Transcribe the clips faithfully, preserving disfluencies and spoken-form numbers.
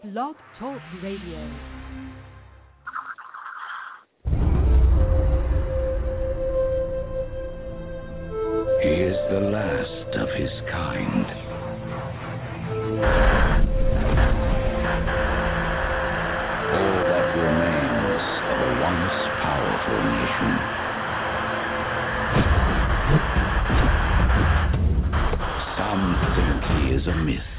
Blog Talk Radio. He is the last of his kind. All that remains of a once powerful nation. Some think he is a myth.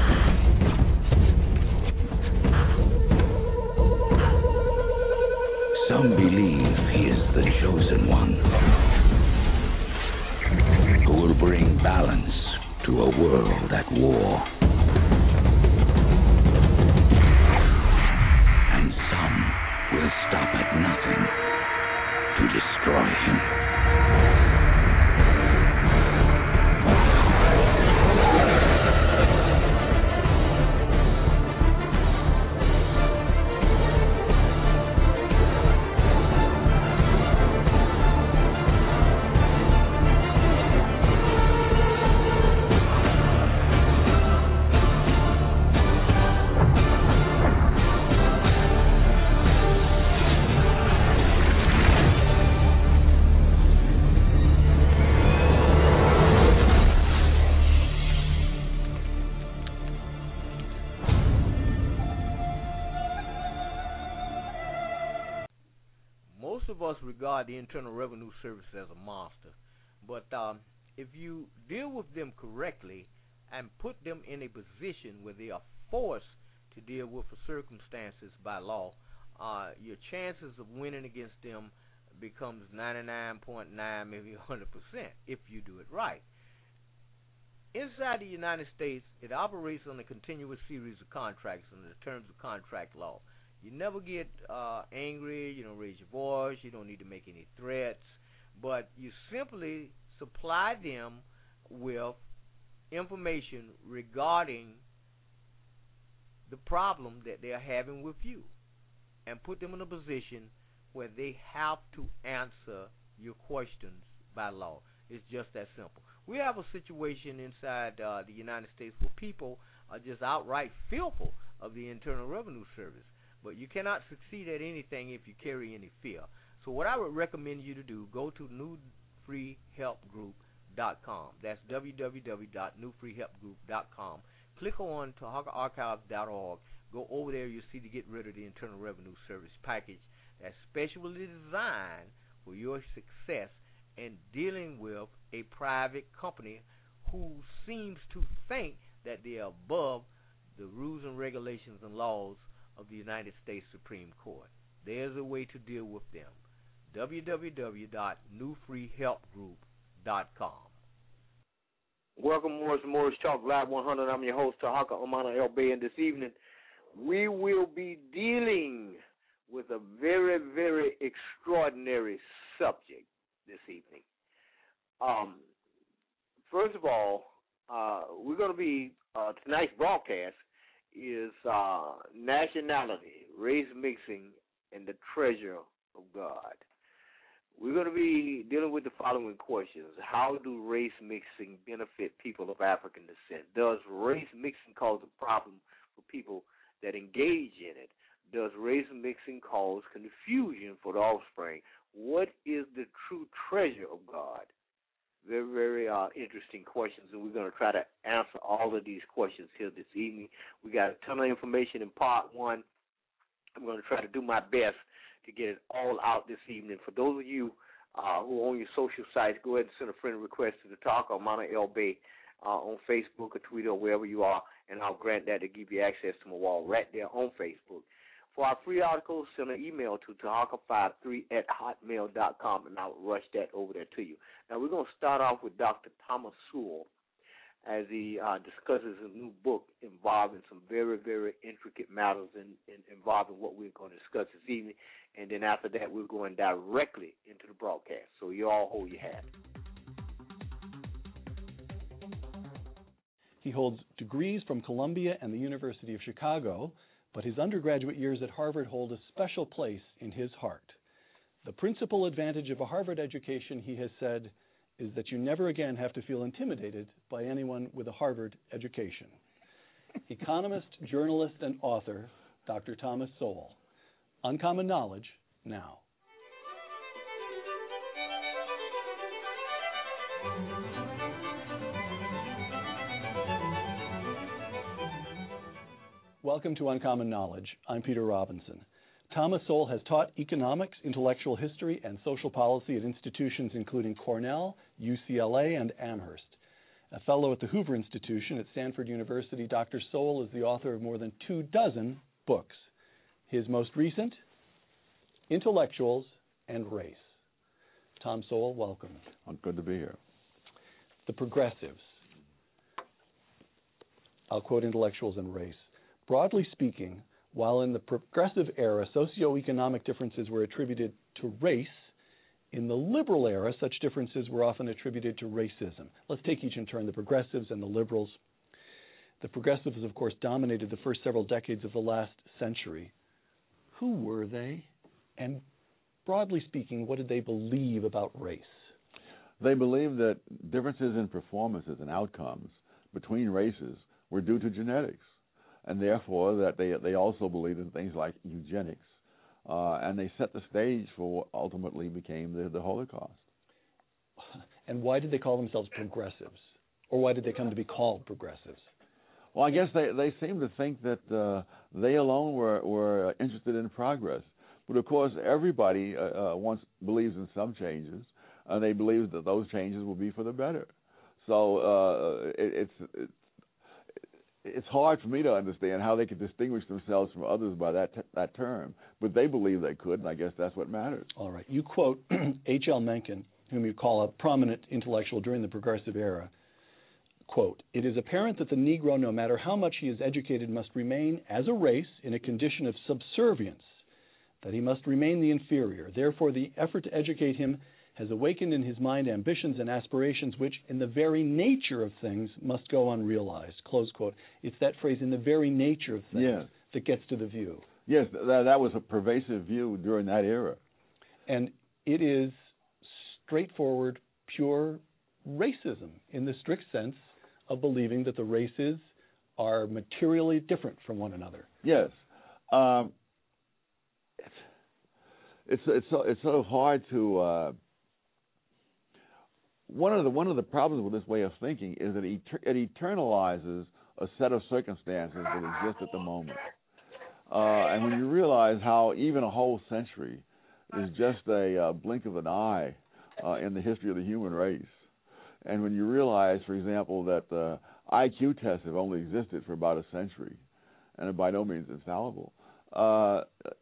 Some believe he is the chosen one, who will bring balance to a world at war. And some will stop at nothing to destroy him. Regard the Internal Revenue Service as a monster, but um, if you deal with them correctly and put them in a position where they are forced to deal with the circumstances by law, uh, your chances of winning against them becomes ninety-nine point nine, maybe one hundred percent if you do it right. Inside the United States, it operates on a continuous series of contracts under the terms of contract law. You never get uh, angry, you don't raise your voice, you don't need to make any threats, but you simply supply them with information regarding the problem that they're having with you and put them in a position where they have to answer your questions by law. It's just that simple. We have a situation inside uh, the United States where people are just outright fearful of the Internal Revenue Service. But you cannot succeed at anything if you carry any fear. So what I would recommend you to do, go to new free help group dot com. That's w w w dot new free help group dot com. Click on Tahaka Archives dot org. Go over there, you'll see to get rid of the Internal Revenue Service package that's specially designed for your success in dealing with a private company who seems to think that they are above the rules and regulations and laws of the United States Supreme Court. There's a way to deal with them. w w w dot new free help group dot com. Welcome, Morris Morris Talk Live one hundred. I'm your host, Tahaka Omana El Bey, and this evening we will be dealing with a very, very extraordinary subject this evening. Um, first of all, uh, we're going to be, uh, tonight's broadcast is uh, nationality, race mixing, and the treasure of God. We're going to be dealing with the following questions. How do race mixing benefit people of African descent? Does race mixing cause a problem for people that engage in it? Does race mixing cause confusion for the offspring? What is the true treasure of God? Very, very uh, interesting questions, and we're going to try to answer all of these questions here this evening. We got a ton of information in part one. I'm going to try to do my best to get it all out this evening. For those of you uh, who own your social sites, go ahead and send a friend request to the Talk or Mana El Bey uh, on Facebook or Twitter or wherever you are, and I'll grant that to give you access to my wall right there on Facebook. For our free articles, send an email to tahaka fifty-three at hotmail dot com, and I'll rush that over there to you. Now, we're going to start off with Doctor Thomas Sewell as he uh, discusses a new book involving some very, very intricate matters in, in, involving what we're going to discuss this evening. And then after that, we're going directly into the broadcast. So you all hold your hat. He holds degrees from Columbia and the University of Chicago, but his undergraduate years at Harvard hold a special place in his heart. The principal advantage of a Harvard education, he has said, is that you never again have to feel intimidated by anyone with a Harvard education. economist, journalist, and author, Doctor Thomas Sowell. Uncommon Knowledge, now. Welcome to Uncommon Knowledge. I'm Peter Robinson. Thomas Sowell has taught economics, intellectual history, and social policy at institutions including Cornell, U C L A, and Amherst. A fellow at the Hoover Institution at Stanford University, Doctor Sowell is the author of more than two dozen books. His most recent, Intellectuals and Race. Tom Sowell, welcome. Well, good to be here. The Progressives. I'll quote Intellectuals and Race. Broadly speaking, while in the progressive era socioeconomic differences were attributed to race, in the liberal era such differences were often attributed to racism. Let's take each in turn, the progressives and the liberals. The progressives, of course, dominated the first several decades of the last century. Who were they? And broadly speaking, what did they believe about race? They believed that differences in performances and outcomes between races were due to genetics, and therefore that they they also believed in things like eugenics, uh, and they set the stage for what ultimately became the, the Holocaust. And why did they call themselves progressives? Or why did they come to be called progressives? Well, I guess they, they seem to think that uh, they alone were, were interested in progress. But of course, everybody uh, uh, wants believes in some changes, and they believe that those changes will be for the better. So uh, it, it's it, it's hard for me to understand how they could distinguish themselves from others by that t- that term. But they believe they could, and I guess that's what matters. All right. You quote H L Mencken, whom you call a prominent intellectual during the progressive era. Quote, "It is apparent that the Negro, no matter how much he is educated, must remain, as a race, in a condition of subservience, that he must remain the inferior. Therefore, the effort to educate him has awakened in his mind ambitions and aspirations which, in the very nature of things, must go unrealized." Close quote. It's that phrase, "in the very nature of things," yes, that gets to the view. Yes, that, that was a pervasive view during that era. And it is straightforward, pure racism in the strict sense of believing that the races are materially different from one another. Yes. Um, it's, it's, it's sort of hard to... Uh, One of the one of the problems with this way of thinking is that it, it eternalizes a set of circumstances that exist at the moment. Uh, and when you realize how even a whole century is just a uh, blink of an eye uh, in the history of the human race, and when you realize, for example, that the I Q tests have only existed for about a century, and are by no means infallible, uh,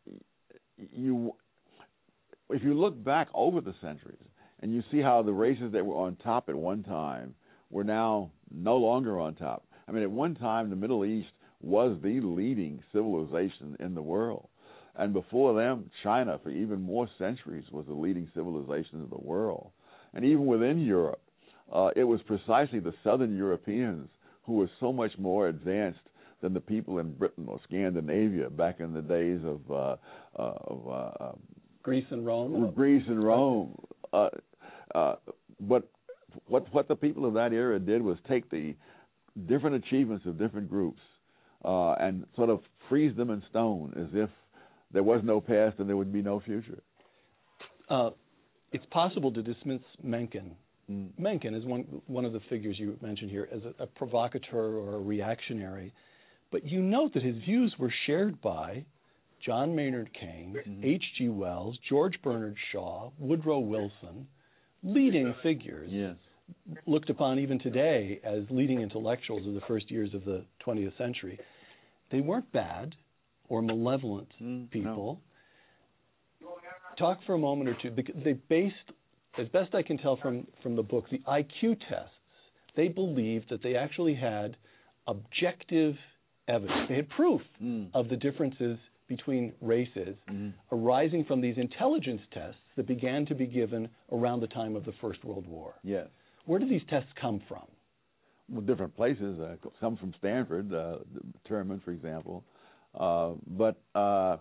you if you look back over the centuries, and you see how the races that were on top at one time were now no longer on top. I mean, at one time, the Middle East was the leading civilization in the world. And before them, China, for even more centuries, was the leading civilization of the world. And even within Europe, uh, it was precisely the Southern Europeans who were so much more advanced than the people in Britain or Scandinavia back in the days of, uh, uh, of uh, Greece and Rome. Greece and Rome. Uh, uh, but what what the people of that era did was take the different achievements of different groups uh, and sort of freeze them in stone, as if there was no past and there would be no future. Uh, it's possible to dismiss Mencken. Mm. Mencken is one one of the figures you mentioned here as a, a provocateur or a reactionary, but you note that his views were shared by John Maynard Keynes, mm-hmm. H G Wells, George Bernard Shaw, Woodrow Wilson, leading figures, yes, looked upon even today as leading intellectuals of the first years of the twentieth century. They weren't bad or malevolent mm, people. No. Talk for a moment or two, because they based, as best I can tell from, from the book, the I Q tests. They believed that they actually had objective evidence. They had proof mm. of the differences between races mm-hmm. arising from these intelligence tests that began to be given around the time of the First World War. Yes. Where do these tests come from? Well, different places. Uh, some from Stanford, uh, Terman, for example. Uh, but uh,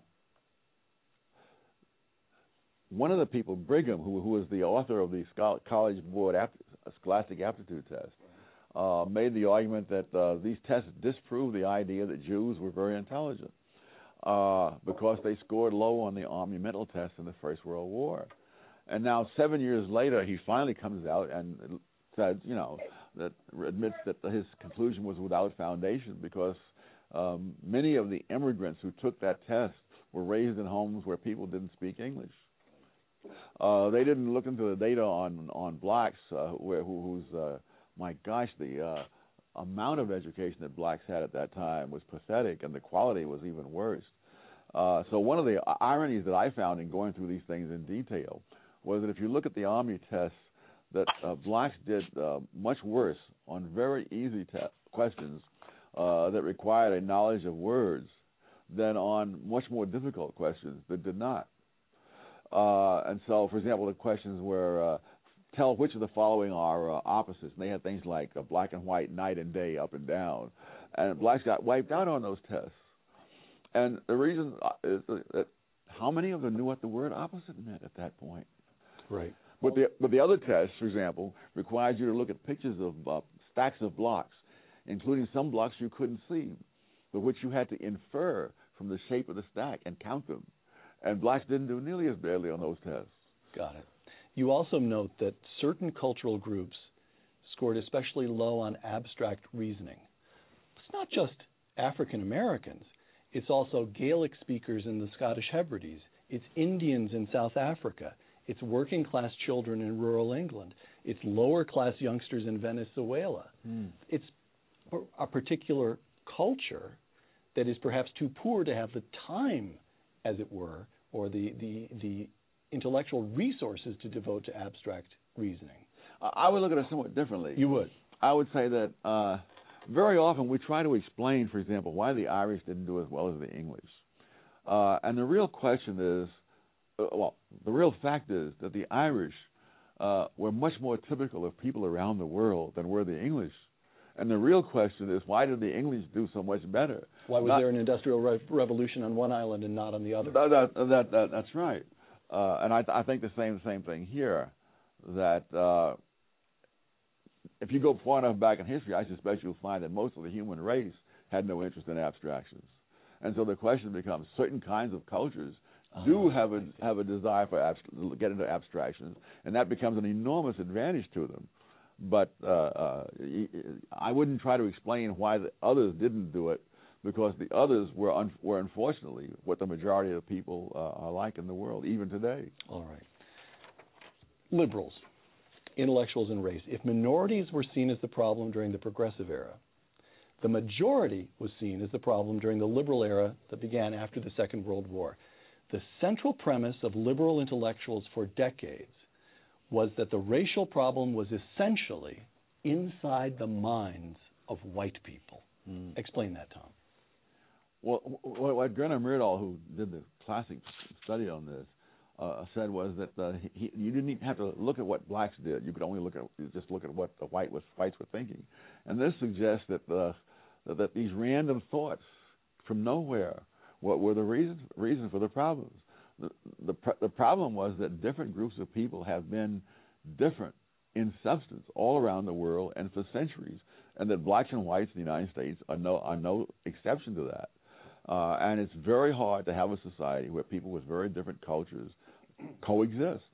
one of the people, Brigham, who, who was the author of the College Board apt- Scholastic Aptitude Test, uh, made the argument that uh, these tests disprove the idea that Jews were very intelligent uh, because they scored low on the Army mental test in the First World War. And now, seven years later, he finally comes out and said, you know, that admits that his conclusion was without foundation because um, many of the immigrants who took that test were raised in homes where people didn't speak English. Uh, they didn't look into the data on on blacks, uh, where, who, who's, uh, my gosh, the uh, amount of education that blacks had at that time was pathetic, and the quality was even worse. Uh, so one of the ironies that I found in going through these things in detail was that if you look at the Army tests, that uh, blacks did uh, much worse on very easy te- questions uh, that required a knowledge of words than on much more difficult questions that did not. Uh, and so, for example, the questions were, uh, tell which of the following are uh, opposites. And they had things like uh, black and white, night and day, up and down. And blacks got wiped out on those tests. And the reason is that how many of them knew what the word opposite meant at that point? Right. But the, but the other tests, for example, required you to look at pictures of uh, stacks of blocks, including some blocks you couldn't see, but which you had to infer from the shape of the stack and count them. And blacks didn't do nearly as badly on those tests. Got it. You also note that certain cultural groups scored especially low on abstract reasoning. It's not just African Americans. It's also Gaelic speakers in the Scottish Hebrides. It's Indians in South Africa. It's working-class children in rural England. It's lower-class youngsters in Venezuela. Mm. It's a particular culture that is perhaps too poor to have the time, as it were, or the, the, the intellectual resources to devote to abstract reasoning. I would look at it somewhat differently. You would? I would say that uh, very often we try to explain, for example, why the Irish didn't do as well as the English. Uh, and the real question is, uh, well, the real fact is that the Irish uh, were much more typical of people around the world than were the English. And the real question is, why did the English do so much better? Why was not, there an industrial re- revolution on one island and not on the other? That, that, that, that, that's right. Uh, and I, I think the same same thing here, that uh, if you go far enough back in history, I suspect you'll find that most of the human race had no interest in abstractions. And so the question becomes, certain kinds of cultures uh-huh. do have a have a desire for abst- to get into abstractions, and that becomes an enormous advantage to them. But uh, uh, I wouldn't try to explain why the others didn't do it, because the others were, un- were unfortunately what the majority of people uh, are like in the world, even today. All right. Liberals, intellectuals, and race. If minorities were seen as the problem during the Progressive era, the majority was seen as the problem during the liberal era that began after the Second World War. The central premise of liberal intellectuals for decades was that the racial problem was essentially inside the minds of white people. Mm. Explain that, Tom. Well, what Gunnar Myrdal, who did the classic study on this, uh, said was that uh, he, you didn't even have to look at what blacks did. You could only look at just look at what the white was, whites were thinking. And this suggests that the, that these random thoughts from nowhere what were the reasons reason for the problems. The, the the problem was that different groups of people have been different in substance all around the world and for centuries, and that blacks and whites in the United States are no are no exception to that. Uh, and it's very hard to have a society where people with very different cultures coexist.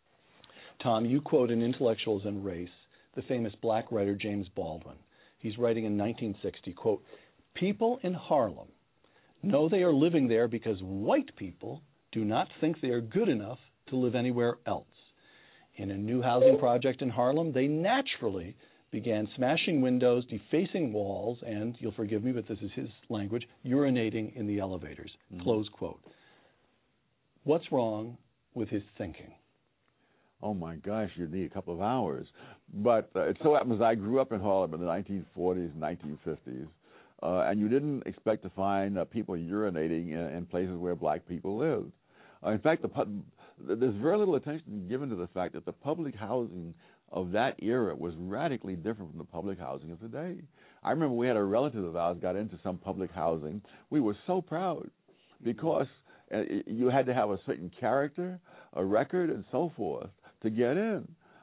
Tom, you quote in Intellectuals and Race the famous black writer James Baldwin. He's writing in nineteen sixty, quote, "People in Harlem know they are living there because white people do not think they are good enough to live anywhere else. In a new housing project in Harlem, they naturally began smashing windows, defacing walls, and, you'll forgive me, but this is his language, urinating in the elevators." Mm-hmm. Close quote. What's wrong with his thinking? Oh, my gosh, you'd need a couple of hours. But uh, it so happens I grew up in Harlem in the nineteen forties, nineteen fifties. Uh, and you didn't expect to find uh, people urinating in, in places where black people lived. Uh, in fact, the pu- there's very little attention given to the fact that the public housing of that era was radically different from the public housing of today. I remember we had a relative of ours got into some public housing. We were so proud because uh, you had to have a certain character, a record, and so forth to get in.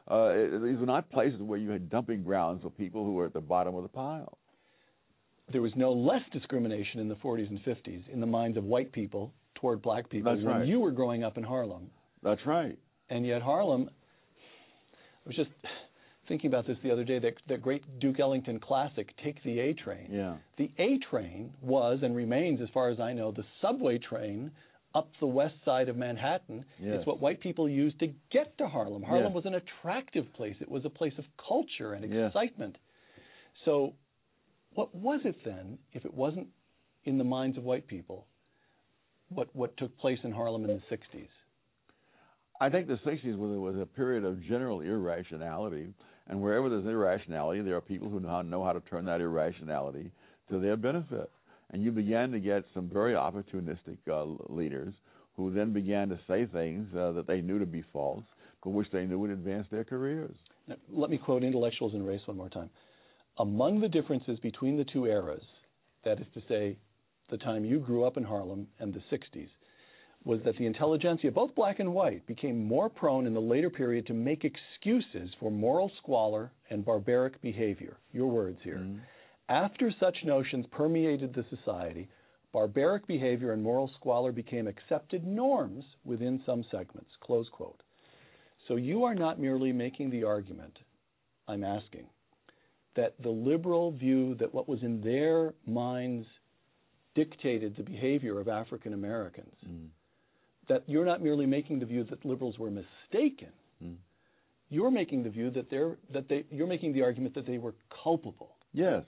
Uh, it, these were not places where you had dumping grounds for people who were at the bottom of the pile. There was no less discrimination in the forties and fifties in the minds of white people toward black people That's when right. you were growing up in Harlem. That's right. And yet Harlem, I was just thinking about this the other day, that, that great Duke Ellington classic, Take the A Train. Yeah. The A Train was and remains, as far as I know, the subway train up the west side of Manhattan. Yes. It's what white people used to get to Harlem. Harlem Yes. was an attractive place. It was a place of culture and Yes. excitement. So what was it then, if it wasn't in the minds of white people, what, what took place in Harlem in the sixties? I think the sixties was, was a period of general irrationality, and wherever there's irrationality, there are people who know how, know how to turn that irrationality to their benefit. And you began to get some very opportunistic uh, leaders who then began to say things uh, that they knew to be false, but which they knew would advance their careers. Now, let me quote Intellectuals and Race one more time. Among the differences between the two eras, that is to say, the time you grew up in Harlem and the sixties, was that the intelligentsia, both black and white, became more prone in the later period to make excuses for moral squalor and barbaric behavior. Your words here. Mm-hmm. After such notions permeated the society, barbaric behavior and moral squalor became accepted norms within some segments. Close quote. So you are not merely making the argument, I'm asking, that the liberal view that what was in their minds dictated the behavior of African Americans. Mm. That you're not merely making the view that liberals were mistaken. Mm. You're making the view that they're that they you're making the argument that they were culpable. Yes.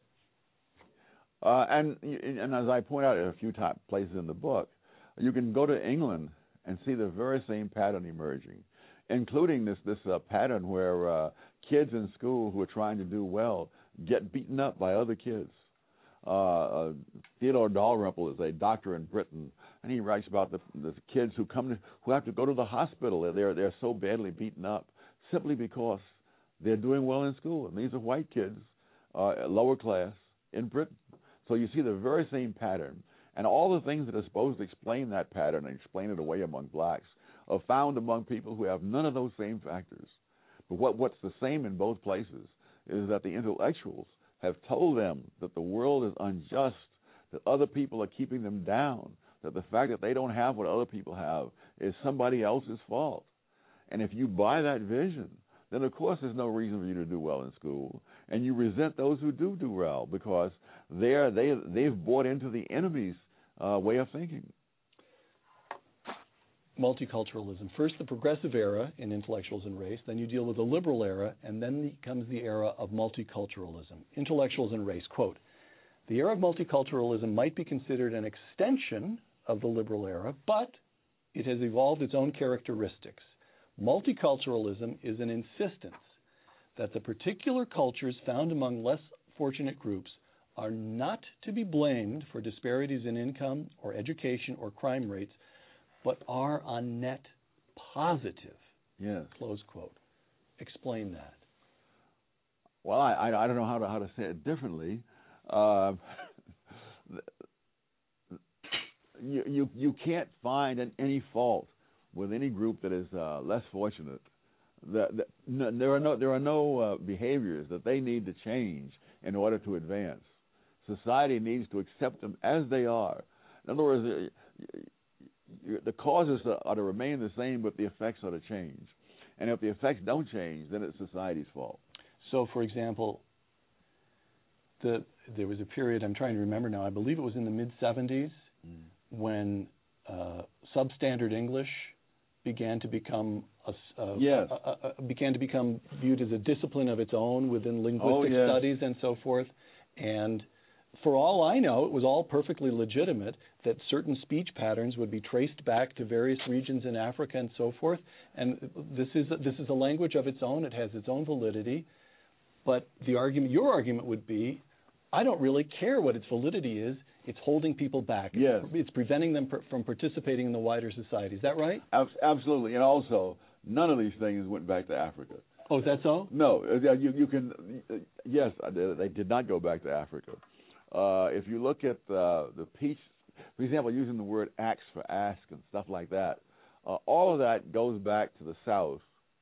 Uh, and and as I point out in a few top places in the book, you can go to England and see the very same pattern emerging, including this this uh, pattern where uh, kids in school who are trying to do well get beaten up by other kids. Uh, uh, Theodore Dalrymple is a doctor in Britain, and he writes about the, the kids who come to, who have to go to the hospital. They're they're so badly beaten up simply because they're doing well in school. And these are white kids, uh, lower class in Britain. So you see the very same pattern, and all the things that are supposed to explain that pattern and explain it away among blacks are found among people who have none of those same factors. But what what's the same in both places is that the intellectuals have told them that the world is unjust, that other people are keeping them down, that the fact that they don't have what other people have is somebody else's fault. And if you buy that vision, then of course there's no reason for you to do well in school, and you resent those who do do well because they're, they, they've bought into the enemy's uh, way of thinking. Multiculturalism. First, the progressive era in Intellectuals and Race, then you deal with the liberal era, and then comes the era of multiculturalism. Intellectuals and Race, quote, the era of multiculturalism might be considered an extension of the liberal era, but it has evolved its own characteristics. Multiculturalism is an insistence that the particular cultures found among less fortunate groups are not to be blamed for disparities in income or education or crime rates, but are on net positive. Yes. Close quote. Explain that. Well, I, I, I don't know how to how to say it differently. Uh, you, you you can't find an, any fault with any group that is uh, less fortunate. That, that no, there are no there are no uh, behaviors that they need to change in order to advance. Society needs to accept them as they are. In other words, the causes are to remain the same, but the effects are to change. And if the effects don't change, then it's society's fault. So, for example, the, there was a period, I'm trying to remember now, I believe it was in the mid seventies, mm. when uh, substandard English began to become a, a, yes. a, a, a, began to become viewed as a discipline of its own within linguistic oh, yes. studies and so forth. And for all I know, it was all perfectly legitimate that certain speech patterns would be traced back to various regions in Africa and so forth. And this is this is a language of its own. It has its own validity. But the argument, your argument would be, I don't really care what its validity is. It's holding people back. Yes. It's, it's preventing them per, from participating in the wider society. Is that right? Absolutely. And also, none of these things went back to Africa. Oh, is that so? No. You, you can. Yes, they did not go back to Africa. Uh, if you look at uh, the peace, for example, using the word axe for ask and stuff like that, uh, all of that goes back to the South.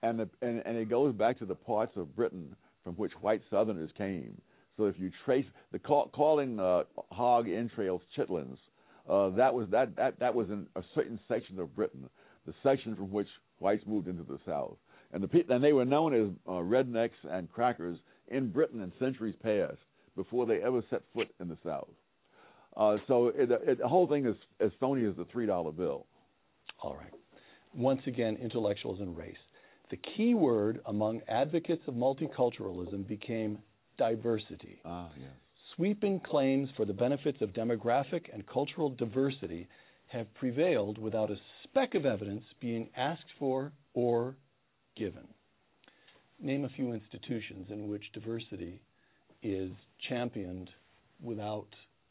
and, the, and and it goes back to the parts of Britain from which white Southerners came. So if you trace the call, calling uh, hog entrails chitlins, uh, that was that, that that was in a certain section of Britain, the section from which whites moved into the South, and the and they were known as uh, rednecks and crackers in Britain in centuries past before they ever set foot in the South. Uh, so it, it, the whole thing is as phony as the three dollar bill. All right. Once again, intellectuals and race. The key word among advocates of multiculturalism became diversity. Ah, yes. Sweeping claims for the benefits of demographic and cultural diversity have prevailed without a speck of evidence being asked for or given. Name a few institutions in which diversity is championed without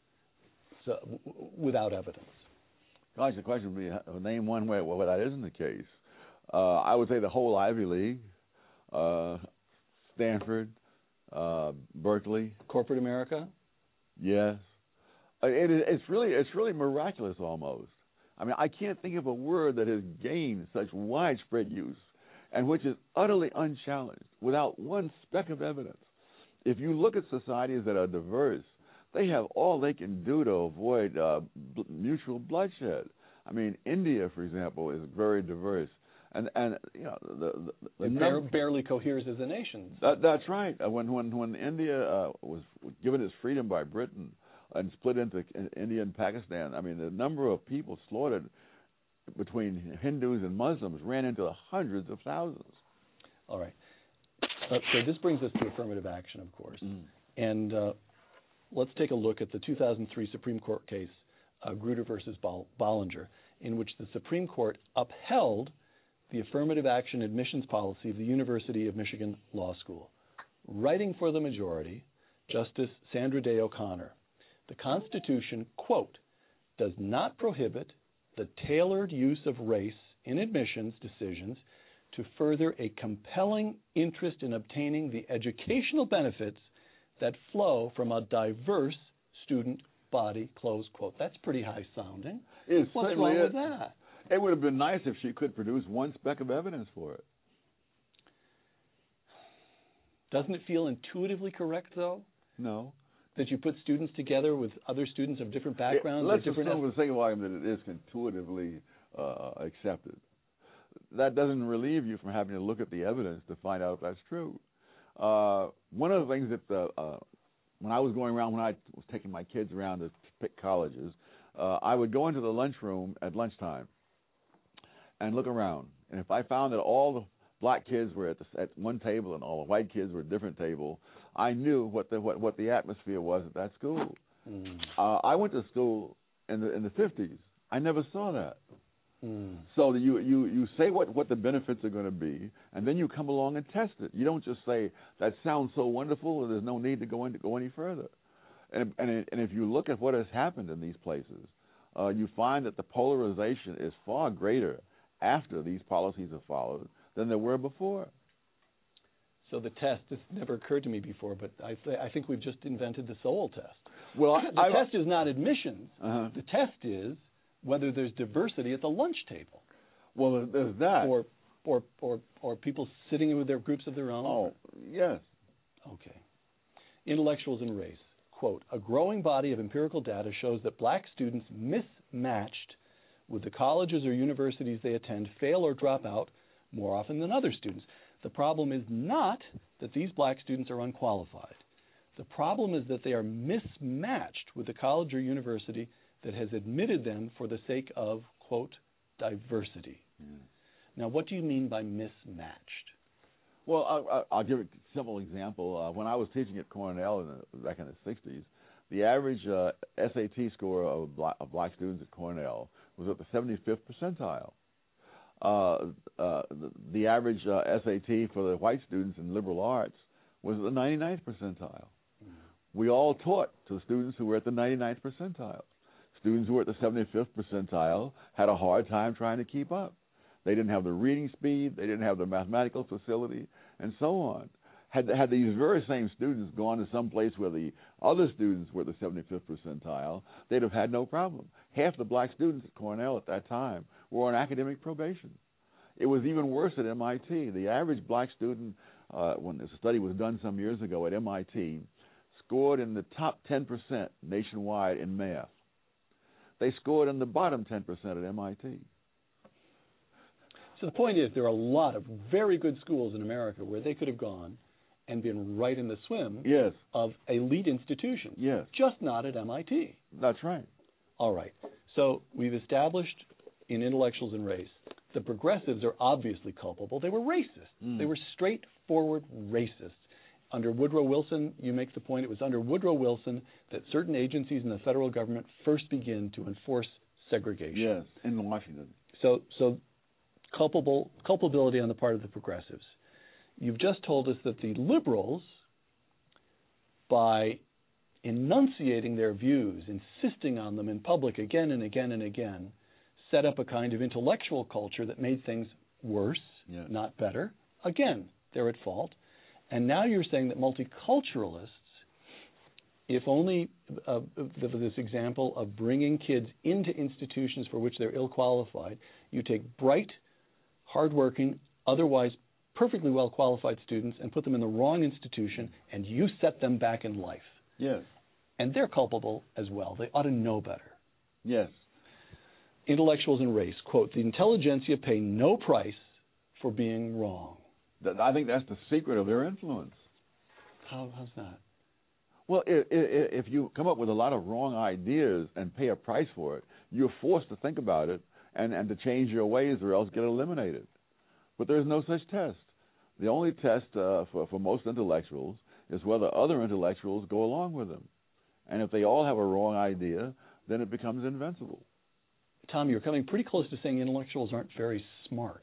so, without evidence. Gosh, the question would be, uh, name one where, where that isn't the case. Uh, I would say the whole Ivy League, uh, Stanford, uh, Berkeley. Corporate America? Yes. Uh, it, it's really it's really miraculous almost. I mean, I can't think of a word that has gained such widespread use and which is utterly unchallenged without one speck of evidence. If you look at societies that are diverse, they have all they can do to avoid uh, b- mutual bloodshed. I mean, India, for example, is very diverse. And, and you know, the, the, the it number, barely coheres as a nation. That, that's right. Uh, when when when India uh, was given its freedom by Britain and split into India and Pakistan, I mean, the number of people slaughtered between Hindus and Muslims ran into the hundreds of thousands. All right. Uh, so this brings us to affirmative action, of course. Mm. And uh, let's take a look at the two thousand three Supreme Court case, uh, Grutter versus Bol- Bollinger, in which the Supreme Court upheld the affirmative action admissions policy of the University of Michigan Law School. Writing for the majority, Justice Sandra Day O'Connor, the Constitution, quote, does not prohibit the tailored use of race in admissions decisions to further a compelling interest in obtaining the educational benefits that flow from a diverse student body, close quote. That's pretty high sounding. It What's wrong is. with that? It would have been nice if she could produce one speck of evidence for it. Doesn't it feel intuitively correct, though? No. That you put students together with other students of different backgrounds? It, let's different assume for the sake of argument that it is intuitively uh, accepted. That doesn't relieve you from having to look at the evidence to find out if that's true. Uh, one of the things that uh, uh, when I was going around, when I was taking my kids around to pick colleges, uh, I would go into the lunchroom at lunchtime and look around. And if I found that all the black kids were at, the, at one table and all the white kids were at a different table, I knew what the what, what the atmosphere was at that school. Mm. Uh, I went to school in the in the fifties. I never saw that. Mm. So you, you, you say what, what the benefits are going to be, and then you come along and test it. You don't just say, that sounds so wonderful and there's no need to go, in, to go any further. And, and, and if you look at what has happened in these places, uh, you find that the polarization is far greater after these policies are followed than there were before. So the test, this never occurred to me before, but I, th- I think we've just invented the Sowell test. Well, the I, test is not admissions. Uh-huh. The test is whether there's diversity at the lunch table. Well, there's that. Or, or, or, or people sitting with their groups of their own. Oh, yes. Okay. Intellectuals and race. Quote, a growing body of empirical data shows that black students mismatched with the colleges or universities they attend fail or drop out more often than other students. The problem is not that these black students are unqualified. The problem is that they are mismatched with the college or university that has admitted them for the sake of, quote, diversity. Mm. Now, what do you mean by mismatched? Well, I'll, I'll give a simple example. Uh, when I was teaching at Cornell in the, back in the sixties, the average uh, S A T score of black, of black students at Cornell was at the seventy-fifth percentile. Uh, uh, the, the average uh, S A T for the white students in liberal arts was at the ninety-ninth percentile. Mm. We all taught to students who were at the ninety-ninth percentile. Students who were at the seventy-fifth percentile had a hard time trying to keep up. They didn't have the reading speed, they didn't have the mathematical facility, and so on. Had, had these very same students gone to some place where the other students were at the seventy-fifth percentile, they'd have had no problem. Half the black students at Cornell at that time were on academic probation. It was even worse at M I T. The average black student, uh, when this study was done some years ago at M I T, scored in the top ten percent nationwide in math. They scored in the bottom ten percent at M I T. So the point is, there are a lot of very good schools in America where they could have gone and been right in the swim Yes. of elite institutions. Yes. Just not at M I T. That's right. All right. So we've established in Intellectuals and Race, the progressives are obviously culpable. They were racist. Mm. They were straightforward racists. Under Woodrow Wilson, you make the point, it was under Woodrow Wilson that certain agencies in the federal government first begin to enforce segregation. Yes, in Washington. So, so culpable culpability on the part of the progressives. You've just told us that the liberals, by enunciating their views, insisting on them in public again and again and again, set up a kind of intellectual culture that made things worse, Yes. not better. Again, they're at fault. And now you're saying that multiculturalists, if only uh, this example of bringing kids into institutions for which they're ill-qualified, you take bright, hardworking, otherwise perfectly well-qualified students and put them in the wrong institution, and you set them back in life. Yes. And they're culpable as well. They ought to know better. Yes. Intellectuals and Race, quote, the intelligentsia pay no price for being wrong. That, I think that's the secret of their influence. How, how's that? Well, if, if you come up with a lot of wrong ideas and pay a price for it, you're forced to think about it and, and to change your ways or else get eliminated. But there's no such test. The only test uh, for, for most intellectuals is whether other intellectuals go along with them. And if they all have a wrong idea, then it becomes invincible. Tom, you're coming pretty close to saying intellectuals aren't very smart.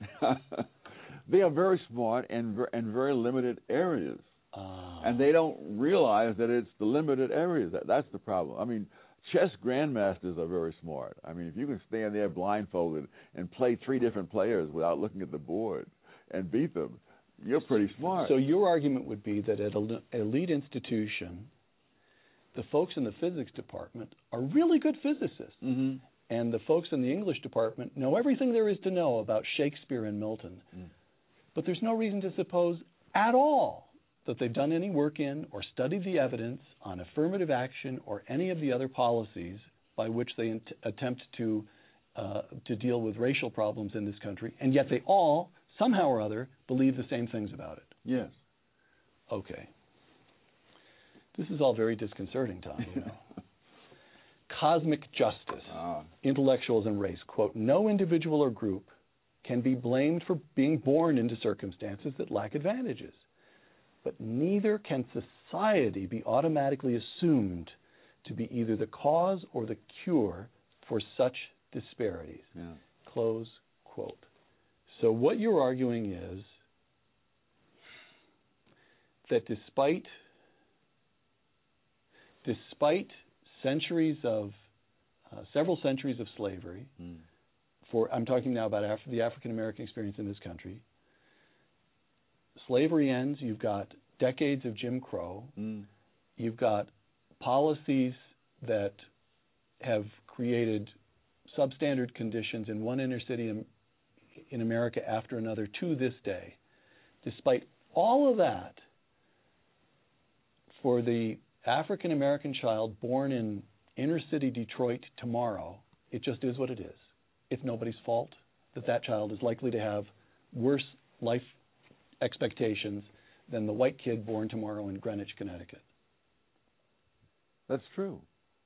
They are very smart in, ver- in very limited areas. Uh, And they don't realize that it's the limited areas. That, that's the problem. I mean, chess grandmasters are very smart. I mean, if you can stand there blindfolded and play three different players without looking at the board and beat them, you're pretty smart. So your argument would be that at an elite institution, the folks in the physics department are really good physicists. Mm-hmm. And the folks in the English department know everything there is to know about Shakespeare and Milton. Mm. But there's no reason to suppose at all that they've done any work in or studied the evidence on affirmative action or any of the other policies by which they int- attempt to uh, to deal with racial problems in this country, and yet they all, somehow or other, believe the same things about it. Yes. Okay. This is all very disconcerting, Tom, you know. Cosmic justice, Ah. Intellectuals and Race, quote, no individual or group can be blamed for being born into circumstances that lack advantages. But neither can society be automatically assumed to be either the cause or the cure for such disparities. Yeah. Close quote. So what you're arguing is that despite despite centuries of uh, several centuries of slavery, Mm. for I'm talking now about Af- the African American experience in this country. Slavery ends. You've got decades of Jim Crow. Mm. You've got policies that have created substandard conditions in one inner city in, in America after another to this day. Despite all of that, for the African American child born in inner city Detroit tomorrow, it just is what it is. It's nobody's fault that that child is likely to have worse life expectations than the white kid born tomorrow in Greenwich, Connecticut. That's true.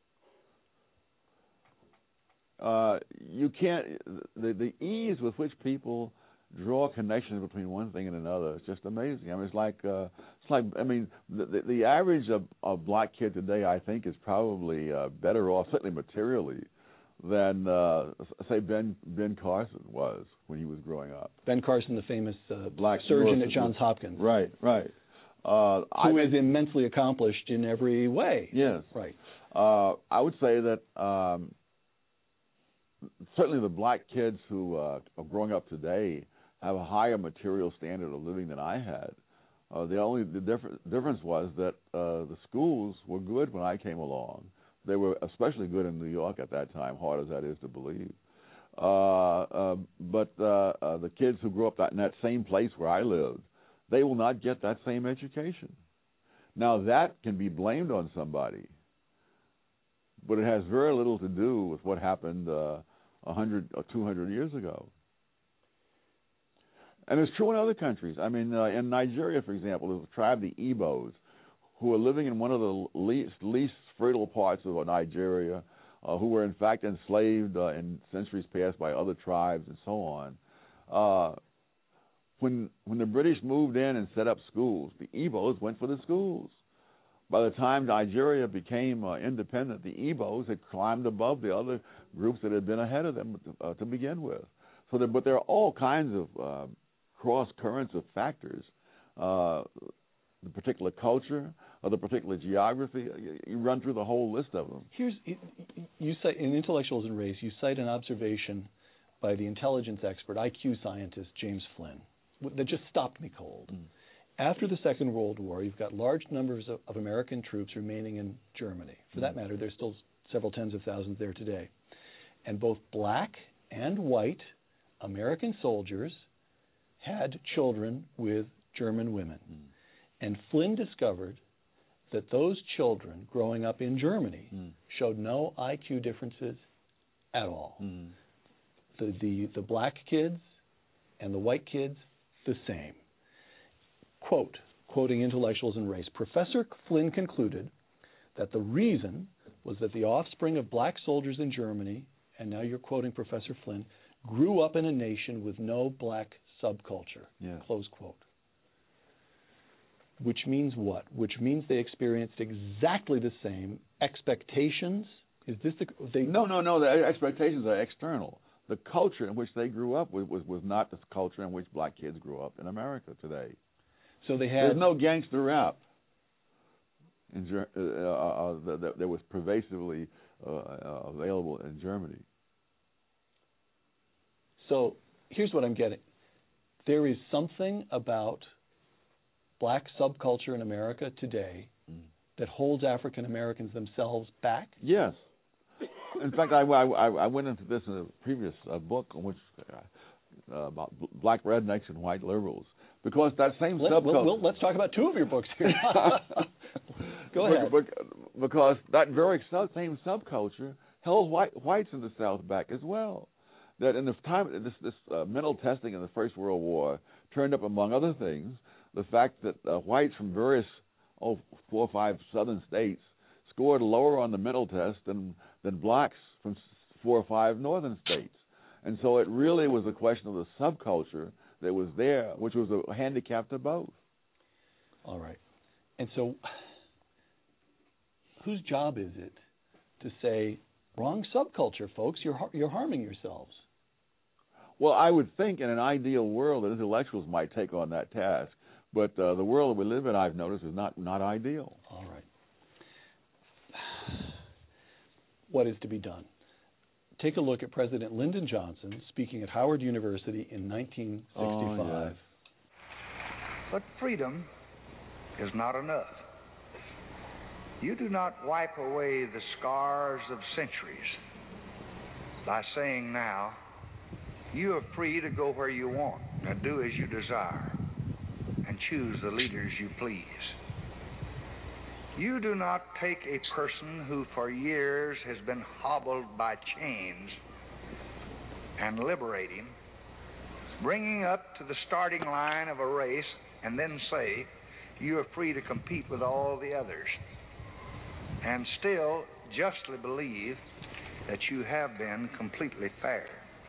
Uh, you can't, the, the ease with which people draw connections between one thing and another is just amazing. I mean, it's like, uh, it's like, I mean, the, the, the average of, of black kid today, I think, is probably uh, better off, certainly materially, than, uh, say, Ben Ben Carson was when he was growing up. Ben Carson, the famous uh, Black surgeon neurologist. at Johns Hopkins. Right, right. Uh, Who I is immensely accomplished in every way. Yes. Right. Uh, I would say that um, certainly the black kids who uh, are growing up today have a higher material standard of living than I had. Uh, the only the differ- difference was that uh, the schools were good when I came along. They were especially good in New York at that time, hard as that is to believe. Uh, uh, but uh, uh, the kids who grew up that, in that same place where I lived, they will not get that same education. Now, that can be blamed on somebody, but it has very little to do with what happened uh, one hundred or two hundred years ago. And it's true in other countries. I mean, uh, in Nigeria, for example, there's a tribe, the Igbos, who are living in one of the least, least fertile parts of Nigeria, uh, who were in fact enslaved uh, in centuries past by other tribes and so on. Uh, when when the British moved in and set up schools, the Igbos went for the schools. By the time Nigeria became uh, independent, the Igbos had climbed above the other groups that had been ahead of them uh, to begin with. So, that, but there are all kinds of uh, cross currents of factors. Uh, the particular culture, or the particular geography, you run through the whole list of them. Here's, you cite, in Intellectuals and Race, you cite an observation by the intelligence expert, I Q scientist, James Flynn, that just stopped me cold. Mm. After the Second World War, you've got large numbers of, of American troops remaining in Germany. For mm. that matter, there's still several tens of thousands there today. And both black and white American soldiers had children with German women. Mm. And Flynn discovered that those children growing up in Germany mm. showed no I Q differences at all. Mm. The, the, the black kids and the white kids, the same. Quote, quoting Intellectuals and Race, Professor Flynn concluded that the reason was that the offspring of black soldiers in Germany, and now you're quoting Professor Flynn, grew up in a nation with no black subculture, yeah. Close quote. Which means what? Which means they experienced exactly the same expectations. Is this the they? No, no, no. The expectations are external. The culture in which they grew up was was, was not the culture in which black kids grew up in America today. So they had. There's no gangster rap in Ger- uh, uh, uh, that, that was pervasively uh, uh, available in Germany. So here's what I'm getting. There is something about black subculture in America today mm. that holds African Americans themselves back? Yes. In fact, I, I, I went into this in a previous uh, book on which uh, about black rednecks and white liberals, because that same Let, subculture. We'll, we'll, let's talk about two of your books here. Go ahead. Because that very same subculture held white, whites in the South back as well. That in the time this, this uh, mental testing in the First World War turned up, among other things, the fact that uh, whites from various oh, four or five southern states scored lower on the mental test than, than blacks from four or five northern states. And so it really was a question of the subculture that was there, which was a handicap to both. All right. And so whose job is it to say, wrong subculture, folks, you're, you're harming yourselves? Well, I would think in an ideal world that intellectuals might take on that task. But uh, the world that we live in, I've noticed, is not, not ideal. All right. What is to be done? Take a look at President Lyndon Johnson speaking at Howard University in nineteen sixty-five. Oh, yes. But freedom is not enough. You do not wipe away the scars of centuries by saying now, you are free to go where you want and do as you desire, and choose the leaders you please. You do not take a person who for years has been hobbled by chains and liberate him, bringing up to the starting line of a race, and then say, you are free to compete with all the others, and still justly believe that you have been completely fair.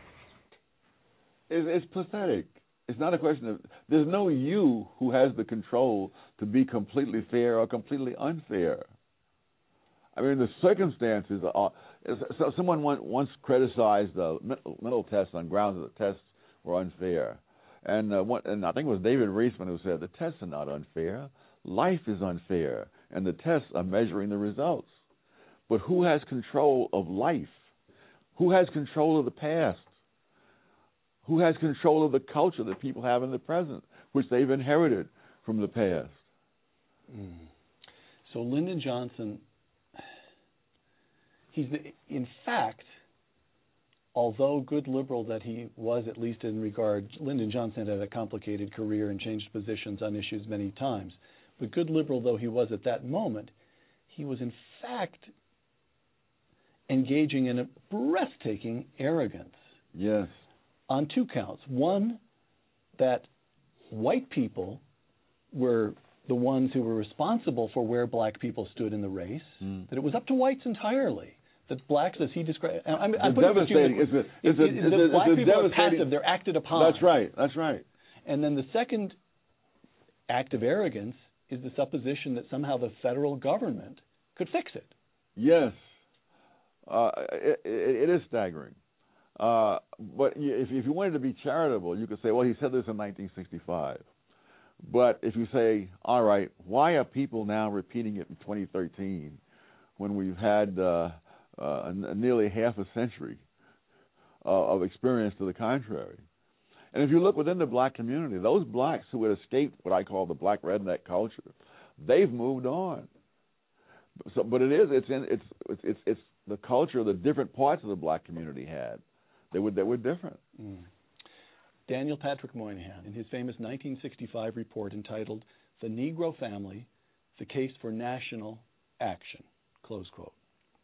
It's pathetic. It's not a question of, there's no you who has the control to be completely fair or completely unfair. I mean, the circumstances are, so someone once criticized the mental tests on grounds that the tests were unfair. And, uh, what, and I think it was David Reisman who said, the tests are not unfair. Life is unfair, and the tests are measuring the results. But who has control of life? Who has control of the past? Who has control of the culture that people have in the present, which they've inherited from the past? Mm. So Lyndon Johnson, he's the, in fact, although good liberal that he was, at least in regard, Lyndon Johnson had a complicated career and changed positions on issues many times. But good liberal though he was at that moment, he was in fact engaging in a breathtaking arrogance. Yes. On two counts. One, that white people were the ones who were responsible for where black people stood in the race, mm. that it was up to whites entirely. That blacks, as he described, I'm, I'm devastating. It's a, it's a, it's the a, black it's a people are devastating... passive; they're acted upon. That's right. That's right. And then the second act of arrogance is the supposition that somehow the federal government could fix it. Yes, uh, it, it, it is staggering. Uh, but if, if you wanted to be charitable, you could say, well, he said this in nineteen sixty-five. But if you say, all right, why are people now repeating it in twenty thirteen when we've had uh, uh, nearly half a century uh, of experience to the contrary? And if you look within the black community, those blacks who had escaped what I call the black redneck culture, they've moved on. So, but it is it's in it's it's it's, it's the culture the different parts of the black community had. They were they were different. Mm. Daniel Patrick Moynihan, in his famous nineteen sixty-five report entitled "The Negro Family: The Case for National Action," close quote.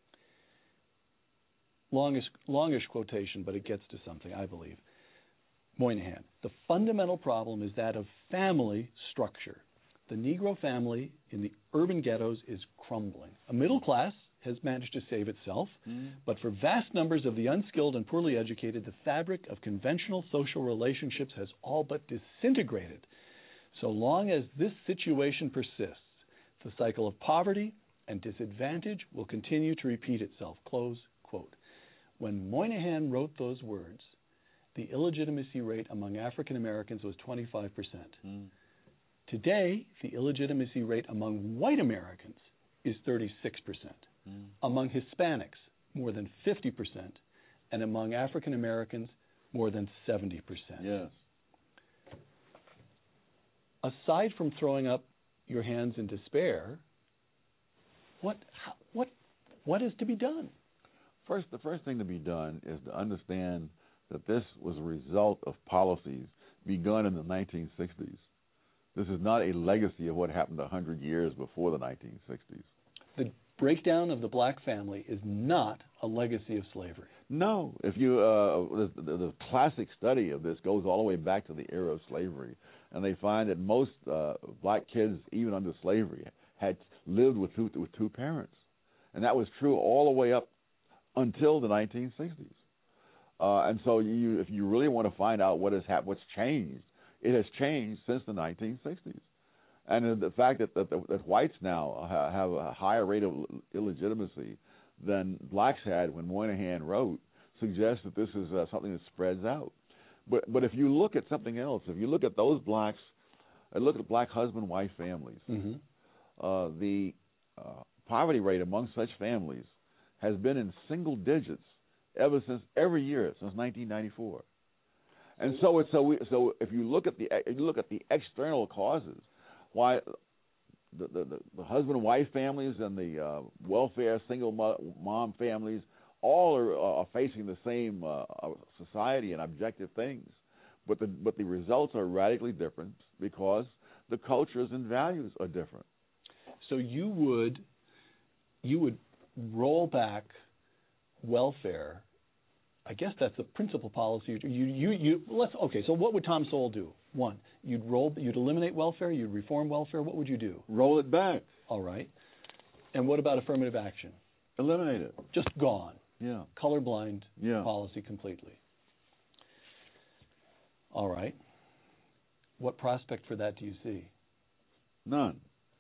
Longish, longish quotation, but it gets to something, I believe. Moynihan, the fundamental problem is that of family structure. The Negro family in the urban ghettos is crumbling. A middle class has managed to save itself, mm. but for vast numbers of the unskilled and poorly educated, the fabric of conventional social relationships has all but disintegrated. So long as this situation persists, the cycle of poverty and disadvantage will continue to repeat itself. Close quote. When Moynihan wrote those words, the illegitimacy rate among African Americans was twenty-five percent. Mm. Today, the illegitimacy rate among white Americans is thirty-six percent. Mm. Among Hispanics, more than fifty percent. And among African Americans, more than seventy percent. Yes. Aside from throwing up your hands in despair, what how, what what is to be done? First, the first thing to be done is to understand that this was a result of policies begun in the nineteen sixties. This is not a legacy of what happened one hundred years before the nineteen sixties. The breakdown of the black family is not a legacy of slavery. No. If you uh, the, the, the classic study of this goes all the way back to the era of slavery, and they find that most uh, black kids, even under slavery, had lived with two, with two parents, and that was true all the way up until the nineteen sixties. Uh, and so, you, if you really want to find out what has happened, what's changed, it has changed since the nineteen sixties. And the fact that, that, that whites now have a higher rate of illegitimacy than blacks had when Moynihan wrote suggests that this is uh, something that spreads out. But but if you look at something else, if you look at those blacks, and look at black husband-wife families, mm-hmm. uh, the uh, poverty rate among such families has been in single digits ever since every year since nineteen ninety-four. And so it's so we, so if you look at the if you look at the external causes why the the, the husband and wife families and the uh, welfare single mom families all are, are facing the same uh, society and objective things, but the but the results are radically different because the cultures and values are different. So you would you would roll back welfare. I guess that's the principal policy. You, you, you. Let's okay. So what would Tom Sowell do? One, you'd roll, you'd eliminate welfare. You'd reform welfare. What would you do? Roll it back. All right. And what about affirmative action? Eliminate it. Just gone. Yeah. Colorblind yeah. policy completely. All right. What prospect for that do you see? None.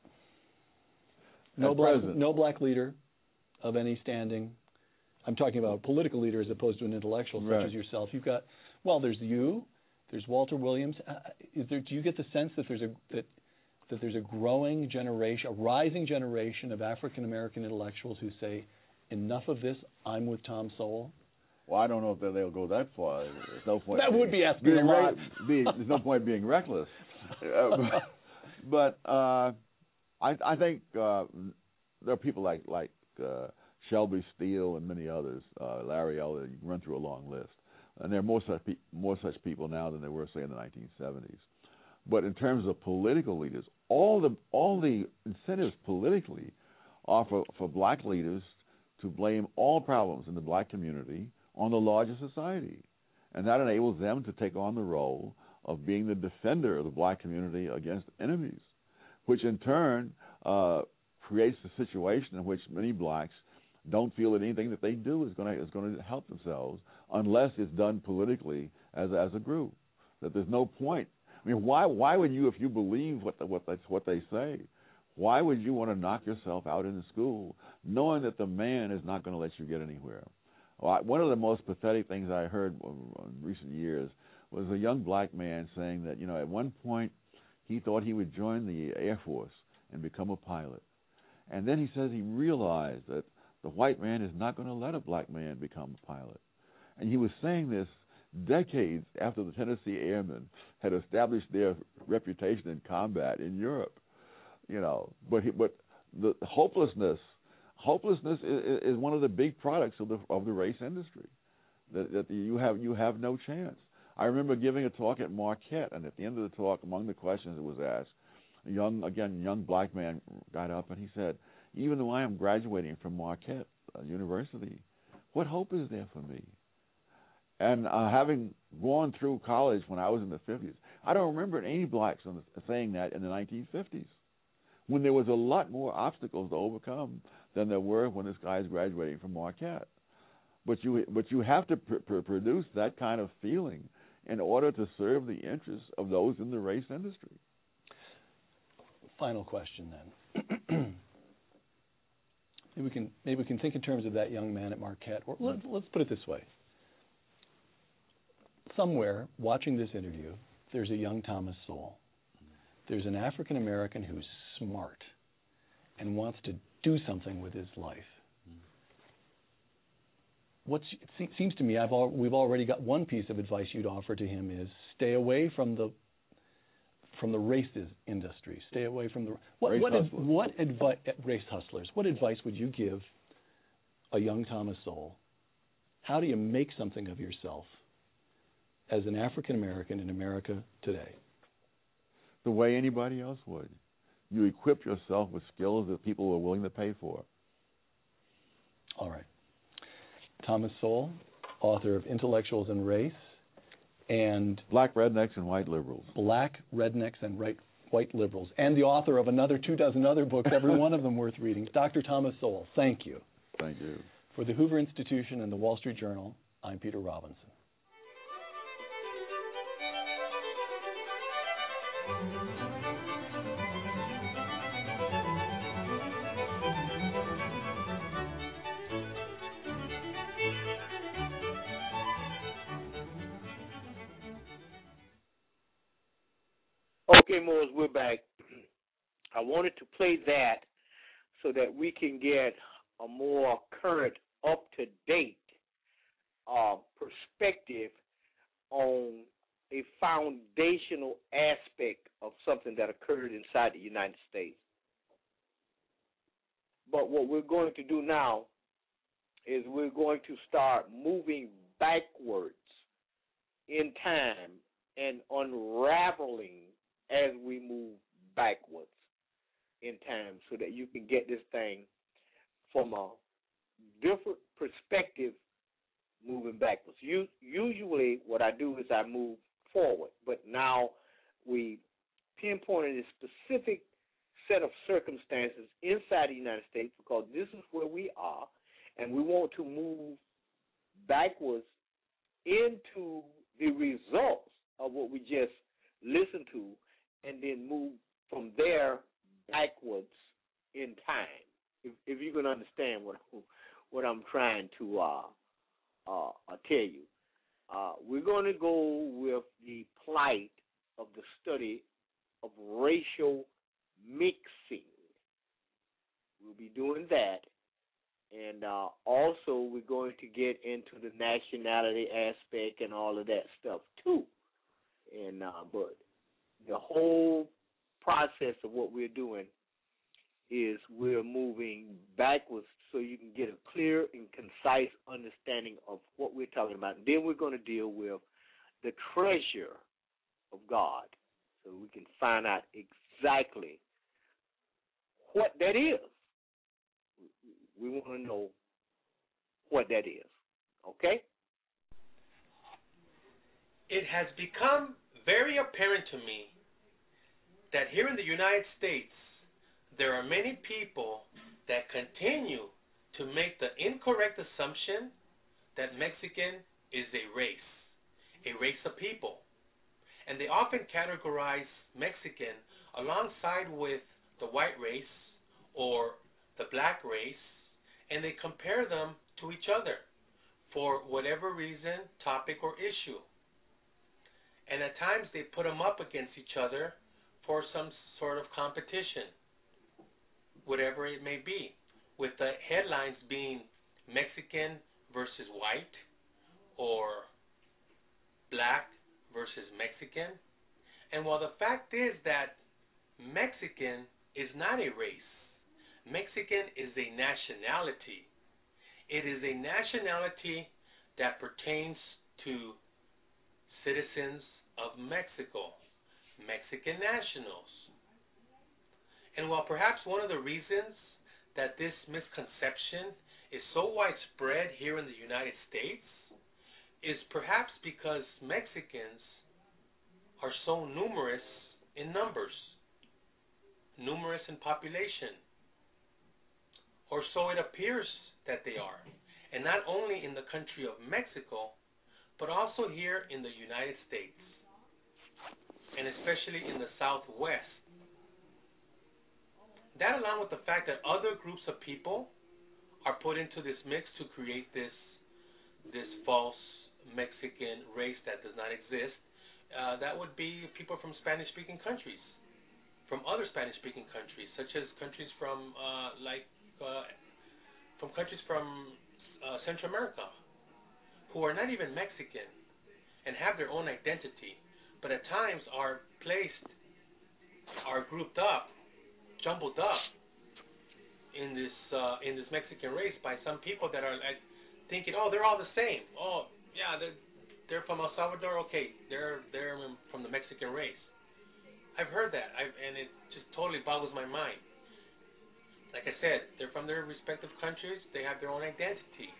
No black, no black leader of any standing. I'm talking about a political leader as opposed to an intellectual such right. as yourself. You've got, well, there's you, there's Walter Williams. Uh, is there? Do you get the sense that there's a that that there's a growing generation, a rising generation of African American intellectuals who say, enough of this, I'm with Tom Sowell? Well, I don't know if they'll go that far. There's no point. That being, would be asking a lot. Being, there's no point being reckless. Uh, but but uh, I I think uh, there are people like like. Uh, Shelby Steele, and many others, uh, Larry Elder. You can run through a long list. And there are more such, pe- more such people now than there were, say, in the nineteen seventies. But in terms of political leaders, all the all the incentives politically are for, for black leaders to blame all problems in the black community on the larger society. And that enables them to take on the role of being the defender of the black community against enemies, which in turn uh, creates a situation in which many blacks don't feel that anything that they do is going to is going to help themselves unless it's done politically as as a group. That there's no point. I mean, why why would you, if you believe what the, what that's what they say, why would you want to knock yourself out in school, knowing that the man is not going to let you get anywhere? Well, I, one of the most pathetic things I heard in recent years was a young black man saying that, you know, at one point he thought he would join the Air Force and become a pilot, and then he says he realized that the white man is not going to let a black man become a pilot. And he was saying this decades after the Tennessee Airmen had established their reputation in combat in Europe. You know, but he, but the hopelessness, hopelessness is, is one of the big products of the of the race industry. That, that you have you have no chance. I remember giving a talk at Marquette, and at the end of the talk, among the questions that was asked, a young again young black man got up and he said, "Even though I am graduating from Marquette uh, University, what hope is there for me?" And uh, having gone through college when I was in the fifties, I don't remember any blacks on the, saying that in the nineteen fifties, when there was a lot more obstacles to overcome than there were when this guy is graduating from Marquette. But you but you have to pr- pr- produce that kind of feeling in order to serve the interests of those in the race industry. Final question then. maybe we can maybe we can think in terms of that young man at Marquette. Or let, let's put it this way. Somewhere watching this interview, there's a young Thomas Sowell. There's an African American who's smart and wants to do something with his life. What's, it seems to me I've al- we've already got one piece of advice you'd offer to him is stay away from the from the race industry. Stay away from the what race what, ad, hustlers. what advice race hustlers. What advice would you give a young Thomas Sowell? How do you make something of yourself as an African American in America today? The way anybody else would. You equip yourself with skills that people are willing to pay for. All right. Thomas Sowell, author of Intellectuals and Race, and Black Rednecks and White Liberals. Black Rednecks and right, White Liberals, and the author of another two dozen other books, every one of them worth reading. Doctor Thomas Sowell, thank you. Thank you. For the Hoover Institution and the Wall Street Journal, I'm Peter Robinson. Okay, Moors, we're back. I wanted to play that so that we can get a more current, up-to-date uh, perspective on a foundational aspect of something that occurred inside the United States. But what we're going to do now is we're going to start moving backwards in time and unraveling as we move backwards in time so that you can get this thing from a different perspective moving backwards. Usually what I do is I move forward, but now we pinpointed a specific set of circumstances inside the United States because this is where we are, and we want to move backwards into the results of what we just listened to, and then move from there backwards in time. If, if you can understand what what I'm trying to uh, uh, uh, tell you, uh, we're going to go with the plight of the study of racial mixing. We'll be doing that, and uh, also we're going to get into the nationality aspect and all of that stuff too. And uh, but the whole process of what we're doing is we're moving backwards so you can get a clear and concise understanding of what we're talking about. And then we're going to deal with the treasure of God so we can find out exactly what that is. We want to know what that is. Okay? It has become very apparent to me that here in the United States, there are many people that continue to make the incorrect assumption that Mexican is a race, a race of people. And they often categorize Mexican alongside with the white race or the black race, and they compare them to each other for whatever reason, topic, or issue. And at times they put them up against each other for some sort of competition, whatever it may be, with the headlines being Mexican versus white or black versus Mexican. And while the fact is that Mexican is not a race, Mexican is a nationality. It is a nationality that pertains to citizens of Mexico, Mexican nationals. And while perhaps one of the reasons that this misconception is so widespread here in the United States is perhaps because Mexicans are so numerous in numbers, numerous in population, or so it appears that they are. And not only in the country of Mexico, but also here in the United States, and especially in the Southwest. That, along with the fact that other groups of people are put into this mix to create this this false Mexican race that does not exist, uh, that would be people from Spanish-speaking countries, from other Spanish-speaking countries, such as countries from uh, like uh, from countries from uh, Central America, who are not even Mexican and have their own identity, but at times are placed, are grouped up, jumbled up in this uh, in this Mexican race by some people that are like thinking, oh, they're all the same. Oh, yeah, they're they're from El Salvador. Okay, they're they're from the Mexican race. I've heard that, I've, and it just totally boggles my mind. Like I said, they're from their respective countries. They have their own identity.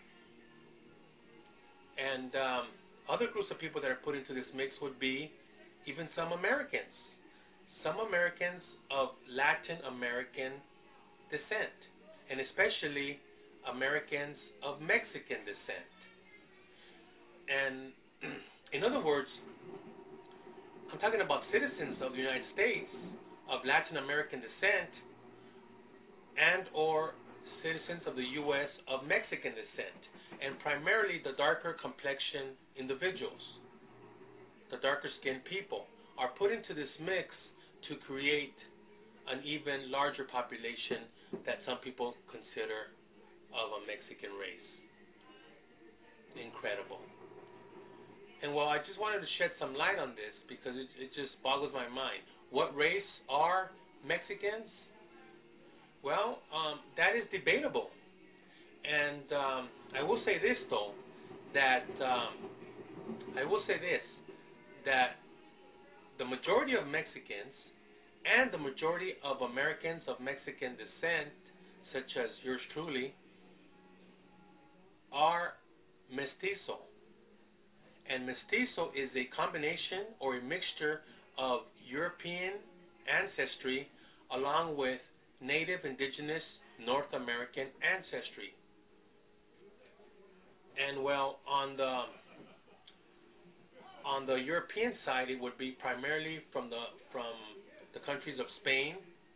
And um, other groups of people that are put into this mix would be even some Americans. Some Americans of Latin American descent, and especially Americans of Mexican descent. And in other words, I'm talking about citizens of the United States of Latin American descent and or citizens of the U S of Mexican descent, and primarily the darker complexion individuals, the darker skinned people, are put into this mix to create an even larger population that some people consider of a Mexican race. Incredible. And well, I just wanted to shed some light on this because it, it just boggles my mind. What race are Mexicans? Well, um, that is debatable. And um, I will say this, though, that um, I will say this, that the majority of Mexicans and the majority of Americans of Mexican descent, such as yours truly, are mestizo. And mestizo is a combination or a mixture of European ancestry along with native, indigenous, North American ancestry. And well, on the on the European side, it would be primarily from the from the countries of Spain,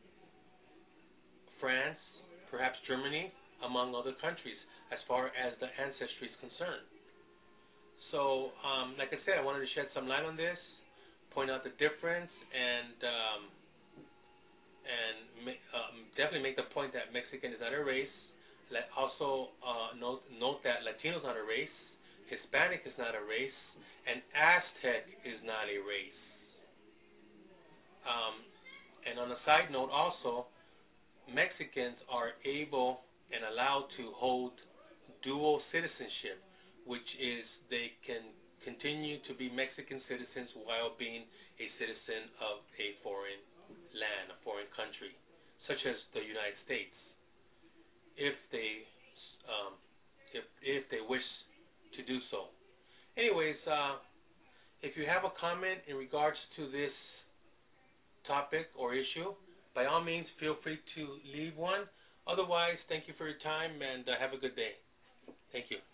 France, perhaps Germany, among other countries, as far as the ancestry is concerned. So, um, like I said, I wanted to shed some light on this, point out the difference, and um, and um, definitely make the point that Mexican is not a race. Let also uh, note note that Latino is not a race, Hispanic is not a race, and Aztec is not a race. Um, and on a side note, also, Mexicans are able and allowed to hold dual citizenship, which is they can continue to be Mexican citizens while being a citizen of a foreign land, a foreign country, such as the United States, if they um, if if they wish to do so. Anyways, uh, if you have a comment in regards to this topic or issue, by all means, feel free to leave one. Otherwise, thank you for your time, and uh, have a good day. Thank you.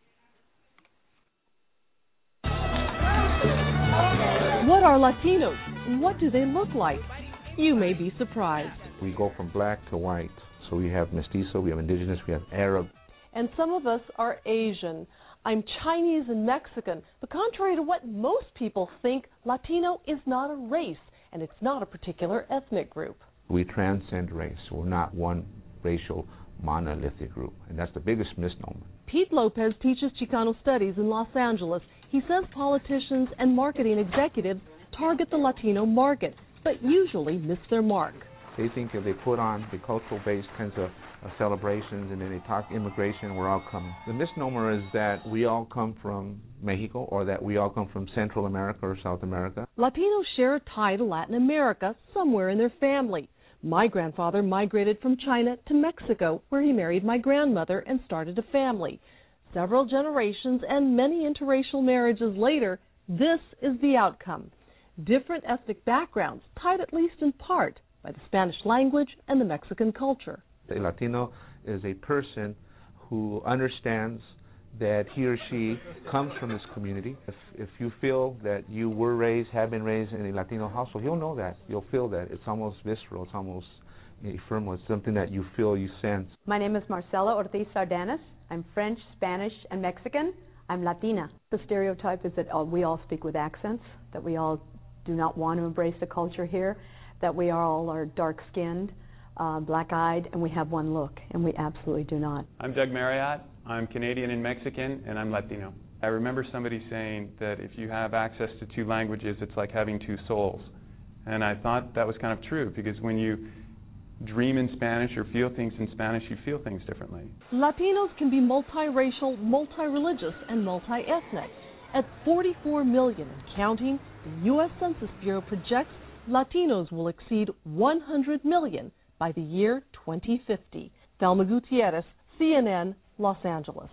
What are Latinos? What do they look like? You may be surprised. We go from black to white. So we have mestizo, we have indigenous, we have Arab. And some of us are Asian. I'm Chinese and Mexican. But contrary to what most people think, Latino is not a race, and it's not a particular ethnic group. We transcend race. We're not one racial monolithic group, and that's the biggest misnomer. Pete Lopez teaches Chicano studies in Los Angeles. He says politicians and marketing executives target the Latino market, but usually miss their mark. They think if they put on the cultural-based kinds of uh, celebrations and then they talk immigration, we're all coming. The misnomer is that we all come from Mexico or that we all come from Central America or South America. Latinos share a tie to Latin America somewhere in their family. My grandfather migrated from China to Mexico, where he married my grandmother and started a family. Several generations and many interracial marriages later, this is the outcome. Different ethnic backgrounds, tied at least in part by the Spanish language and the Mexican culture. A Latino is a person who understands that he or she comes from this community. If, if you feel that you were raised, have been raised in a Latino household, you'll know that. You'll feel that. It's almost visceral. It's almost ephemeral. It's something that you feel, you sense. My name is Marcela Ortiz Sardenas. I'm French, Spanish, and Mexican. I'm Latina. The stereotype is that uh, we all speak with accents, that we all do not want to embrace the culture here, that we all are dark-skinned, uh, black-eyed, and we have one look, and we absolutely do not. I'm Doug Marriott. I'm Canadian and Mexican, and I'm Latino. I remember somebody saying that if you have access to two languages, it's like having two souls. And I thought that was kind of true, because when you dream in Spanish or feel things in Spanish, you feel things differently. Latinos can be multiracial, multireligious, and multi-ethnic. At forty-four million and counting, the U S Census Bureau projects Latinos will exceed one hundred million by the year twenty fifty. Thelma Gutierrez, C N N, Los Angeles.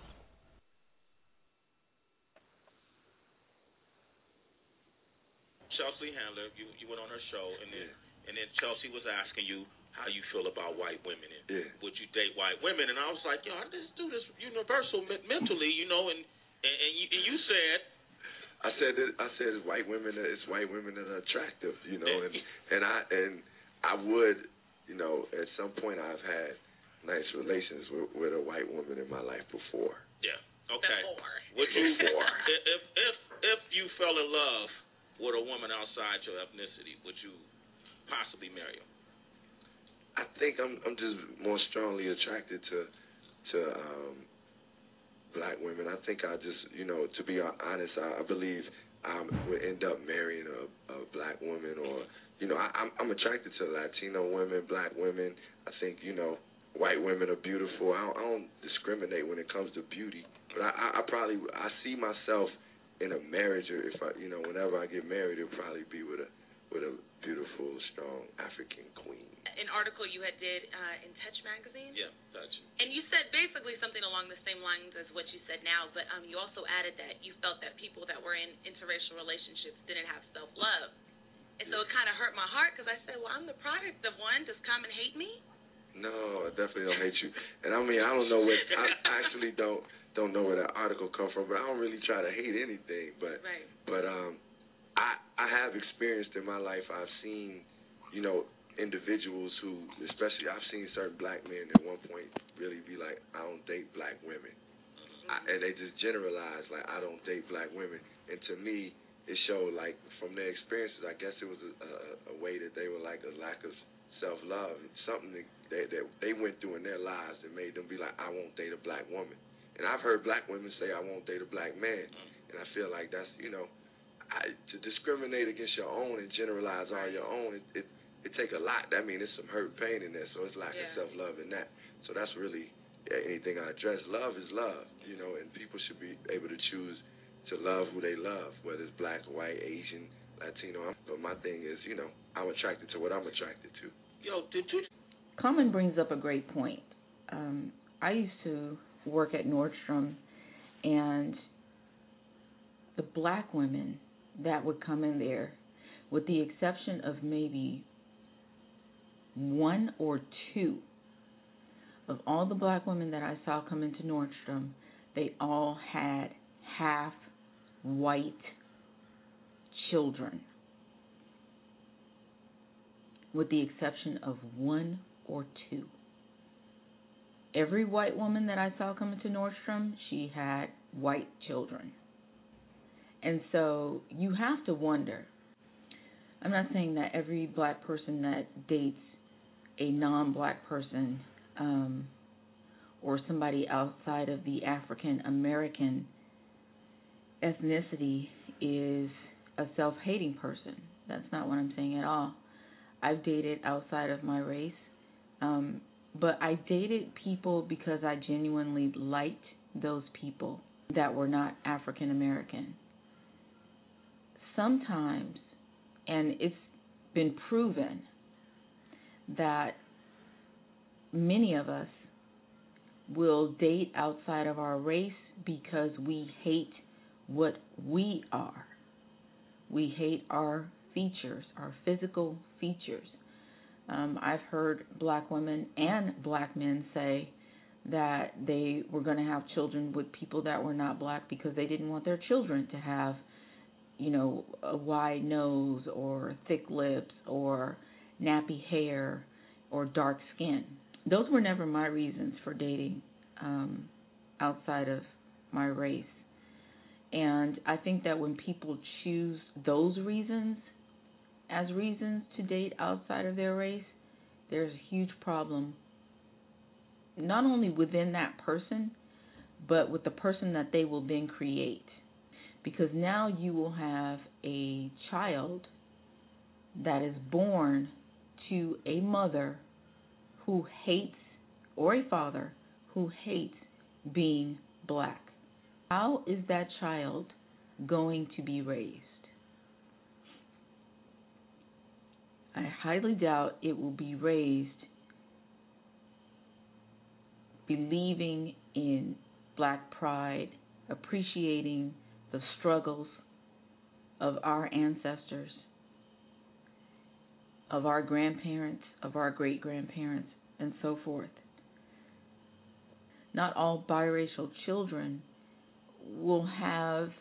Chelsea Handler, you, you went on her show, and then yeah. and then Chelsea was asking you how you feel about white women, and yeah. would you date white women? And I was like, yo, I just do this universal mentally, you know, and and, and, you, and you said. I said that, I said it's white women. It's white women that are attractive, you know, and and I and I would, you know, at some point I've had nice relations with, with a white woman in my life before. Yeah. Okay. Before. Would you before? if if if you fell in love with a woman outside your ethnicity, would you possibly marry her? I think I'm I'm just more strongly attracted to to um, black women. I think I just, you know, to be honest, I, I believe I would end up marrying a, a black woman, or, you know, I, I'm, I'm attracted to Latino women, black women. I think, you know, white women are beautiful. I don't, I don't discriminate when it comes to beauty, but I, I, I probably I see myself in a marriage, or if I, you know, whenever I get married, it'll probably be with a with a beautiful, strong African queen. An article you had did uh, in Touch magazine. Yeah, Touch. And you said basically something along the same lines as what you said now, but um, you also added that you felt that people that were in interracial relationships didn't have self-love. And yeah. so it kind of hurt my heart, because I said, well, I'm the product of one. Does Common hate me? No, I definitely don't hate you. And I mean, I don't know what, I actually don't don't know where that article come from, but I don't really try to hate anything. But, right. but um, I, I have experienced in my life, I've seen, you know, individuals who, especially I've seen certain black men at one point really be like, I don't date black women. I, and they just generalize, like, I don't date black women. And to me, it showed, like, from their experiences, I guess it was a, a, a way that they were like a lack of self-love, something that they, that they went through in their lives that made them be like, I won't date a black woman. And I've heard black women say, I won't date a black man. And I feel like that's, you know, I, to discriminate against your own and generalize all your own, it, it it take a lot. I mean, there's some hurt, pain in there, so it's lack Yeah. of self-love in that. So that's really anything I address. Love is love, you know, and people should be able to choose to love who they love, whether it's black, white, Asian, Latino. But my thing is, you know, I'm attracted to what I'm attracted to. Yo, did you? Common brings up a great point. Um, I used to work at Nordstrom, and the black women that would come in there, with the exception of maybe one or two, of all the black women that I saw come into Nordstrom, they all had half white children, with the exception of one or two. Every white woman that I saw come into Nordstrom, she had white children. And so you have to wonder. I'm not saying that every black person that dates a non-black person um, or somebody outside of the African American ethnicity is a self-hating person. That's not what I'm saying at all. I've dated outside of my race, um, but I dated people because I genuinely liked those people that were not African American. Sometimes, and it's been proven that many of us will date outside of our race because we hate what we are. We hate our features, our physical features. Um, I've heard black women and black men say that they were going to have children with people that were not black because they didn't want their children to have, you know, a wide nose or thick lips or nappy hair or dark skin. Those were never my reasons for dating um, outside of my race. And I think that when people choose those reasons as reasons to date outside of their race, there's a huge problem, not only within that person, but with the person that they will then create. Because now you will have a child that is born to a mother who hates, or a father who hates being black. How is that child going to be raised? I highly doubt it will be raised believing in black pride, appreciating the struggles of our ancestors, of our grandparents, of our great-grandparents, and so forth. Not all biracial children will have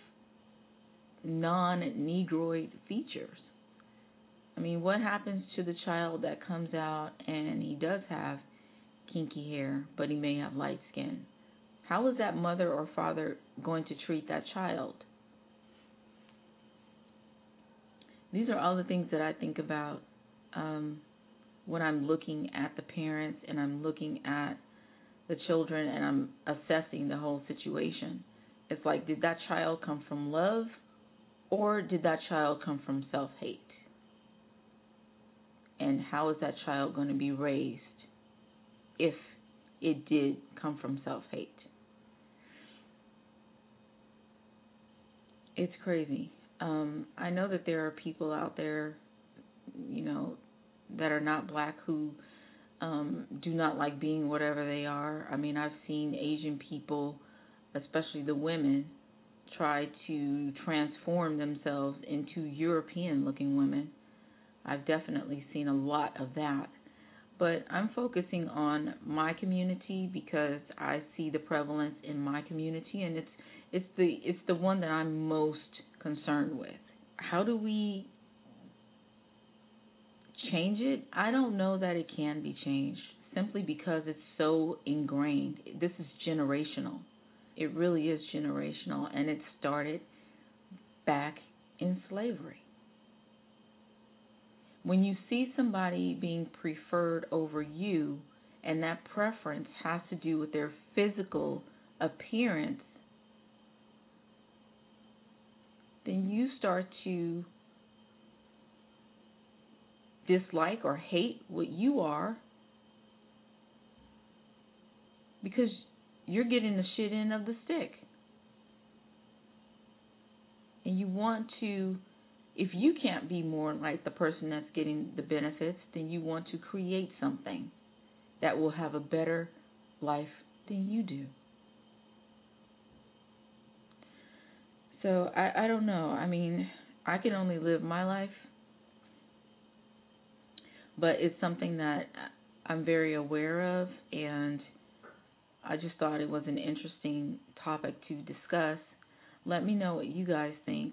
non-Negroid features. I mean, what happens to the child that comes out and he does have kinky hair, but he may have light skin? How is that mother or father going to treat that child? These are all the things that I think about um, when I'm looking at the parents and I'm looking at the children and I'm assessing the whole situation. It's like, did that child come from love or did that child come from self-hate? And how is that child going to be raised if it did come from self-hate? It's crazy. Um, I know that there are people out there, you know, that are not black who um, do not like being whatever they are. I mean, I've seen Asian people, especially the women, try to transform themselves into European-looking women. I've definitely seen a lot of that. But I'm focusing on my community because I see the prevalence in my community, and it's it's the it's the one that I'm most concerned with. How do we change it? I don't know that it can be changed simply because it's so ingrained. This is generational. It really is generational, and it started back in slavery. When you see somebody being preferred over you, and that preference has to do with their physical appearance, then you start to dislike or hate what you are because you're getting the shit end of the stick. And you want to, if you can't be more like the person that's getting the benefits, then you want to create something that will have a better life than you do. So I, I don't know. I mean, I can only live my life, but it's something that I'm very aware of, and I just thought it was an interesting topic to discuss. Let me know what you guys think.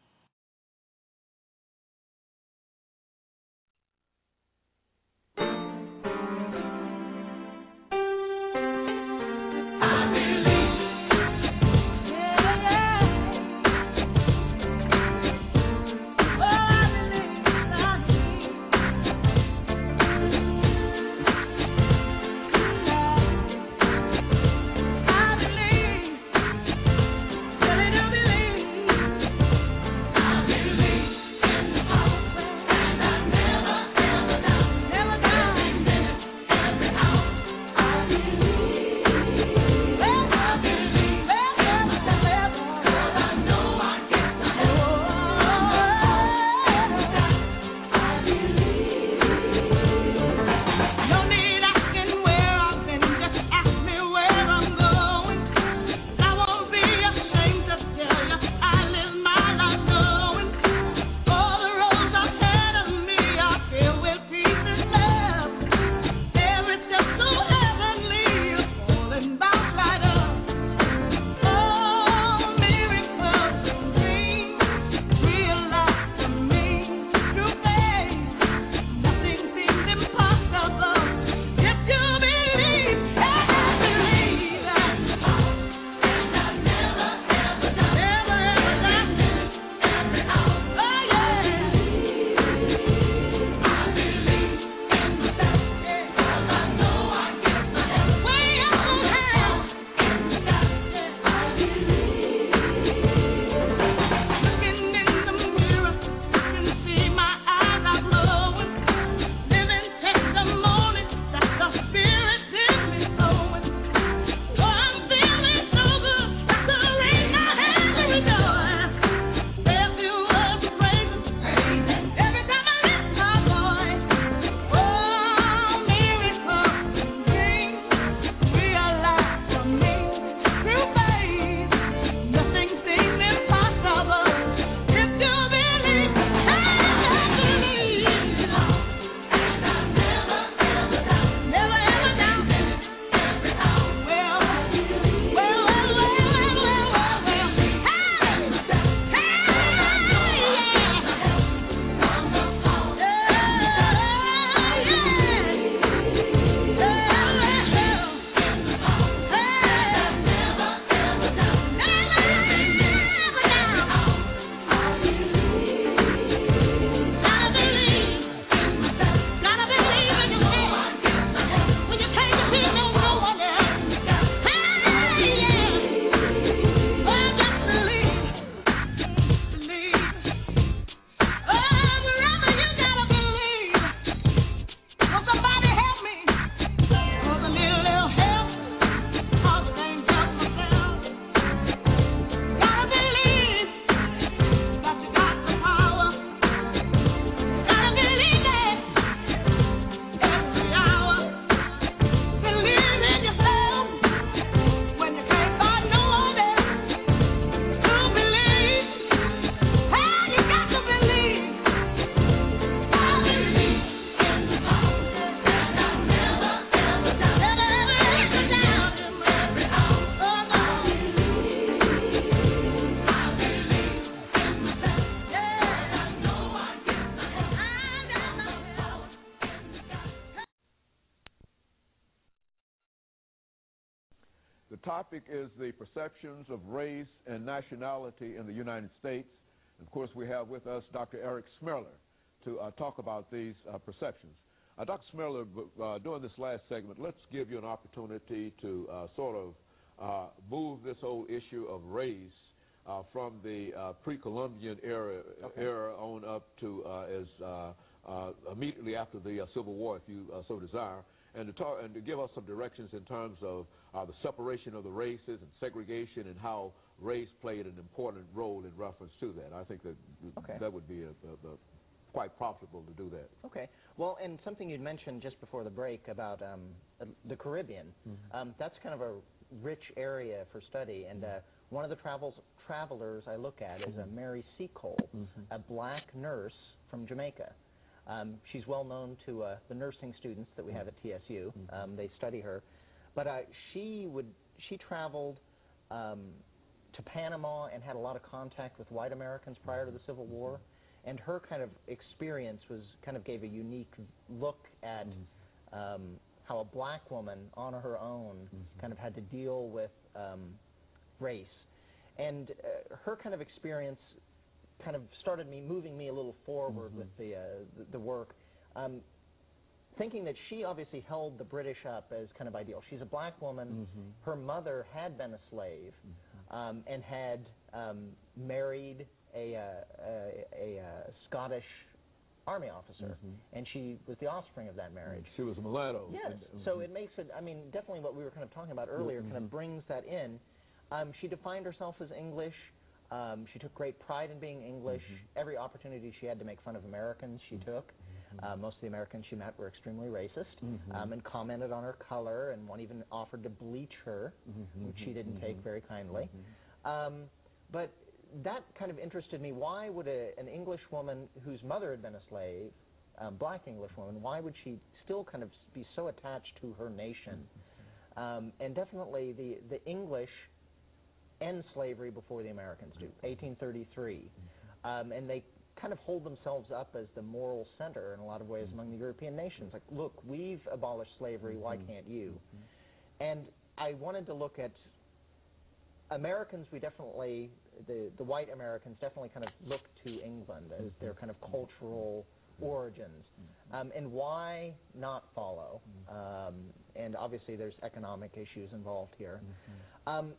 The topic is the perceptions of race and nationality in the United States. Of course, we have with us Doctor Eric Smerler to uh, talk about these uh, perceptions. Uh, Doctor Smerler, uh, during this last segment, let's give you an opportunity to uh, sort of uh, move this whole issue of race uh, from the uh, pre-Columbian era, okay. era on up to uh, as uh, uh, immediately after the uh, Civil War, if you uh, so desire, and to talk and to give us some directions in terms of uh, the separation of the races and segregation and how race played an important role in reference to that. I think that okay. that would be a, a, a quite profitable to do that. Okay. Well, and something you'd mentioned just before the break about um, the Caribbean, mm-hmm. um, that's kind of a rich area for study, and uh, one of the travels travelers I look at is uh, Mary Seacole, mm-hmm. a black nurse from Jamaica. Um, she's well known to uh, the nursing students that we have at T S U. Mm-hmm. Um, they study her, but uh, she would she traveled um, to Panama and had a lot of contact with white Americans prior to the Civil War, and her kind of experience was kind of gave a unique look at mm-hmm. um, how a black woman on her own mm-hmm. kind of had to deal with um, race, and uh, her kind of experience kind of started me moving me a little forward mm-hmm. with the, uh, the the work, um, thinking that she obviously held the British up as kind of ideal. She's a black woman. Mm-hmm. Her mother had been a slave mm-hmm. um, and had um, married a, uh, a, a, a Scottish army officer, mm-hmm. and she was the offspring of that marriage. She was a mulatto. Yes, mm-hmm. so it makes it, I mean, definitely what we were kind of talking about earlier mm-hmm. kind of brings that in. Um, she defined herself as English. Um, she took great pride in being English. Mm-hmm. Every opportunity she had to make fun of Americans, she mm-hmm. took. Uh, most of the Americans she met were extremely racist mm-hmm. um, and commented on her color, and one even offered to bleach her, mm-hmm. which she didn't mm-hmm. take very kindly. Mm-hmm. Um, but that kind of interested me. Why would a, an English woman whose mother had been a slave, um, black English woman, why would she still kind of be so attached to her nation? Mm-hmm. Um, and definitely the, the English end slavery before the Americans do, eighteen thirty-three. Um, and they kind of hold themselves up as the moral center in a lot of ways among the European nations. Like, look, we've abolished slavery, why can't you? And I wanted to look at Americans, we definitely, the, the white Americans definitely kind of look to England as their kind of cultural origins. Um, and why not follow? Um, and obviously there's economic issues involved here. Um,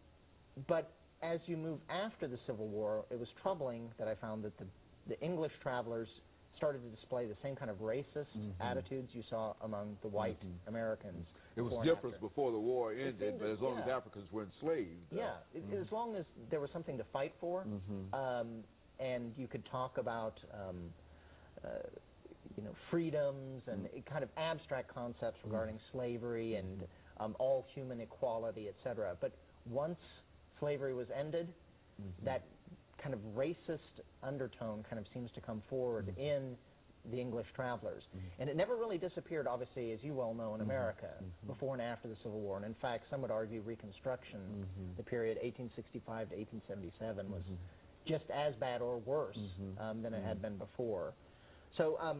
But as you move after the Civil War, it was troubling that I found that the, the English travelers started to display the same kind of racist mm-hmm. attitudes you saw among the white mm-hmm. Americans. It was different before the war ended, but as long yeah. as Africans were enslaved. Yeah, uh, it, mm-hmm. as long as there was something to fight for, mm-hmm. um, and you could talk about um, uh, you know, freedoms and mm-hmm. kind of abstract concepts regarding mm-hmm. slavery and um, all human equality, et cetera. But once slavery was ended, mm-hmm. that kind of racist undertone kind of seems to come forward mm-hmm. in the English travelers. Mm-hmm. And it never really disappeared, obviously, as you well know, in mm-hmm. America, mm-hmm. before and after the Civil War. And in fact, some would argue Reconstruction, mm-hmm. the period eighteen sixty-five to eighteen seventy-seven, was mm-hmm. just as bad or worse mm-hmm. um, than it mm-hmm. had been before. So um,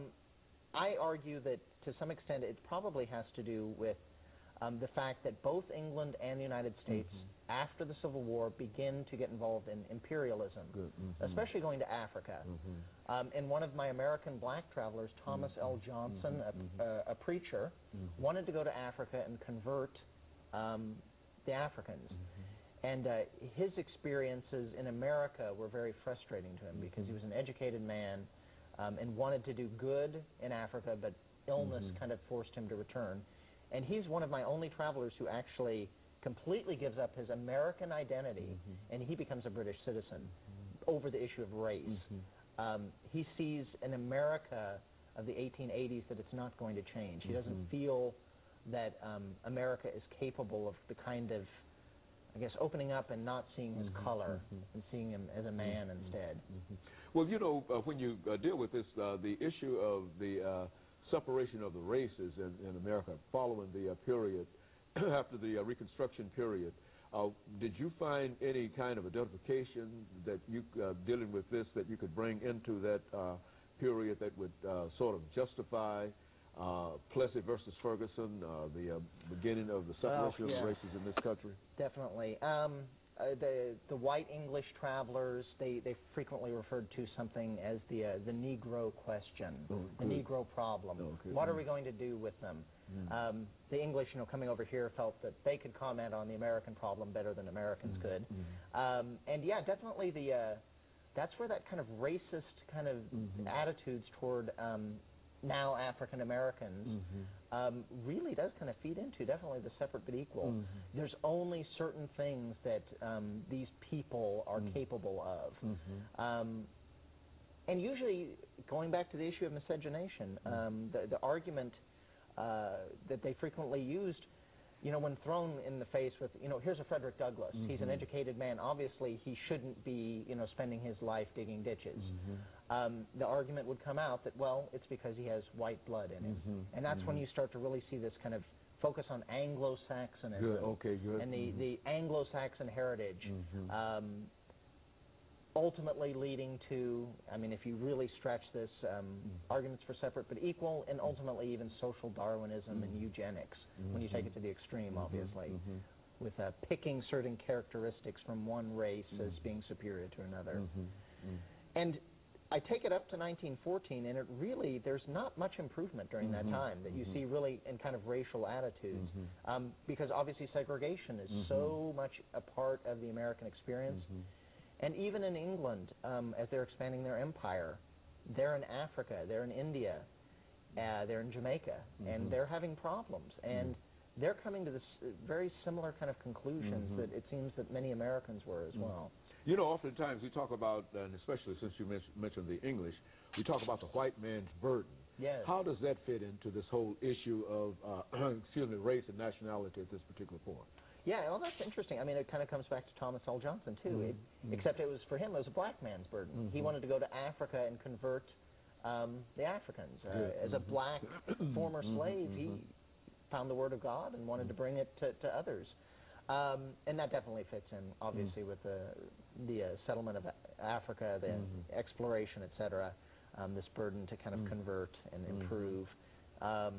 I argue that, to some extent, it probably has to do with Um, the fact that both England and the United States, mm-hmm. after the Civil War, begin to get involved in imperialism, mm-hmm. especially going to Africa. Mm-hmm. Um, and one of my American black travelers, Thomas mm-hmm. L. Johnson, mm-hmm. a, a, a preacher, mm-hmm. wanted to go to Africa and convert um, the Africans. Mm-hmm. And uh, his experiences in America were very frustrating to him mm-hmm. because he was an educated man um, and wanted to do good in Africa, but illness mm-hmm. kind of forced him to return. And he's one of my only travelers who actually completely gives up his American identity, mm-hmm. and he becomes a British citizen mm-hmm. over the issue of race. Mm-hmm. Um, he sees an America of the eighteen eighties that it's not going to change. He mm-hmm. doesn't feel that um, America is capable of the kind of, I guess, opening up and not seeing his mm-hmm. color mm-hmm. and seeing him as a man mm-hmm. instead. Mm-hmm. Well, you know, uh, when you uh, deal with this, uh, the issue of the uh, separation of the races in, in America following the uh, period, after the uh, Reconstruction period, uh, did you find any kind of identification that you, uh, dealing with this, that you could bring into that uh, period that would uh, sort of justify uh, Plessy versus Ferguson, uh, the uh, beginning of the separation well, yeah. of the races in this country? Definitely. Um, Uh, the the white English travelers, they, they frequently referred to something as the uh, the Negro question, oh, the Negro problem. Oh, okay. What are we going to do with them? Mm. Um, the English, you know, coming over here felt that they could comment on the American problem better than Americans mm. could. Mm. Um, and yeah, definitely the uh, that's where that kind of racist kind of mm-hmm. attitudes toward um, now African Americans, mm-hmm. um, really does kind of feed into definitely the separate but equal. Mm-hmm. There's only certain things that um, these people are mm-hmm. capable of. Mm-hmm. Um, and usually, going back to the issue of miscegenation, mm-hmm. um, the, the argument uh, that they frequently used, you know, when thrown in the face with, you know, here's a Frederick Douglass. Mm-hmm. He's an educated man. Obviously, he shouldn't be, you know, spending his life digging ditches. Mm-hmm. Um, the argument would come out that, well, it's because he has white blood in him. Mm-hmm. And that's mm-hmm. when you start to really see this kind of focus on Anglo-Saxonism. Good. Okay, good. And the, mm-hmm. the Anglo-Saxon heritage. Mm-hmm. um, ultimately leading to, I mean, if you really stretch this, um, mm-hmm. arguments for separate but equal, and ultimately even social Darwinism mm-hmm. and eugenics, mm-hmm. when you take it to the extreme, mm-hmm. obviously, mm-hmm. with uh, picking certain characteristics from one race mm-hmm. as being superior to another. Mm-hmm. Mm-hmm. And I take it up to nineteen fourteen, and it really, there's not much improvement during mm-hmm. that time that you mm-hmm. see really in kind of racial attitudes, mm-hmm. um, because obviously segregation is mm-hmm. so much a part of the American experience. Mm-hmm. And even in England, um, as they're expanding their empire, they're in Africa, they're in India, uh, they're in Jamaica, mm-hmm. and they're having problems. And mm-hmm. they're coming to this very similar kind of conclusions mm-hmm. that it seems that many Americans were as mm-hmm. well. You know, oftentimes we talk about, and especially since you mentioned the English, we talk about the white man's burden. Yes. How does that fit into this whole issue of, uh, excuse me, race and nationality at this particular point? Yeah, well, that's interesting. I mean, it kind of comes back to Thomas L. Johnson, too, mm-hmm. it, mm-hmm. except it was, for him, it was a black man's burden. Mm-hmm. He wanted to go to Africa and convert um, the Africans. Uh, mm-hmm. As a black former slave, mm-hmm. he found the Word of God and wanted mm-hmm. to bring it to, to others. Um, and that definitely fits in, obviously, mm-hmm. with the, the uh, settlement of Africa, the mm-hmm. exploration, et cetera, um, this burden to kind of mm-hmm. convert and improve. Um,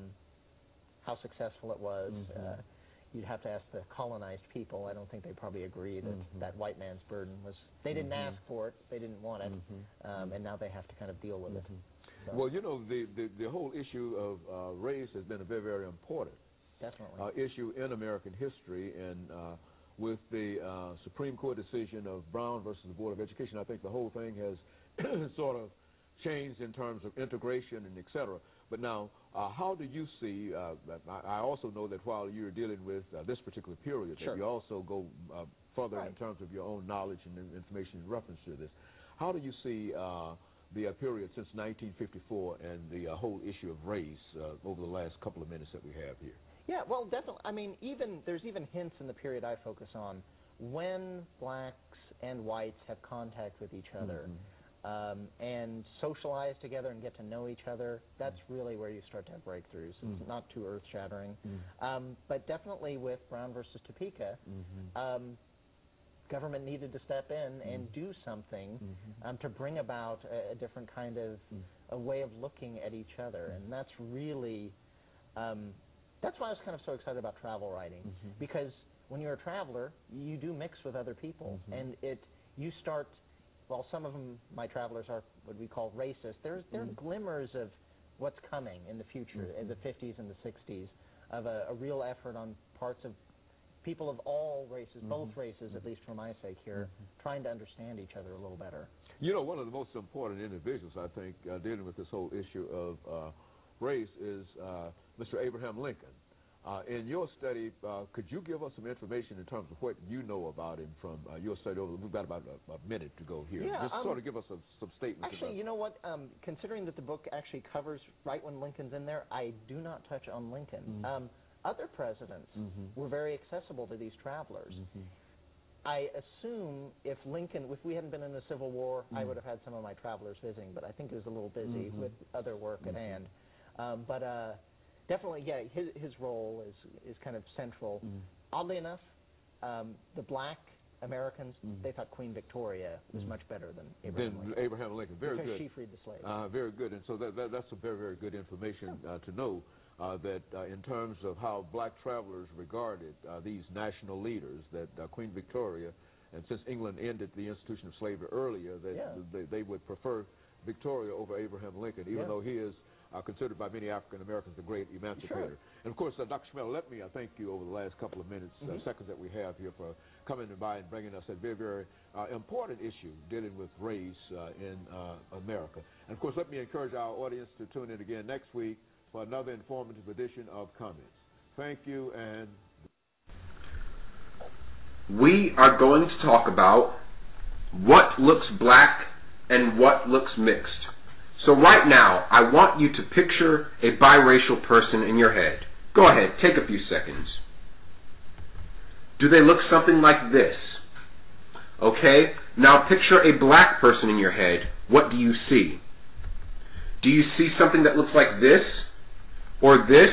how successful it was. Mm-hmm. Uh, You'd have to ask the colonized people. I don't think they probably agree that mm-hmm. that white man's burden was, they didn't mm-hmm. ask for it, they didn't want it, mm-hmm. um, and now they have to kind of deal with mm-hmm. it. So. Well, you know, the, the, the whole issue of uh, race has been a very, very important Definitely. Uh, issue in American history, and uh, with the uh, Supreme Court decision of Brown versus the Board of Education, I think the whole thing has sort of changed in terms of integration and et cetera. But now, uh, how do you see, uh, I, I also know that while you're dealing with uh, this particular period, sure. that you also go uh, further right. in terms of your own knowledge and information in reference to this. How do you see uh, the uh, period since nineteen fifty-four and the uh, whole issue of race uh, over the last couple of minutes that we have here? Yeah, well, definitely. I mean, even there's even hints in the period I focus on when blacks and whites have contact with each other. Mm-hmm. Um, and socialize together and get to know each other, that's really where you start to have breakthroughs. It's mm-hmm. not too earth-shattering. Mm-hmm. Um, but definitely with Brown versus Topeka, mm-hmm. um, government needed to step in mm-hmm. and do something mm-hmm. um, to bring about a, a different kind of mm-hmm. a way of looking at each other. And that's really, um, that's why I was kind of so excited about travel writing. Mm-hmm. Because when you're a traveler, you do mix with other people. Mm-hmm. And it you start... Well, some of them, my travelers, are what we call racist. There's there are mm-hmm. glimmers of what's coming in the future, mm-hmm. in the fifties and the sixties, of a, a real effort on parts of people of all races, mm-hmm. both races, mm-hmm. at least for my sake here, mm-hmm. trying to understand each other a little better. You know, one of the most important individuals, I think, uh, dealing with this whole issue of uh, race is uh, Mister Abraham Lincoln. Uh, in your study, uh, could you give us some information in terms of what you know about him from uh, your study? Over, we've got about a, a minute to go here. Yeah, Just um, sort of give us a, some statements. Actually, about you know what? Um, considering that the book actually covers right when Lincoln's in there, I do not touch on Lincoln. Mm-hmm. Um, other presidents mm-hmm. were very accessible to these travelers. Mm-hmm. I assume if Lincoln, if we hadn't been in the Civil War, mm-hmm. I would have had some of my travelers visiting, but I think he was a little busy mm-hmm. with other work mm-hmm. at hand. Um, but uh, definitely, yeah, his his role is is kind of central. Mm-hmm. Oddly enough, um, the black Americans, mm-hmm. they thought Queen Victoria was mm-hmm. much better than Abraham then Lincoln. Abraham Lincoln, very because good. She freed the slaves. Uh, very good, and so that, that that's some very very good information uh, to know. Uh, that uh, in terms of how black travelers regarded uh, these national leaders, that uh, Queen Victoria, and since England ended the institution of slavery earlier, that yeah. they, they would prefer Victoria over Abraham Lincoln, even yeah. though he is uh, considered by many African Americans the great emancipator. Sure. And of course, uh, Doctor Schmeller, let me uh, thank you over the last couple of minutes, mm-hmm. uh, seconds that we have here for coming by and bringing us a very, very uh, important issue dealing with race uh, in uh, America. And of course, let me encourage our audience to tune in again next week for another informative edition of Comments. Thank you, and we are going to talk about what looks black and what looks mixed. So right now, I want you to picture a biracial person in your head. Go ahead, take a few seconds. Do they look something like this? Okay, now picture a black person in your head. What do you see? Do you see something that looks like this, or this,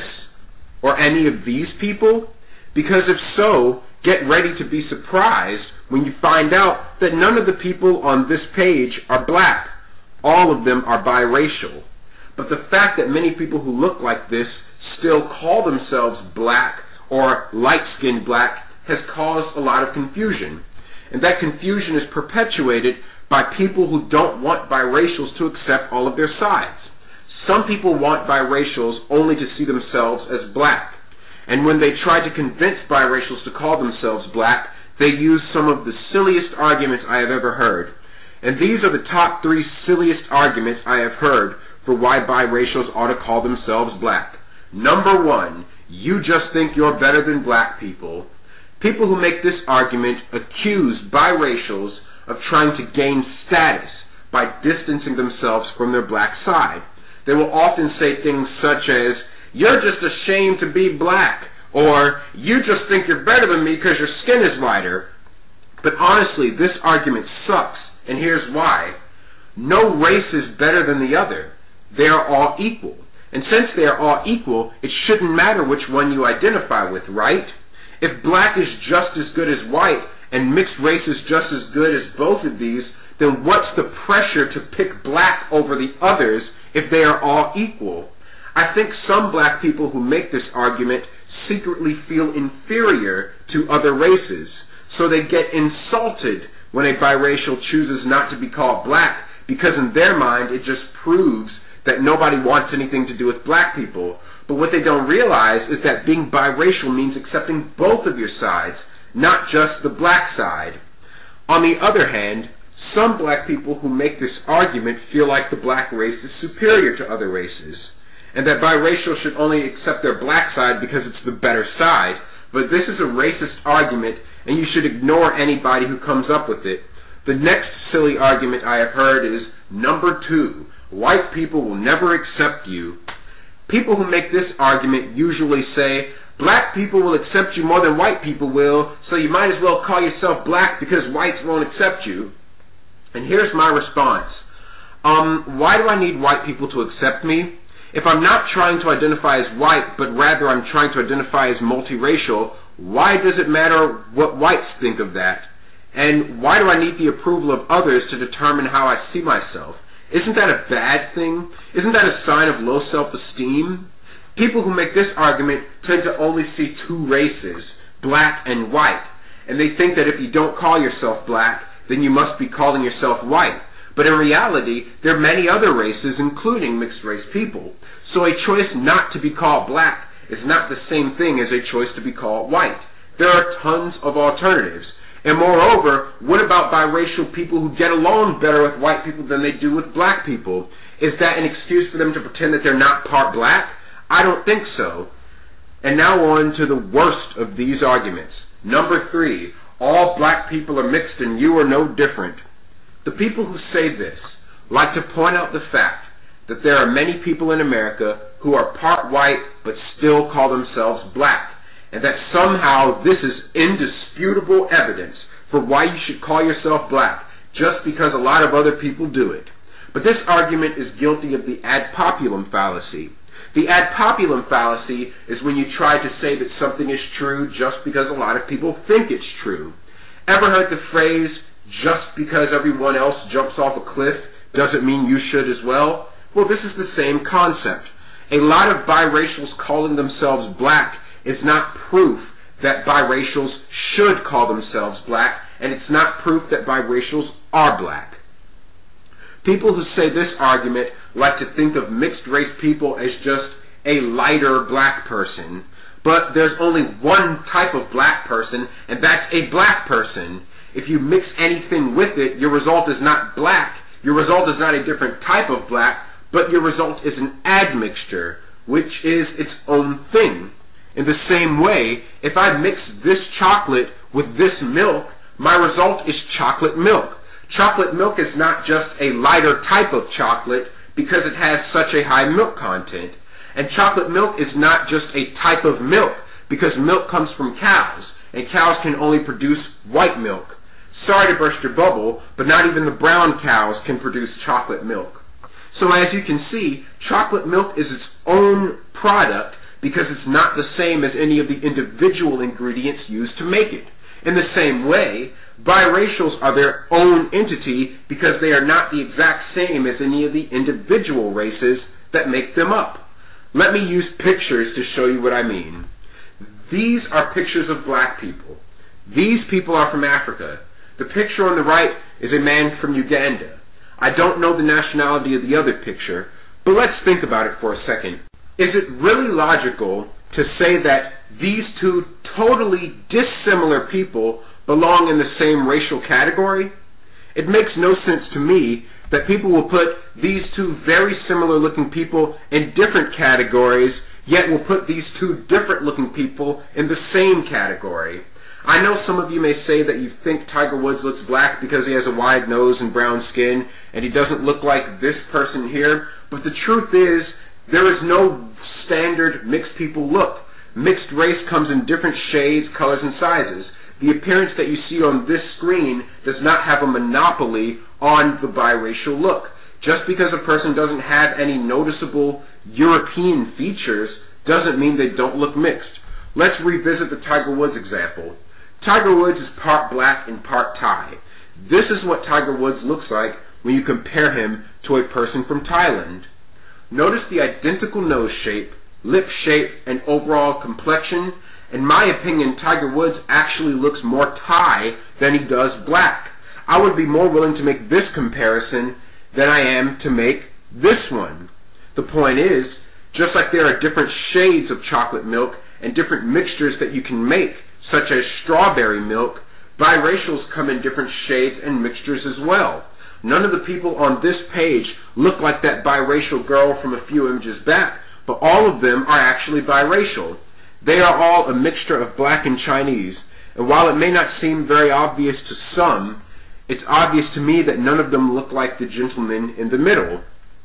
or any of these people? Because if so, get ready to be surprised when you find out that none of the people on this page are black. All of them are biracial. But the fact that many people who look like this still call themselves black or light-skinned black has caused a lot of confusion. And that confusion is perpetuated by people who don't want biracials to accept all of their sides. Some people want biracials only to see themselves as black. And when they try to convince biracials to call themselves black, they use some of the silliest arguments I have ever heard. And these are the top three silliest arguments I have heard for why biracials ought to call themselves black. Number one, you just think you're better than black people. People who make this argument accuse biracials of trying to gain status by distancing themselves from their black side. They will often say things such as, "You're just ashamed to be black," or "You just think you're better than me because your skin is lighter." But honestly, this argument sucks, and here's why. No race is better than the other. They are all equal. And since they are all equal, it shouldn't matter which one you identify with, right? If black is just as good as white, and mixed race is just as good as both of these, then what's the pressure to pick black over the others if they are all equal? I think some black people who make this argument secretly feel inferior to other races, so they get insulted when a biracial chooses not to be called black, because in their mind it just proves that nobody wants anything to do with black people. But what they don't realize is that being biracial means accepting both of your sides, not just the black side. On the other hand, some black people who make this argument feel like the black race is superior to other races, and that biracials should only accept their black side because it's the better side. But this is a racist argument, and you should ignore anybody who comes up with it. The next silly argument I have heard is, number two, white people will never accept you. People who make this argument usually say, black people will accept you more than white people will, so you might as well call yourself black because whites won't accept you. And here's my response. Um, why do I need white people to accept me? If I'm not trying to identify as white, but rather I'm trying to identify as multiracial, why does it matter what whites think of that? And why do I need the approval of others to determine how I see myself? Isn't that a bad thing? Isn't that a sign of low self-esteem? People who make this argument tend to only see two races, black and white, and they think that if you don't call yourself black, then you must be calling yourself white. But in reality, there are many other races, including mixed-race people. So a choice not to be called black is not the same thing as a choice to be called white. There are tons of alternatives. And moreover, what about biracial people who get along better with white people than they do with black people? Is that an excuse for them to pretend that they're not part black? I don't think so. And now on to the worst of these arguments. Number three, all black people are mixed and you are no different. The people who say this like to point out the fact that there are many people in America who are part white but still call themselves black, and that somehow this is indisputable evidence for why you should call yourself black just because a lot of other people do it. But this argument is guilty of the ad populum fallacy. The ad populum fallacy is when you try to say that something is true just because a lot of people think it's true. Ever heard the phrase, just because everyone else jumps off a cliff doesn't mean you should as well? Well, this is the same concept. A lot of biracials calling themselves black is not proof that biracials should call themselves black, and it's not proof that biracials are black. People who say this argument like to think of mixed-race people as just a lighter black person. But there's only one type of black person, and that's a black person. If you mix anything with it, your result is not black. Your result is not a different type of black, but your result is an admixture, which is its own thing. In the same way, if I mix this chocolate with this milk, my result is chocolate milk. Chocolate milk is not just a lighter type of chocolate because it has such a high milk content. And chocolate milk is not just a type of milk because milk comes from cows, and cows can only produce white milk. Sorry to burst your bubble, but not even the brown cows can produce chocolate milk. So as you can see, chocolate milk is its own product because it's not the same as any of the individual ingredients used to make it. In the same way, biracials are their own entity because they are not the exact same as any of the individual races that make them up. Let me use pictures to show you what I mean. These are pictures of black people. These people are from Africa. The picture on the right is a man from Uganda. I don't know the nationality of the other picture, but let's think about it for a second. Is it really logical to say that these two totally dissimilar people belong in the same racial category? It makes no sense to me that people will put these two very similar looking people in different categories, yet will put these two different looking people in the same category. I know some of you may say that you think Tiger Woods looks black because he has a wide nose and brown skin, and he doesn't look like this person here, but the truth is, there is no standard mixed people look. Mixed race comes in different shades, colors, and sizes. The appearance that you see on this screen does not have a monopoly on the biracial look. Just because a person doesn't have any noticeable European features doesn't mean they don't look mixed. Let's revisit the Tiger Woods example. Tiger Woods is part black and part Thai. This is what Tiger Woods looks like when you compare him to a person from Thailand. Notice the identical nose shape, lip shape, and overall complexion. In my opinion, Tiger Woods actually looks more Thai than he does black. I would be more willing to make this comparison than I am to make this one. The point is, just like there are different shades of chocolate milk and different mixtures that you can make, such as strawberry milk, biracials come in different shades and mixtures as well. None of the people on this page look like that biracial girl from a few images back, but all of them are actually biracial. They are all a mixture of black and Chinese, and while it may not seem very obvious to some, it's obvious to me that none of them look like the gentleman in the middle.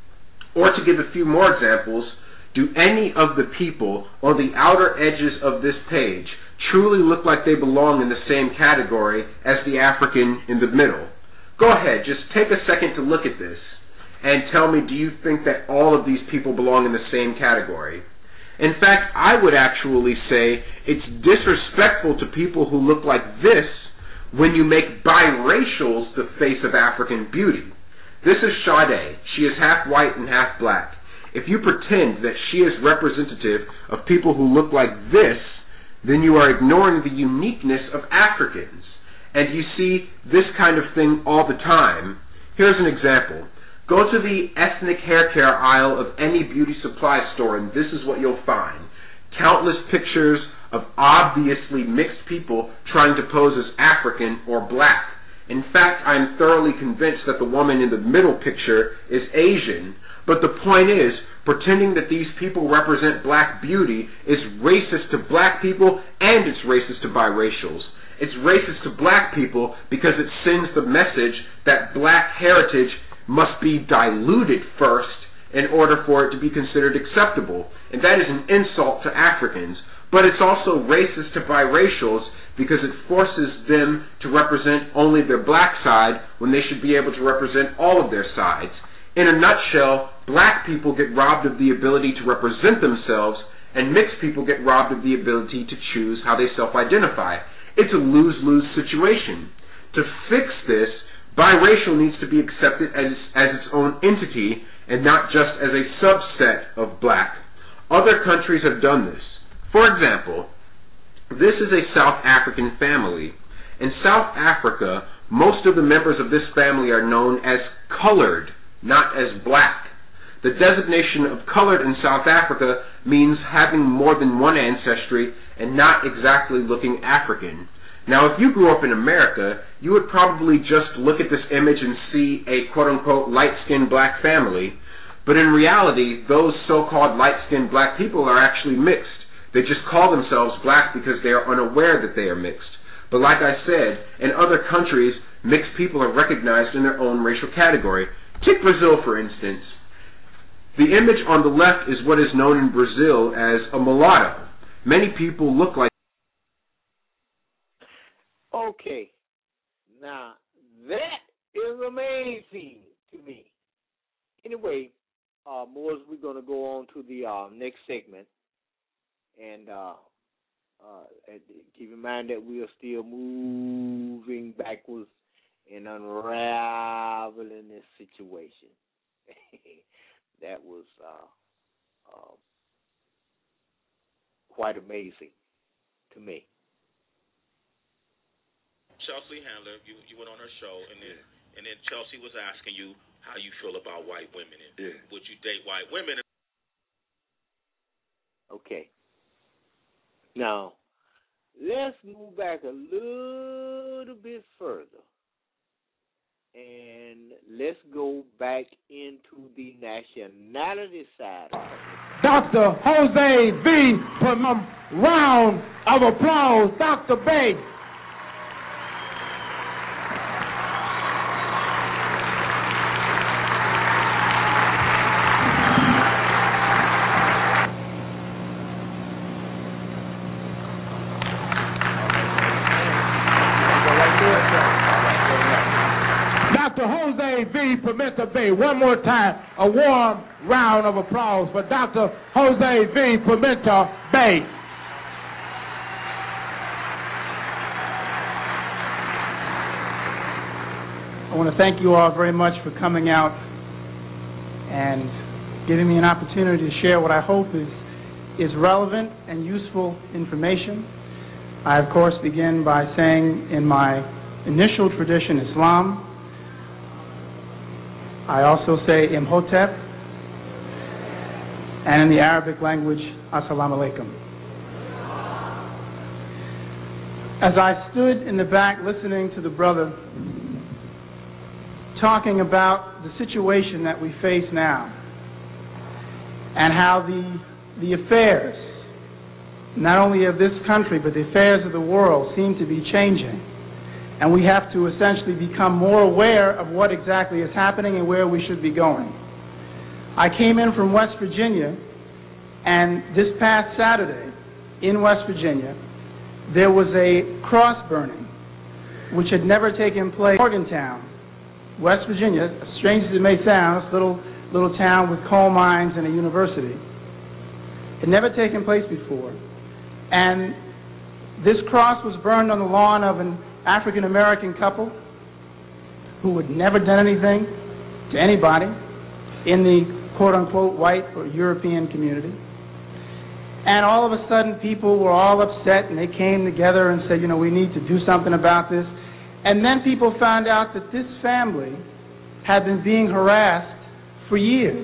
Or to give a few more examples, do any of the people on the outer edges of this page truly look like they belong in the same category as the African in the middle? Go ahead, just take a second to look at this and tell me, do you think that all of these people belong in the same category? In fact, I would actually say it's disrespectful to people who look like this when you make biracials the face of African beauty. This is Sade. She is half white and half black. If you pretend that she is representative of people who look like this, then you are ignoring the uniqueness of Africans. And you see this kind of thing all the time. Here's an example. Go to the ethnic hair care aisle of any beauty supply store, and this is what you'll find. Countless pictures of obviously mixed people trying to pose as African or black. In fact, I am thoroughly convinced that the woman in the middle picture is Asian. But the point is, pretending that these people represent black beauty is racist to black people, and it's racist to biracials. It's racist to black people because it sends the message that black heritage must be diluted first in order for it to be considered acceptable. And that is an insult to Africans. But it's also racist to biracials because it forces them to represent only their black side when they should be able to represent all of their sides. In a nutshell, black people get robbed of the ability to represent themselves, and mixed people get robbed of the ability to choose how they self-identify. It's a lose-lose situation. To fix this, biracial needs to be accepted as, as its own entity and not just as a subset of black. Other countries have done this. For example, this is a South African family. In South Africa, most of the members of this family are known as colored not as black. The designation of colored in South Africa means having more than one ancestry and not exactly looking African. Now, if you grew up in America, you would probably just look at this image and see a quote-unquote light-skinned black family, but in reality, those so-called light-skinned black people are actually mixed. They just call themselves black because they are unaware that they are mixed. But like I said, in other countries, mixed people are recognized in their own racial category. Take Brazil, for instance. The image on the left is what is known in Brazil as a mulatto. Many people look like... Okay. Now, that is amazing to me. Anyway, uh, Moors, we're going to go on to the uh, next segment. And uh, uh, keep in mind that we are still moving backwards and unraveling this situation. That was uh, uh, quite amazing to me. Chelsea Handler, you you went on her show, and then yeah. and then Chelsea was asking you how you feel about white women, and yeah. would you date white women? Okay. Now, let's move back a little bit further. And let's go back into the nationality side of it. Doctor Jose V. for a round of applause. Doctor Bay. Pimenta Bay. One more time, a warm round of applause for Doctor Jose V. Pimenta Bay. I want to thank you all very much for coming out and giving me an opportunity to share what I hope is, is relevant and useful information. I, of course, begin by saying in my initial tradition, Islam, I also say Imhotep, and in the Arabic language, Assalamu alaikum. As I stood in the back listening to the brother talking about the situation that we face now and how the, the affairs, not only of this country, but the affairs of the world seem to be changing. And we have to essentially become more aware of what exactly is happening and where we should be going. I came in from West Virginia, and this past Saturday in West Virginia, there was a cross burning which had never taken place in Morgantown, West Virginia, as strange as it may sound, this little, little town with coal mines and a university. It had never taken place before. And this cross was burned on the lawn of an African-American couple who had never done anything to anybody in the quote-unquote white or European community. And all of a sudden people were all upset and they came together and said, you know, we need to do something about this. And then people found out that this family had been being harassed for years.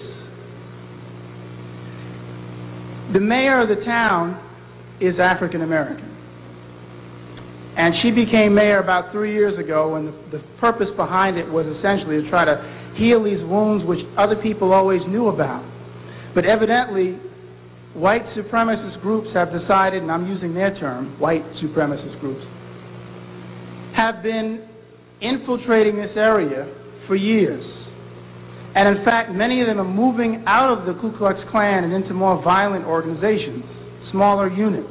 The mayor of the town is African-American. And she became mayor about three years ago, and the, the purpose behind it was essentially to try to heal these wounds which other people always knew about. But evidently, white supremacist groups have decided, and I'm using their term, white supremacist groups, have been infiltrating this area for years. And in fact, many of them are moving out of the Ku Klux Klan and into more violent organizations, smaller units.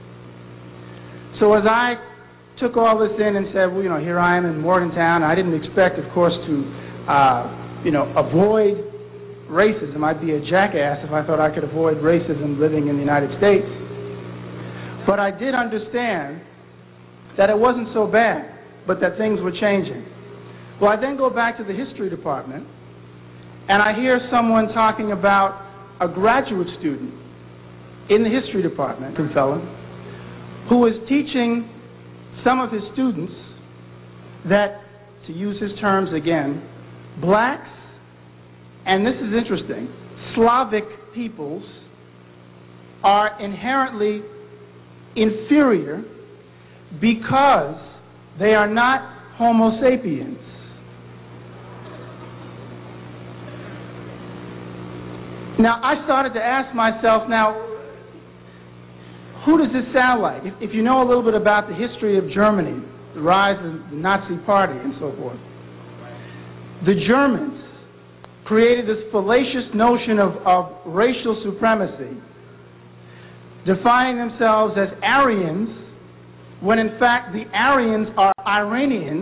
So as I took all this in and said, well, you know, here I am in Morgantown. I didn't expect, of course, to, uh, you know, avoid racism. I'd be a jackass if I thought I could avoid racism living in the United States. But I did understand that it wasn't so bad, but that things were changing. Well, I then go back to the history department, and I hear someone talking about a graduate student in the history department, fellow, who is teaching some of his students that, to use his terms again, blacks and this is interesting, Slavic peoples are inherently inferior because they are not Homo sapiens. Now, I started to ask myself, now, who does this sound like? If, if you know a little bit about the history of Germany, the rise of the Nazi Party and so forth, the Germans created this fallacious notion of, of racial supremacy, defining themselves as Aryans, when in fact the Aryans are Iranians,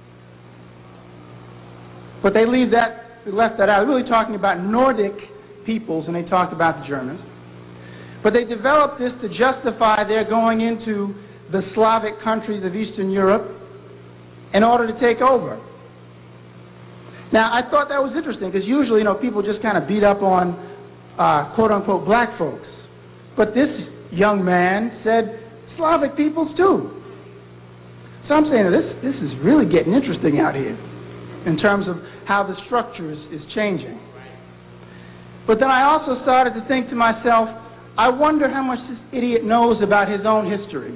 but they leave that, they left that out. They're really talking about Nordic peoples, and they talked about the Germans. But they developed this to justify their going into the Slavic countries of Eastern Europe in order to take over. Now, I thought that was interesting, because usually, you know, people just kind of beat up on uh, quote-unquote black folks. But this young man said Slavic peoples too. So I'm saying this, this is really getting interesting out here in terms of how the structure is, is changing. But then I also started to think to myself, I wonder how much this idiot knows about his own history.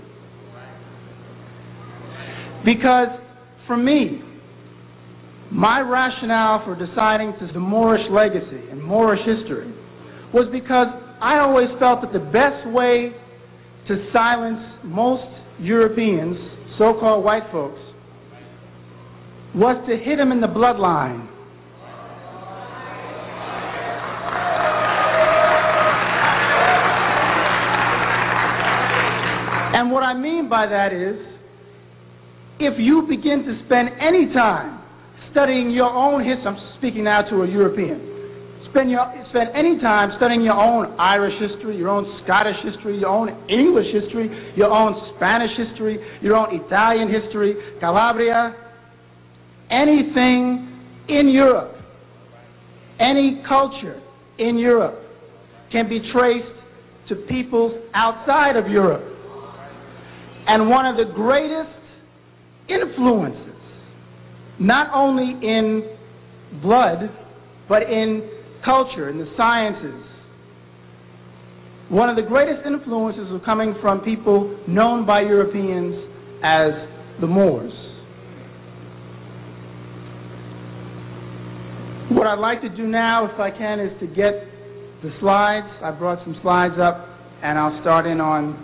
Because for me, my rationale for deciding to the Moorish legacy and Moorish history was because I always felt that the best way to silence most Europeans, so-called white folks, was to hit them in the bloodline. And what I mean by that is, if you begin to spend any time studying your own history, I'm speaking now to a European, spend, your, spend any time studying your own Irish history, your own Scottish history, your own English history, your own Spanish history, your own Italian history, Calabria, anything in Europe, any culture in Europe can be traced to peoples outside of Europe. And one of the greatest influences, not only in blood, but in culture, in the sciences, one of the greatest influences were coming from people known by Europeans as the Moors. What I'd like to do now, if I can, is to get the slides. I brought some slides up, and I'll start in on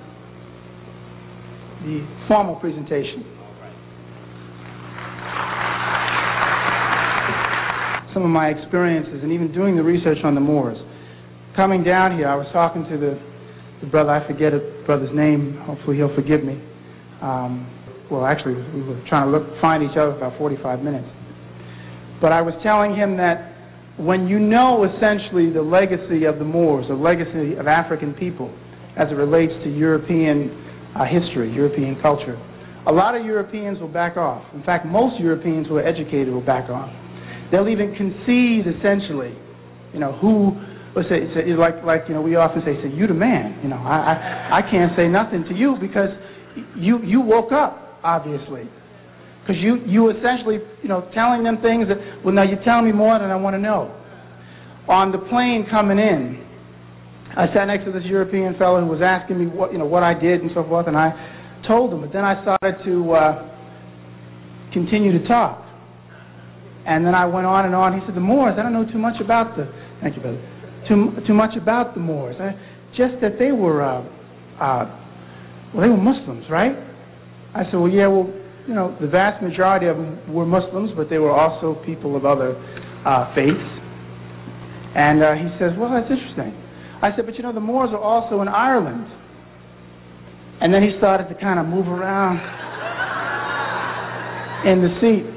the formal presentation. Some of my experiences, and even doing the research on the Moors. Coming down here, I was talking to the, the brother, I forget the brother's name, hopefully he'll forgive me. Um, well, actually, we were trying to look, find each other for about forty-five minutes. But I was telling him that when you know essentially the legacy of the Moors, the legacy of African people, as it relates to European uh, history, European culture, a lot of Europeans will back off. In fact, most Europeans who are educated will back off. They'll even concede, essentially, you know, who, let's say, say, like, like, you know, we often say, say, you the man. You know, I, I, I can't say nothing to you because you, you woke up, obviously. Because you, you essentially, you know, telling them things that, well, now you're telling me more than I want to know. On the plane coming in, I sat next to this European fellow who was asking me what, you know, what I did and so forth, and I told him. But then I started to uh, continue to talk. And then I went on and on. He said, the Moors, I don't know too much about the, thank you, brother, too, too much about the Moors. I, just that they were, uh, uh, well, they were Muslims, right? I said, well, yeah, well, you know, the vast majority of them were Muslims, but they were also people of other uh, faiths. And uh, he says, well, that's interesting. I said, but you know, the Moors are also in Ireland. And then he started to kind of move around in the seat,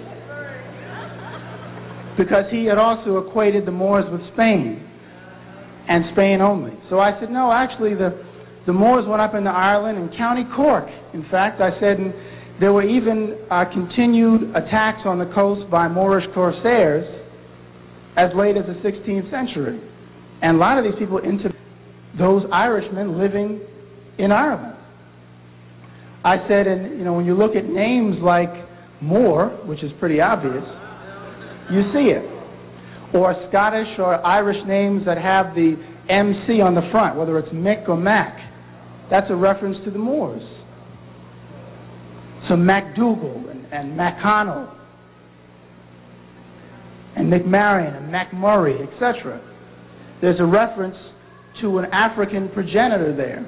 because he had also equated the Moors with Spain, and Spain only. So I said, no, actually, the, the Moors went up into Ireland and County Cork. In fact, I said, and there were even uh, continued attacks on the coast by Moorish corsairs as late as the sixteenth century. And a lot of these people into those Irishmen living in Ireland. I said, and you know, when you look at names like Moor, which is pretty obvious, you see it. or Scottish or Irish names that have the M C on the front, whether it's Mick or Mac. That's a reference to the Moors. So MacDougall and, and McConnell and McMarion and McMurray, et cetera. There's a reference to an African progenitor there.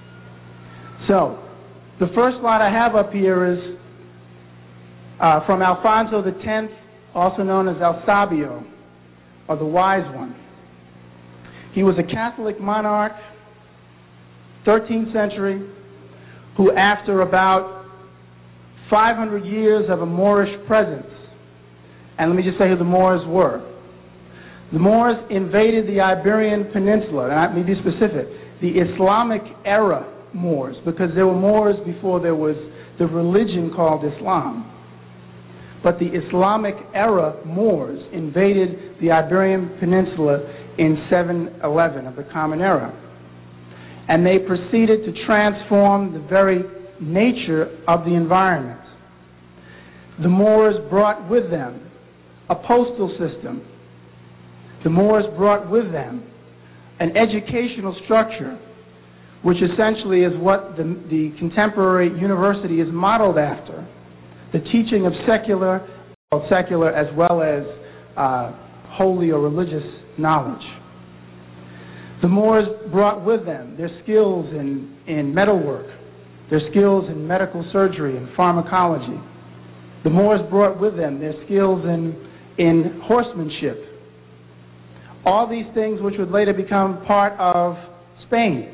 So, the first line I have up here is uh, from Alfonso the Tenth, also known as El Sabio, or the Wise One. He was a Catholic monarch, thirteenth century, who after about five hundred years of a Moorish presence, and let me just say who the Moors were. The Moors invaded the Iberian Peninsula, and let me be specific, the Islamic era Moors, because there were Moors before there was the religion called Islam. But the Islamic era Moors invaded the Iberian Peninsula in seven eleven of the Common Era. And they proceeded to transform the very nature of the environment. The Moors brought with them a postal system. The Moors brought with them an educational structure, which essentially is what the, the contemporary university is modeled after. The teaching of secular, secular as well as uh, holy or religious knowledge. The Moors brought with them their skills in, in metalwork, their skills in medical surgery and pharmacology. The Moors brought with them their skills in, in horsemanship. All these things which would later become part of Spain.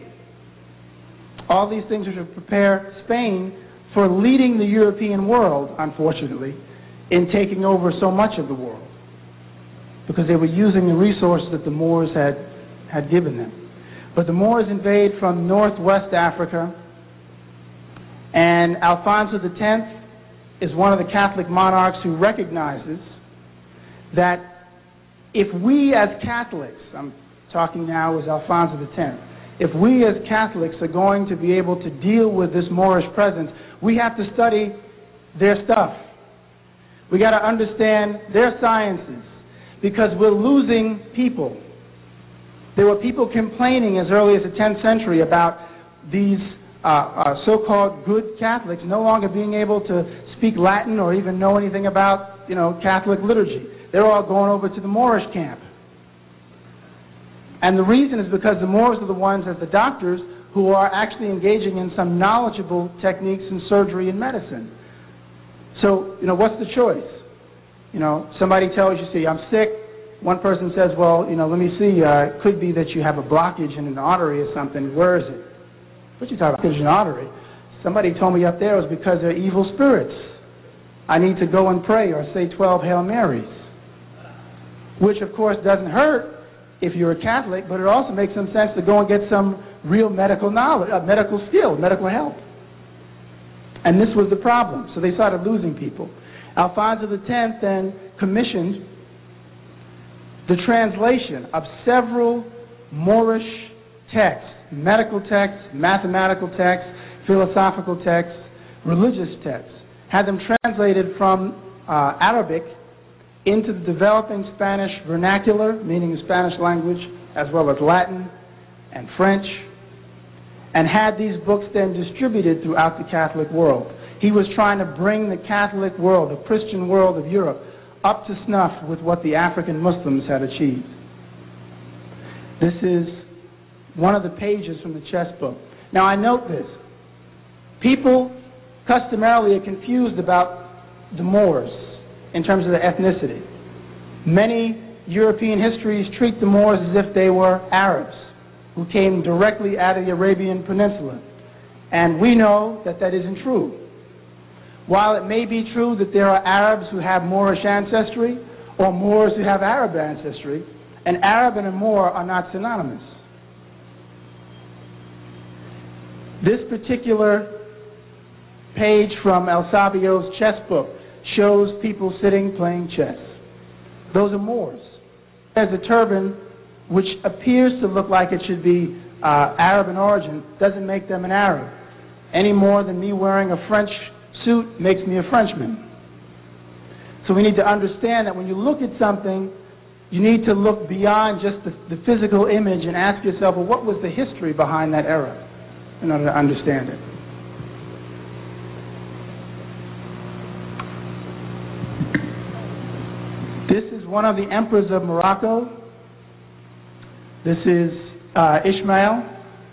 All these things which would prepare Spain for leading the European world, unfortunately, in taking over so much of the world, because they were using the resources that the Moors had, had given them. But the Moors invade from northwest Africa, and Alfonso the Tenth is one of the Catholic monarchs who recognizes that if we as Catholics, I'm talking now as Alfonso the Tenth, if we as Catholics are going to be able to deal with this Moorish presence, we have to study their stuff. We got to understand their sciences, because we're losing people. There were people complaining as early as the tenth century about these uh, uh, so-called good Catholics no longer being able to speak Latin or even know anything about, you know, Catholic liturgy. They're all going over to the Moorish camp. And the reason is because the Moors are the ones, as the doctors, who are actually engaging in some knowledgeable techniques in surgery and medicine. So, you know, what's the choice? You know, somebody tells you, see, I'm sick. One person says, well, you know, let me see, uh, it could be that you have a blockage in an artery or something. Where is it? What you talking about? Blockage in an artery. Somebody told me up there it was because they're evil spirits. I need to go and pray or say twelve Hail Marys. Which, of course, doesn't hurt if you're a Catholic, but it also makes some sense to go and get some real medical knowledge, uh, medical skill, medical help. And this was the problem. So they started losing people. Alfonso the Tenth then commissioned the translation of several Moorish texts, medical texts, mathematical texts, philosophical texts, religious texts, had them translated from uh, Arabic into the developing Spanish vernacular, meaning the Spanish language, as well as Latin and French, and had these books then distributed throughout the Catholic world. He was trying to bring the Catholic world, the Christian world of Europe, up to snuff with what the African Muslims had achieved. This is one of the pages from the chess book. Now I note this. People customarily are confused about the Moors in terms of their ethnicity. Many European histories treat the Moors as if they were Arabs who came directly out of the Arabian Peninsula. And we know that that isn't true. While it may be true that there are Arabs who have Moorish ancestry or Moors who have Arab ancestry, an Arab and a Moor are not synonymous. This particular page from El Sabio's chess book shows people sitting playing chess. Those are Moors. There's a turban which appears to look like it should be uh, Arab in origin, doesn't make them an Arab, any more than me wearing a French suit makes me a Frenchman. So we need to understand that when you look at something, you need to look beyond just the, the physical image and ask yourself, well, what was the history behind that era in order to understand it? This is one of the emperors of Morocco. This is uh, Ismail,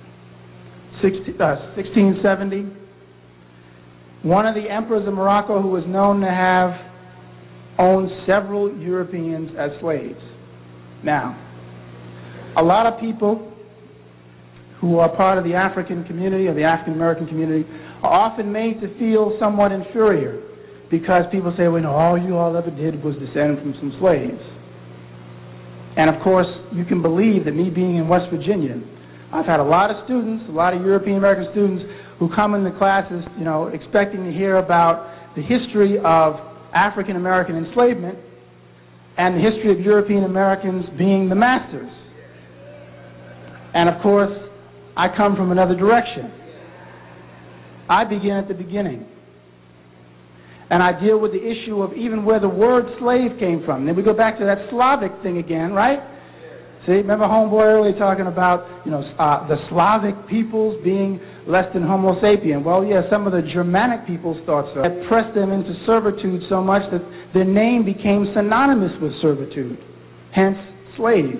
sixteen seventy. One of the emperors of Morocco who was known to have owned several Europeans as slaves. Now, a lot of people who are part of the African community or the African American community are often made to feel somewhat inferior because people say, well, no, all you all ever did was descend from some slaves. And of course, you can believe that me being in West Virginia, I've had a lot of students, a lot of European American students who come in the classes, you know, expecting to hear about the history of African American enslavement and the history of European Americans being the masters. And of course, I come from another direction. I begin at the beginning. And I deal with the issue of even where the word slave came from. Then we go back to that Slavic thing again, right? See, remember homeboy earlier talking about, you know, uh, the Slavic peoples being less than Homo sapien. Well, yeah, some of the Germanic peoples thought so. It pressed them into servitude so much that their name became synonymous with servitude, hence slave.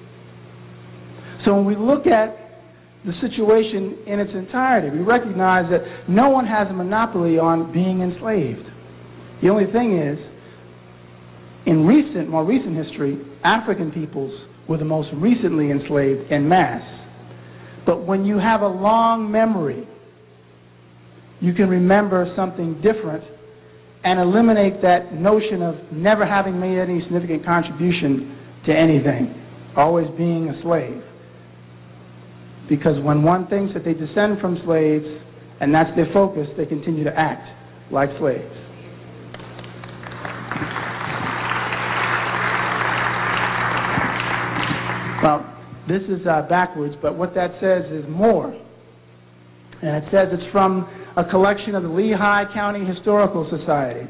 So when we look at the situation in its entirety, we recognize that no one has a monopoly on being enslaved. The only thing is, in recent, more recent history, African peoples were the most recently enslaved en masse. But when you have a long memory, you can remember something different and eliminate that notion of never having made any significant contribution to anything, always being a slave. Because when one thinks that they descend from slaves, and that's their focus, they continue to act like slaves. Well, this is uh, backwards, but what that says is more. And it says it's from a collection of the Lehigh County Historical Society.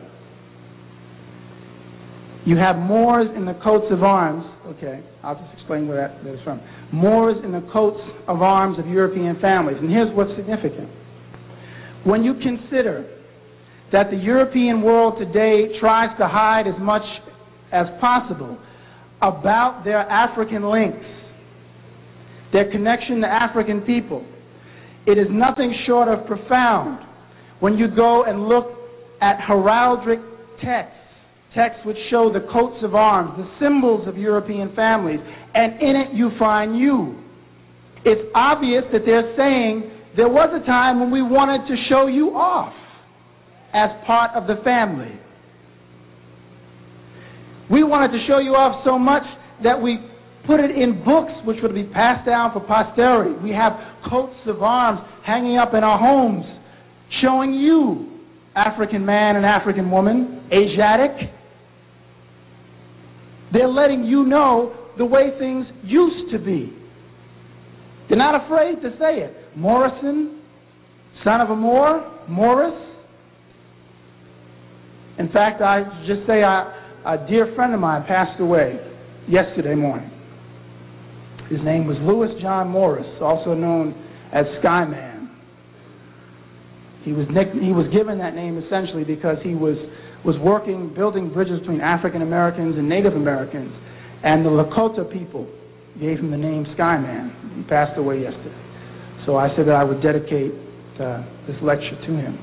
You have Moors in the coats of arms. Okay, I'll just explain where that, that is from. Moors in the coats of arms of European families. And here's what's significant. When you consider that the European world today tries to hide as much as possible about their African links, their connection to African people, it is nothing short of profound when you go and look at heraldic texts, texts which show the coats of arms, the symbols of European families, and in it you find you. It's obvious that they're saying there was a time when we wanted to show you off as part of the family. We wanted to show you off so much that we put it in books which would be passed down for posterity. We have coats of arms hanging up in our homes showing you, African man and African woman, Asiatic. They're letting you know the way things used to be. They're not afraid to say it. Morrison, son of a Moor, Morris. In fact, I just say I, a dear friend of mine passed away yesterday morning. His name was Louis John Morris, also known as Skyman. He was nick- he was given that name essentially because he was was working, building bridges between African Americans and Native Americans, and the Lakota people gave him the name Skyman. He passed away yesterday. So I said that I would dedicate uh, this lecture to him.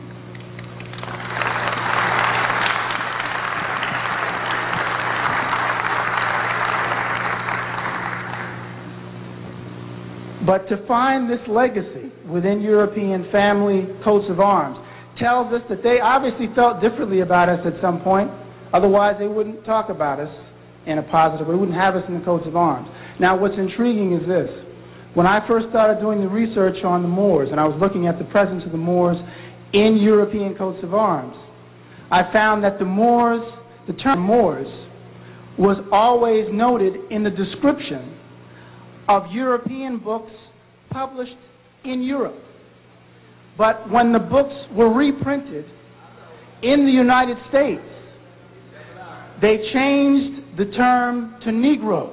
But to find this legacy within European family coats of arms tells us that they obviously felt differently about us at some point. Otherwise, they wouldn't talk about us in a positive way. They wouldn't have us in the coats of arms. Now, what's intriguing is this. When I first started doing the research on the Moors, and I was looking at the presence of the Moors in European coats of arms, I found that the Moors, the term Moors, was always noted in the description of European books published in Europe. But when the books were reprinted in the United States, they changed the term to Negro.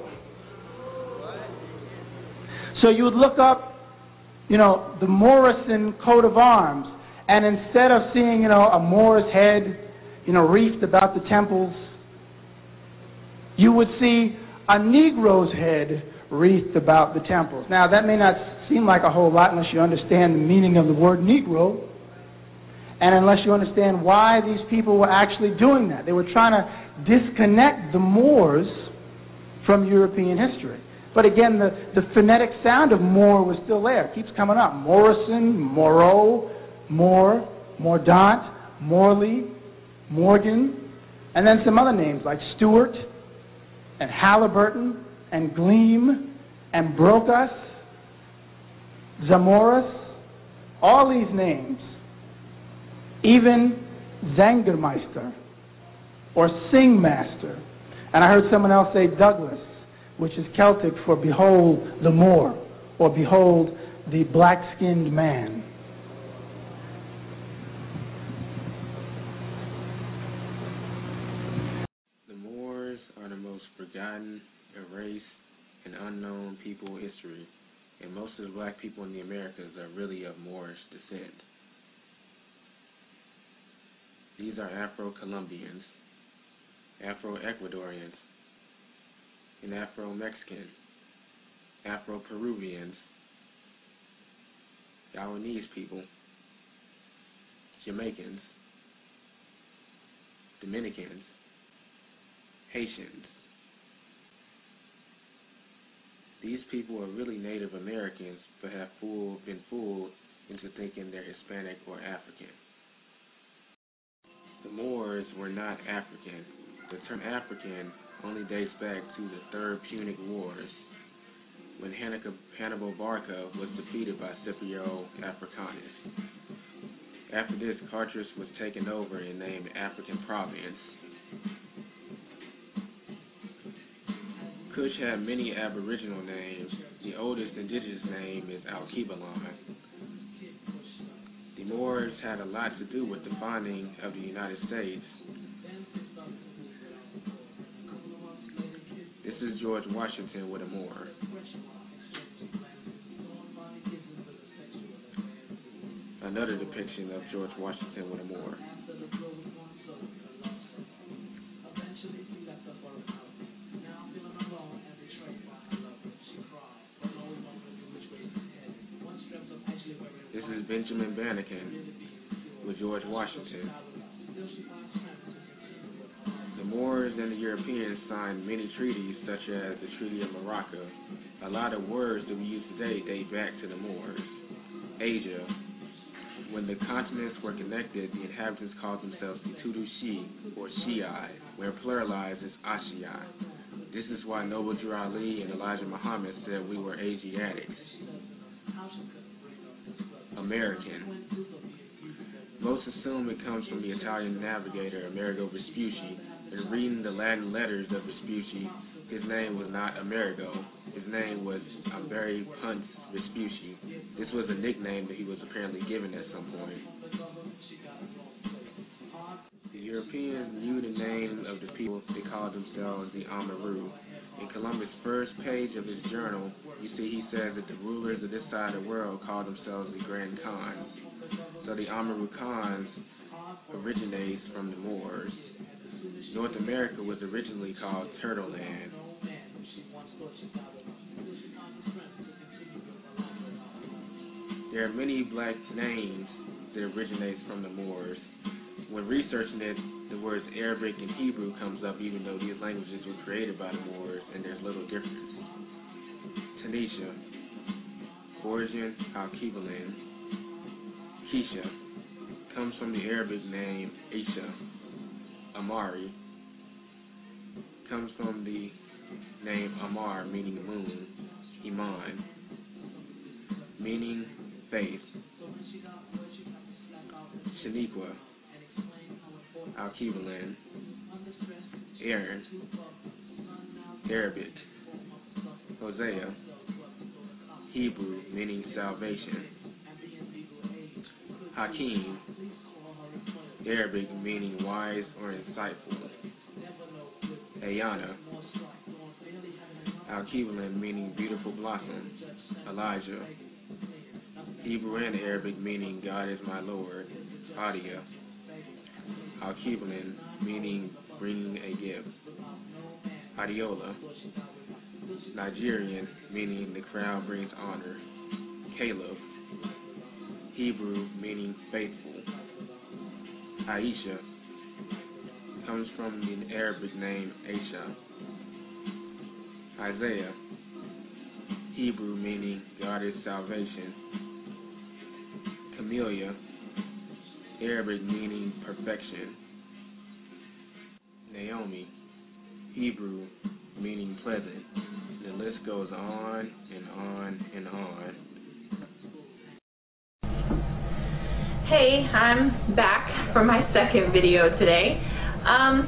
So you would look up, you know, the Morrison coat of arms, and instead of seeing, you know, a Moor's head, you know, wreathed about the temples, you would see a Negro's head wreathed about the temples. Now, that may not seem like a whole lot unless you understand the meaning of the word Negro, and unless you understand why these people were actually doing that. They were trying to disconnect the Moors from European history. But again, the, the phonetic sound of Moor was still there. It keeps coming up. Morrison, Moreau, Moore, Mordaunt, Morley, Morgan, and then some other names like Stewart and Halliburton and Gleam and Brocas, Zamoras, all these names, even Zangermeister or Singmaster. And I heard someone else say Douglas, which is Celtic for behold the Moor or behold the black-skinned man. The Moors are the most forgotten, erased, and unknown people in history, and most of the black people in the Americas are really of Moorish descent. These are Afro-Colombians, Afro-Ecuadorians, and Afro-Mexican, Afro-Peruvians, Guyanese people, Jamaicans, Dominicans, Haitians. These people are really Native Americans, but have fooled, been fooled into thinking they're Hispanic or African. The Moors were not African. The term African only dates back to the Third Punic Wars, when Hannibal Barca was defeated by Scipio Africanus. After this, Carthage was taken over and named African Province. Kush had many aboriginal names. The oldest indigenous name is Alkebulan. The Moors had a lot to do with the founding of the United States. This is George Washington with a Moor. Another depiction of George Washington with a Moor. This is Benjamin Banneken with George Washington. The Moors and the Europeans signed many treaties, such as the Treaty of Morocco. A lot of words that we use today date back to the Moors. Asia. When the continents were connected, the inhabitants called themselves the Tudu-Shi, or Shi'ai, where pluralized is Ashiai. This is why Noble Drew Ali and Elijah Muhammad said we were Asiatics. American. Most assume it comes from the Italian navigator Amerigo Vespucci. In reading the Latin letters of Vespucci, his name was not Amerigo. His name was Amberi Ponce Vespucci. This was a nickname that he was apparently given at some point. The Europeans knew the name of the people. They called themselves the Amaru. In Columbus' first page of his journal, you see he says that the rulers of this side of the world called themselves the Grand Khans. So the Amaru Khans originates from the Moors. North America was originally called Turtle Land. There are many black names that originate from the Moors. When researching it, the words Arabic and Hebrew comes up, even though these languages were created by the Moors, and there's little difference. Tanisha, origin Alkebulan. Keisha comes from the Arabic name Isha. Amari comes from the name Amar, meaning moon. Iman, meaning faith. Shaniqua, Alkebulan. Aaron, Arabic. Hosea, Hebrew, meaning salvation. Hakim, Arabic, meaning wise or insightful. Ayana, Al-Kibalin, meaning beautiful blossom, Elijah. Hebrew and Arabic, meaning God is my Lord, Adia. Al-Kibalin, meaning bringing a gift, Adiola. Nigerian, meaning the crown brings honor, Caleb. Hebrew, meaning faithful, Aisha. Comes from the Arabic name Aisha. Isaiah, Hebrew, meaning God is salvation. Camellia, Arabic, meaning perfection. Naomi, Hebrew, meaning pleasant. The list goes on and on and on. Hey, I'm back for my second video today. Um,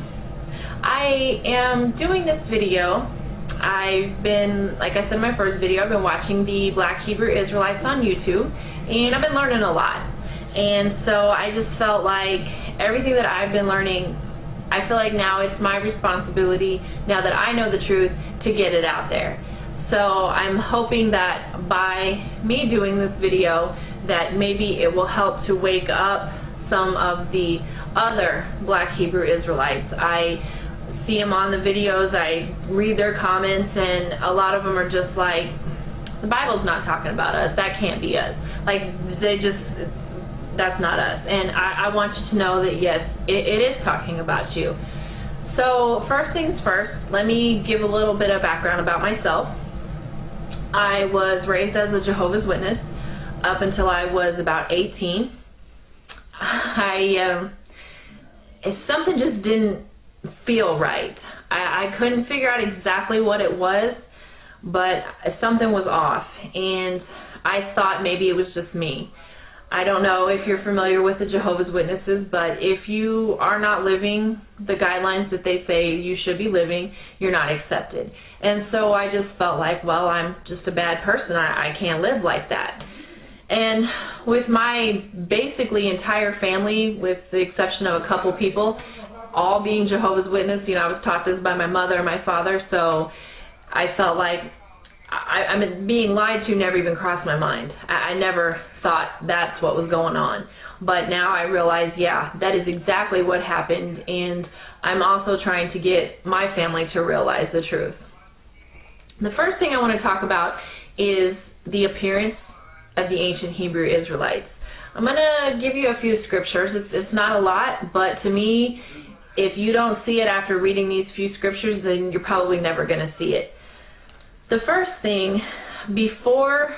I am doing this video. I've been, like I said in my first video, I've been watching the Black Hebrew Israelites on YouTube, and I've been learning a lot. And so I just felt like everything that I've been learning, I feel like now it's my responsibility, now that I know the truth, to get it out there. So I'm hoping that by me doing this video, that maybe it will help to wake up some of the other Black Hebrew Israelites. I see them on the videos, I read their comments, and a lot of them are just like, the Bible's not talking about us, that can't be us. Like, they just, that's not us. And I, I want you to know that, yes, it, it is talking about you. So, first things first, let me give a little bit of background about myself. I was raised as a Jehovah's Witness up until I was about eighteen. I, um, something just didn't feel right. I, I couldn't figure out exactly what it was, but something was off, and I thought maybe it was just me. I don't know if you're familiar with the Jehovah's Witnesses, but if you are not living the guidelines that they say you should be living, you're not accepted. And so I just felt like, well, I'm just a bad person. I, I can't live like that. And with my basically entire family, with the exception of a couple people, all being Jehovah's Witness, you know, I was taught this by my mother and my father, so I felt like I, I mean, being lied to never even crossed my mind. I, I never thought that's what was going on. But now I realize, yeah, that is exactly what happened, and I'm also trying to get my family to realize the truth. The first thing I want to talk about is the appearance of the ancient Hebrew Israelites. I'm going to give you a few scriptures. It's, it's not a lot, but to me, if you don't see it after reading these few scriptures, then you're probably never going to see it. The first thing, before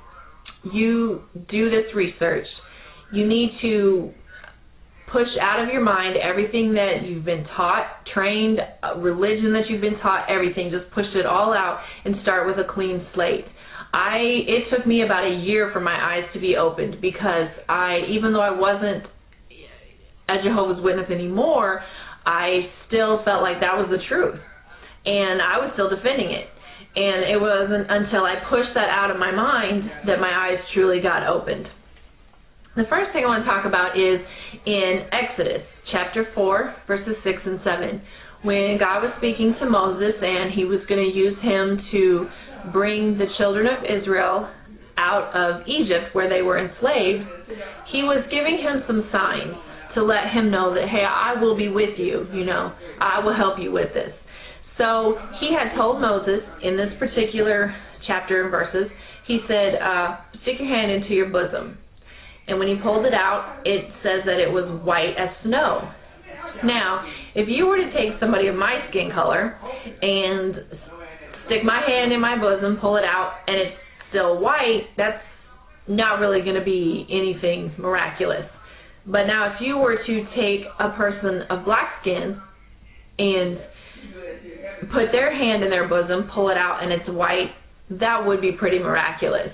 you do this research, you need to push out of your mind everything that you've been taught, trained, religion that you've been taught, everything. Just push it all out and start with a clean slate. I, it took me about a year for my eyes to be opened, because I, even though I wasn't a Jehovah's Witness anymore, I still felt like that was the truth, and I was still defending it. And it wasn't until I pushed that out of my mind that my eyes truly got opened. The first thing I want to talk about is in Exodus chapter four, verses six and seven, when God was speaking to Moses and he was going to use him to bring the children of Israel out of Egypt where they were enslaved. He was giving him some signs to let him know that, hey, I will be with you, you know, I will help you with this. So he had told Moses in this particular chapter and verses, he said, uh, stick your hand into your bosom. And when he pulled it out, it says that it was white as snow. Now, if you were to take somebody of my skin color and stick my hand in my bosom, pull it out, and it's still white, that's not really going to be anything miraculous. But now if you were to take a person of black skin and put their hand in their bosom, pull it out, and it's white, that would be pretty miraculous.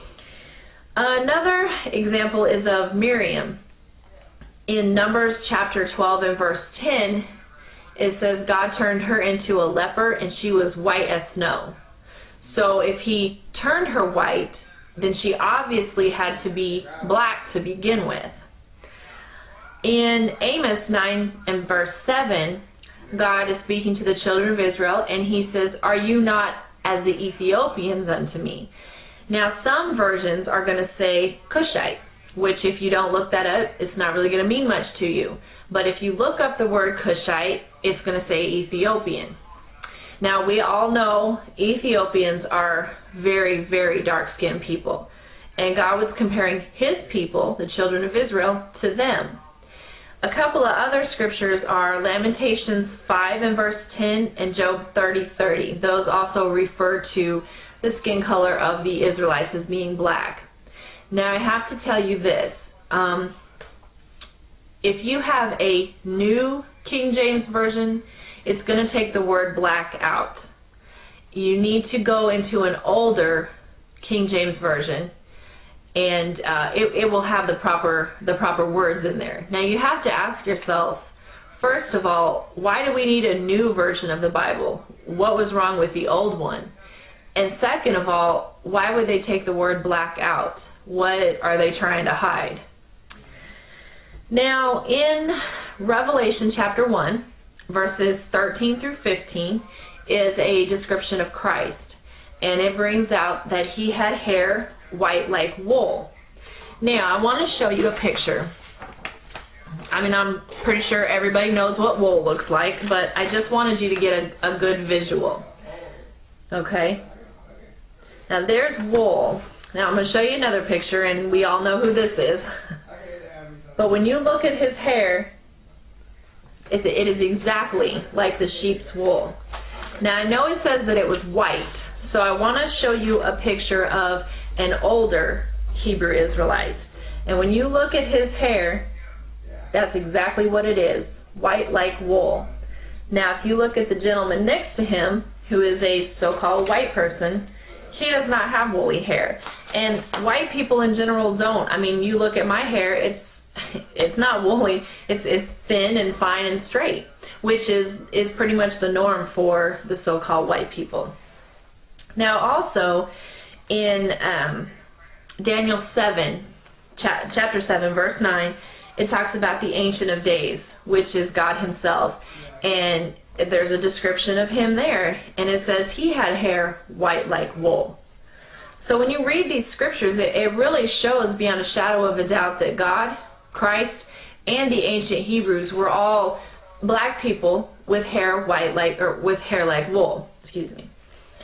Another example is of Miriam. In Numbers chapter twelve and verse ten, it says God turned her into a leper and she was white as snow. So if he turned her white, then she obviously had to be black to begin with. In Amos nine and verse seven, God is speaking to the children of Israel, and he says, are you not as the Ethiopians unto me. Now, some versions are going to say Cushite, which if you don't look that up, it's not really going to mean much to you. But if you look up the word Cushite, it's going to say Ethiopian. Now, we all know Ethiopians are very, very dark-skinned people. And God was comparing his people, the children of Israel, to them. A couple of other scriptures are Lamentations five and verse ten and Job thirty thirty. Those also refer to the skin color of the Israelites as being black. Now, I have to tell you this. Um, if you have a new King James Version, it's going to take the word black out. You need to go into an older King James Version, and uh, it, it will have the proper the proper words in there. Now, you have to ask yourself, first of all, why do we need a new version of the Bible? What was wrong with the old one? And second of all, why would they take the word black out? What are they trying to hide? Now, in Revelation chapter one, verses thirteen through fifteen, is a description of Christ. And it brings out that he had hair white like wool. Now, I want to show you a picture. I mean, I'm pretty sure everybody knows what wool looks like, but I just wanted you to get a, a good visual. Okay? Now, there's wool. Now, I'm going to show you another picture, and we all know who this is. But when you look at his hair, it, it is exactly like the sheep's wool. Now, I know it says that it was white, so I want to show you a picture of an older Hebrew Israelite. And when you look at his hair, that's exactly what it is, white like wool. Now, if you look at the gentleman next to him, who is a so-called white person, he does not have woolly hair. And white people in general don't. I mean, you look at my hair, it's it's not woolly, it's, it's thin and fine and straight, which is, is pretty much the norm for the so-called white people. Now, also, in um, Daniel seven, cha- chapter seven, verse nine, it talks about the Ancient of Days, which is God himself. And there's a description of him there, and it says he had hair white like wool. So when you read these scriptures, it, it really shows beyond a shadow of a doubt that God, Christ, and the ancient Hebrews were all black people with hair white like, or with hair like wool. Excuse me.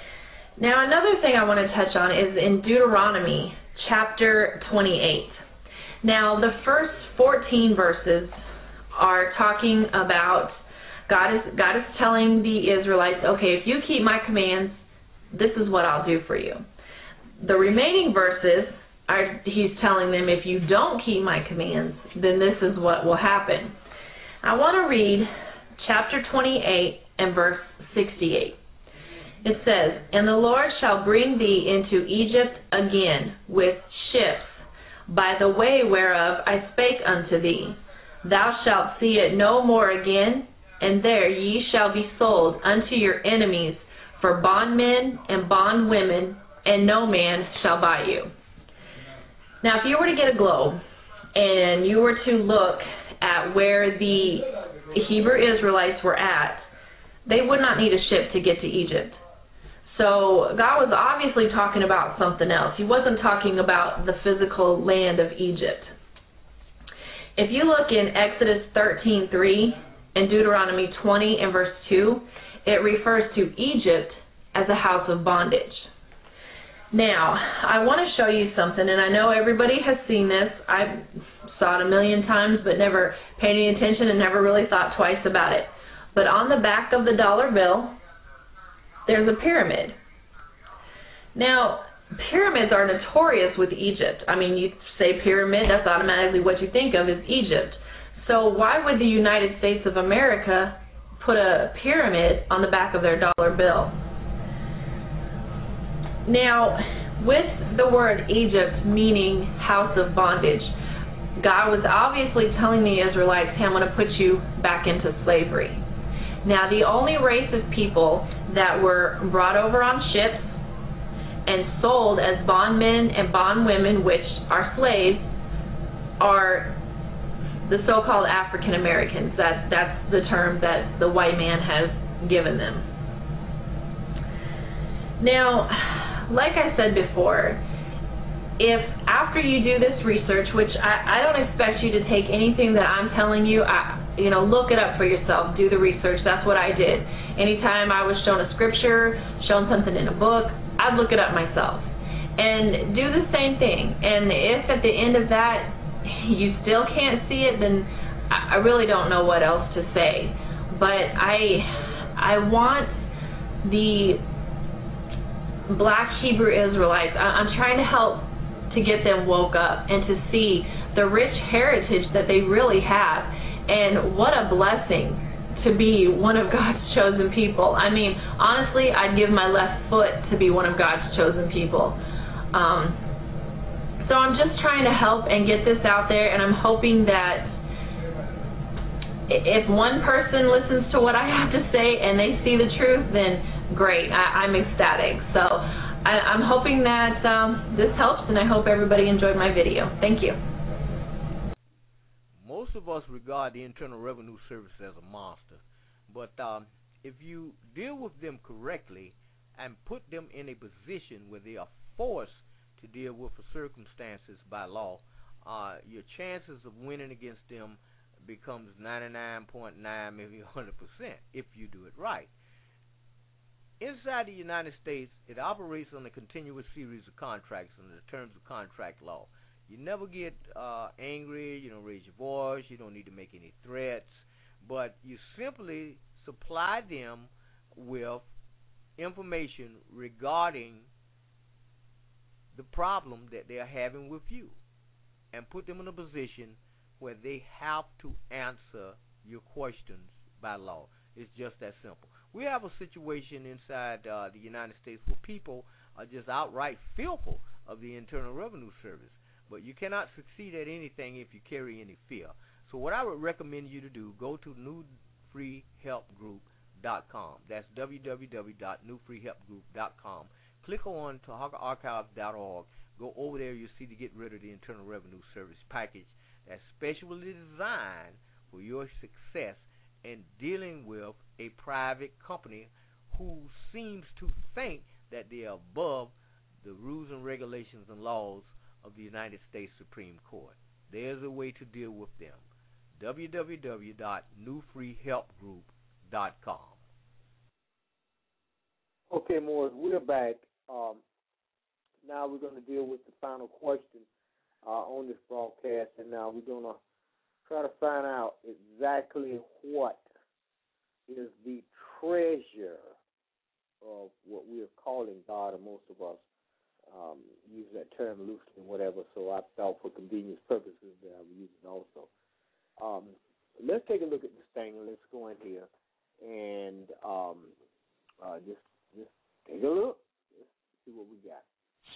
Now, another thing I want to touch on is in Deuteronomy chapter twenty-eight. Now, the first fourteen verses are talking about God is God is telling the Israelites, okay, if you keep my commands, this is what I'll do for you. The remaining verses are he's telling them, if you don't keep my commands, then this is what will happen. I want to read chapter twenty-eight and verse sixty-eight. It says, "And the Lord shall bring thee into Egypt again with ships, by the way whereof I spake unto thee. Thou shalt see it no more again, and there ye shall be sold unto your enemies for bondmen and bondwomen, and no man shall buy you." Now, if you were to get a globe and you were to look at where the Hebrew Israelites were at, they would not need a ship to get to Egypt. So God was obviously talking about something else. He wasn't talking about the physical land of Egypt. If you look in Exodus thirteen three and Deuteronomy twenty and verse two, it refers to Egypt as a house of bondage. Now, I want to show you something, and I know everybody has seen this. I saw it a million times but never paid any attention and never really thought twice about it. But on the back of the dollar bill, there's a pyramid. Now, pyramids are notorious with Egypt. I mean, you say pyramid, that's automatically what you think of is Egypt. So why would the United States of America put a pyramid on the back of their dollar bill? Now, with the word Egypt meaning house of bondage, God was obviously telling the Israelites, hey, I'm going to put you back into slavery. Now, the only race of people that were brought over on ships and sold as bondmen and bondwomen, which are slaves, are the so-called African Americans. That, that's the term that the white man has given them. Now, like I said before, if after you do this research, which I, I don't expect you to take anything that I'm telling you, I, you know, look it up for yourself, do the research. That's what I did. Anytime I was shown a scripture, shown something in a book, I'd look it up myself. And do the same thing. And if at the end of that you still can't see it, then I really don't know what else to say. But I, I want the Black Hebrew Israelites, I'm trying to help to get them woke up and to see the rich heritage that they really have, and what a blessing to be one of God's chosen people. I mean, honestly, I'd give my left foot to be one of God's chosen people. Um, so I'm just trying to help and get this out there, and I'm hoping that if one person listens to what I have to say and they see the truth, then great, I, I'm ecstatic. So I, I'm hoping that um, this helps, and I hope everybody enjoyed my video. Thank you. Most of us regard the Internal Revenue Service as a monster, but um, if you deal with them correctly and put them in a position where they are forced to deal with the circumstances by law, uh, your chances of winning against them becomes ninety-nine point nine, maybe one hundred percent if you do it right. Inside the United States, it operates on a continuous series of contracts under the terms of contract law. You never get uh, angry, you don't raise your voice, you don't need to make any threats, but you simply supply them with information regarding the problem that they're having with you and put them in a position where they have to answer your questions by law. It's just that simple. We have a situation inside uh, the United States where people are just outright fearful of the Internal Revenue Service. But you cannot succeed at anything if you carry any fear. So what I would recommend you to do, go to new free help group dot com. That's w w w dot new free help group dot com. Click on Tahaka Archives dot org. Go over there, you'll see the Get Rid of the Internal Revenue Service package that's specially designed for your success in dealing with a private company who seems to think that they are above the rules and regulations and laws of the United States Supreme Court. There's a way to deal with them. w w w dot new free help group dot com. Okay, Morris, we're back. Um, now we're going to deal with the final question uh, on this broadcast, and now we're going to try to find out exactly what is the treasure of what we are calling God, and most of us um, use that term loosely and whatever, so I thought for convenience purposes that I would use it also. Um, let's take a look at this thing, and let's go in here and um, uh, just, just take a look. Let's see what we got.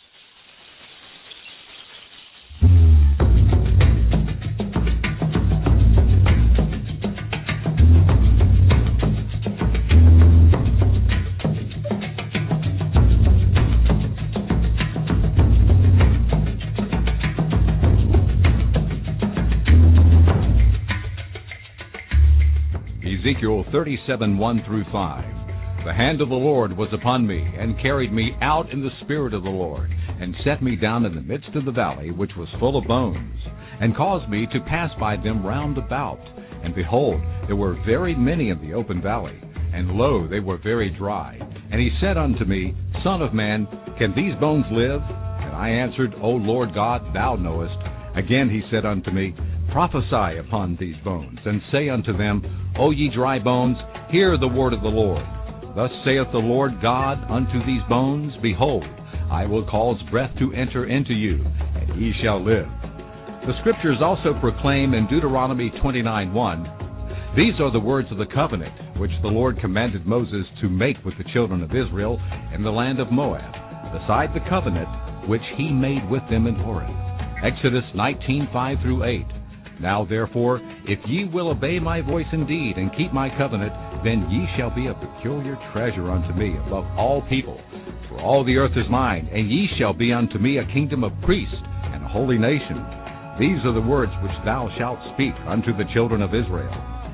Ezekiel thirty-seven, one through five. The hand of the Lord was upon me, and carried me out in the spirit of the Lord, and set me down in the midst of the valley, which was full of bones, and caused me to pass by them round about. And behold, there were very many in the open valley, and lo, they were very dry. And he said unto me, Son of man, can these bones live? And I answered, O Lord God, thou knowest. Again he said unto me, Prophesy upon these bones, and say unto them, O ye dry bones, hear the word of the Lord. Thus saith the Lord God unto these bones, Behold, I will cause breath to enter into you, and ye shall live. The Scriptures also proclaim in Deuteronomy twenty-nine, one, These are the words of the covenant, which the Lord commanded Moses to make with the children of Israel in the land of Moab, beside the covenant which he made with them in Horeb. Exodus nineteen, five through eight. Now therefore, if ye will obey my voice indeed, and keep my covenant, then ye shall be a peculiar treasure unto me above all people. For all the earth is mine, and ye shall be unto me a kingdom of priests, and a holy nation. These are the words which thou shalt speak unto the children of Israel.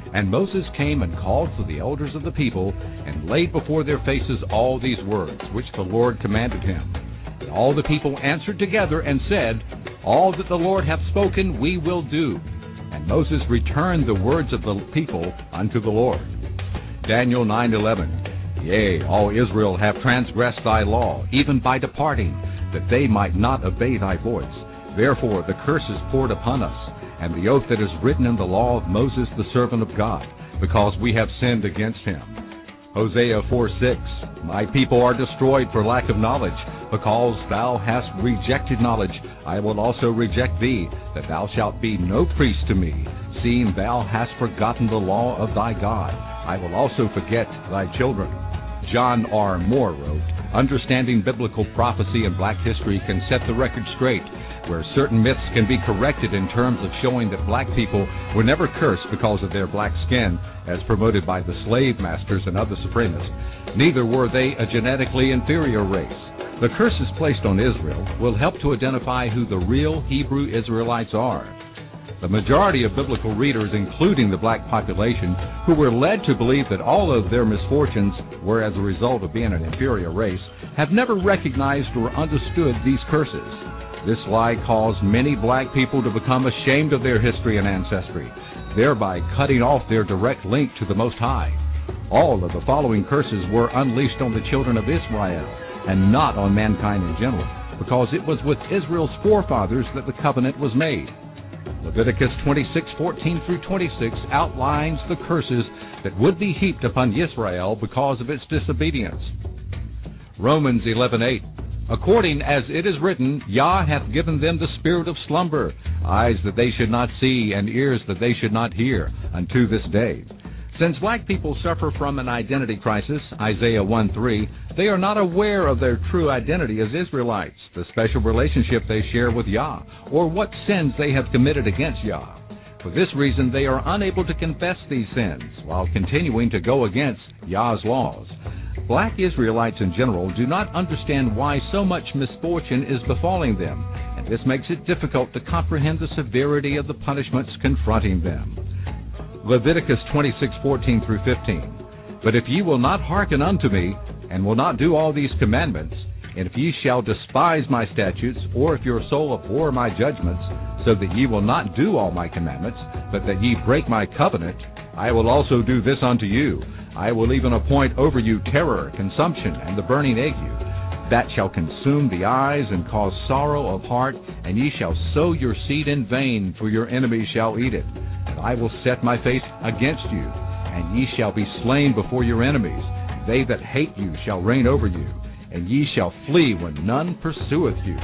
And Moses came and called for the elders of the people, and laid before their faces all these words, which the Lord commanded him. And all the people answered together and said, All that the Lord hath spoken we will do. And Moses returned the words of the people unto the Lord. Daniel nine eleven. Yea, all Israel have transgressed thy law, even by departing, that they might not obey thy voice. Therefore the curse is poured upon us, and the oath that is written in the law of Moses the servant of God, because we have sinned against him. Hosea four six. My people are destroyed for lack of knowledge, because thou hast rejected knowledge. I will also reject thee, that thou shalt be no priest to me, seeing thou hast forgotten the law of thy God. I will also forget thy children. John R. Moore wrote, Understanding biblical prophecy and black history can set the record straight, where certain myths can be corrected in terms of showing that black people were never cursed because of their black skin, as promoted by the slave masters and other supremacists. Neither were they a genetically inferior race. The curses placed on Israel will help to identify who the real Hebrew Israelites are. The majority of biblical readers, including the black population, who were led to believe that all of their misfortunes were as a result of being an inferior race, have never recognized or understood these curses. This lie caused many black people to become ashamed of their history and ancestry, thereby cutting off their direct link to the Most High. All of the following curses were unleashed on the children of Israel, and not on mankind in general, because it was with Israel's forefathers that the covenant was made. Leviticus twenty-six fourteen through twenty-six outlines the curses that would be heaped upon Israel because of its disobedience. Romans eleven eight. According as it is written, Yah hath given them the spirit of slumber, eyes that they should not see, and ears that they should not hear, unto this day. Since black people suffer from an identity crisis, Isaiah one three, they are not aware of their true identity as Israelites, the special relationship they share with Yah, or what sins they have committed against Yah. For this reason, they are unable to confess these sins, while continuing to go against Yah's laws. Black Israelites in general do not understand why so much misfortune is befalling them, and this makes it difficult to comprehend the severity of the punishments confronting them. Leviticus twenty-six fourteen through fifteen. But if ye will not hearken unto me, and will not do all these commandments, and if ye shall despise my statutes, or if your soul abhor my judgments, so that ye will not do all my commandments, but that ye break my covenant, I will also do this unto you. I will even appoint over you terror, consumption, and the burning ague, that shall consume the eyes and cause sorrow of heart, and ye shall sow your seed in vain, for your enemies shall eat it. And I will set my face against you, and ye shall be slain before your enemies. They that hate you shall reign over you, and ye shall flee when none pursueth you.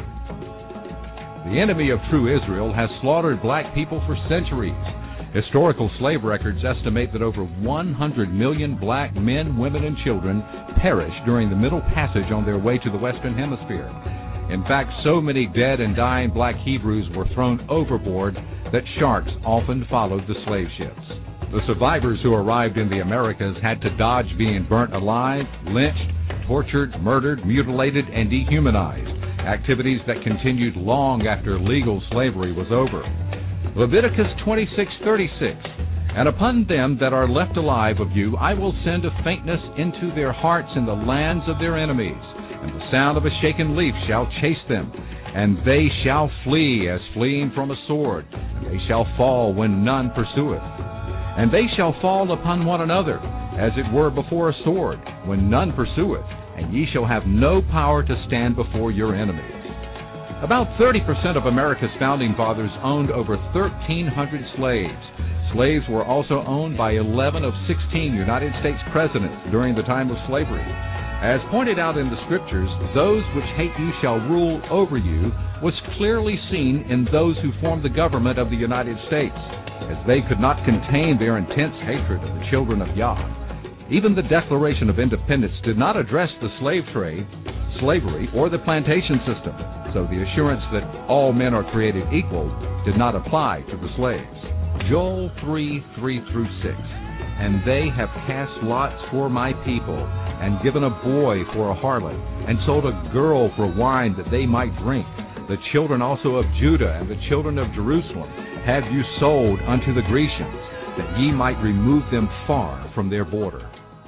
The enemy of true Israel has slaughtered black people for centuries. Historical slave records estimate that over one hundred million black men, women, and children perished during the Middle Passage on their way to the Western Hemisphere. In fact, so many dead and dying black Hebrews were thrown overboard that sharks often followed the slave ships. The survivors who arrived in the Americas had to dodge being burnt alive, lynched, tortured, murdered, mutilated, and dehumanized, activities that continued long after legal slavery was over. Leviticus twenty-six thirty-six, And upon them that are left alive of you I will send a faintness into their hearts in the lands of their enemies, and the sound of a shaken leaf shall chase them, and they shall flee as fleeing from a sword, and they shall fall when none pursueth. And they shall fall upon one another, as it were before a sword, when none pursueth, and ye shall have no power to stand before your enemies. About thirty percent of America's founding fathers owned over thirteen hundred slaves. Slaves were also owned by eleven of sixteen United States presidents during the time of slavery. As pointed out in the scriptures, those which hate you shall rule over you was clearly seen in those who formed the government of the United States, as they could not contain their intense hatred of the children of Yah. Even the Declaration of Independence did not address the slave trade, slavery, or the plantation system, so the assurance that all men are created equal did not apply to the slaves. Joel three, three through six. And they have cast lots for my people, and given a boy for a harlot, and sold a girl for wine that they might drink. The children also of Judah and the children of Jerusalem have you sold unto the Grecians. that ye might remove them far from their border.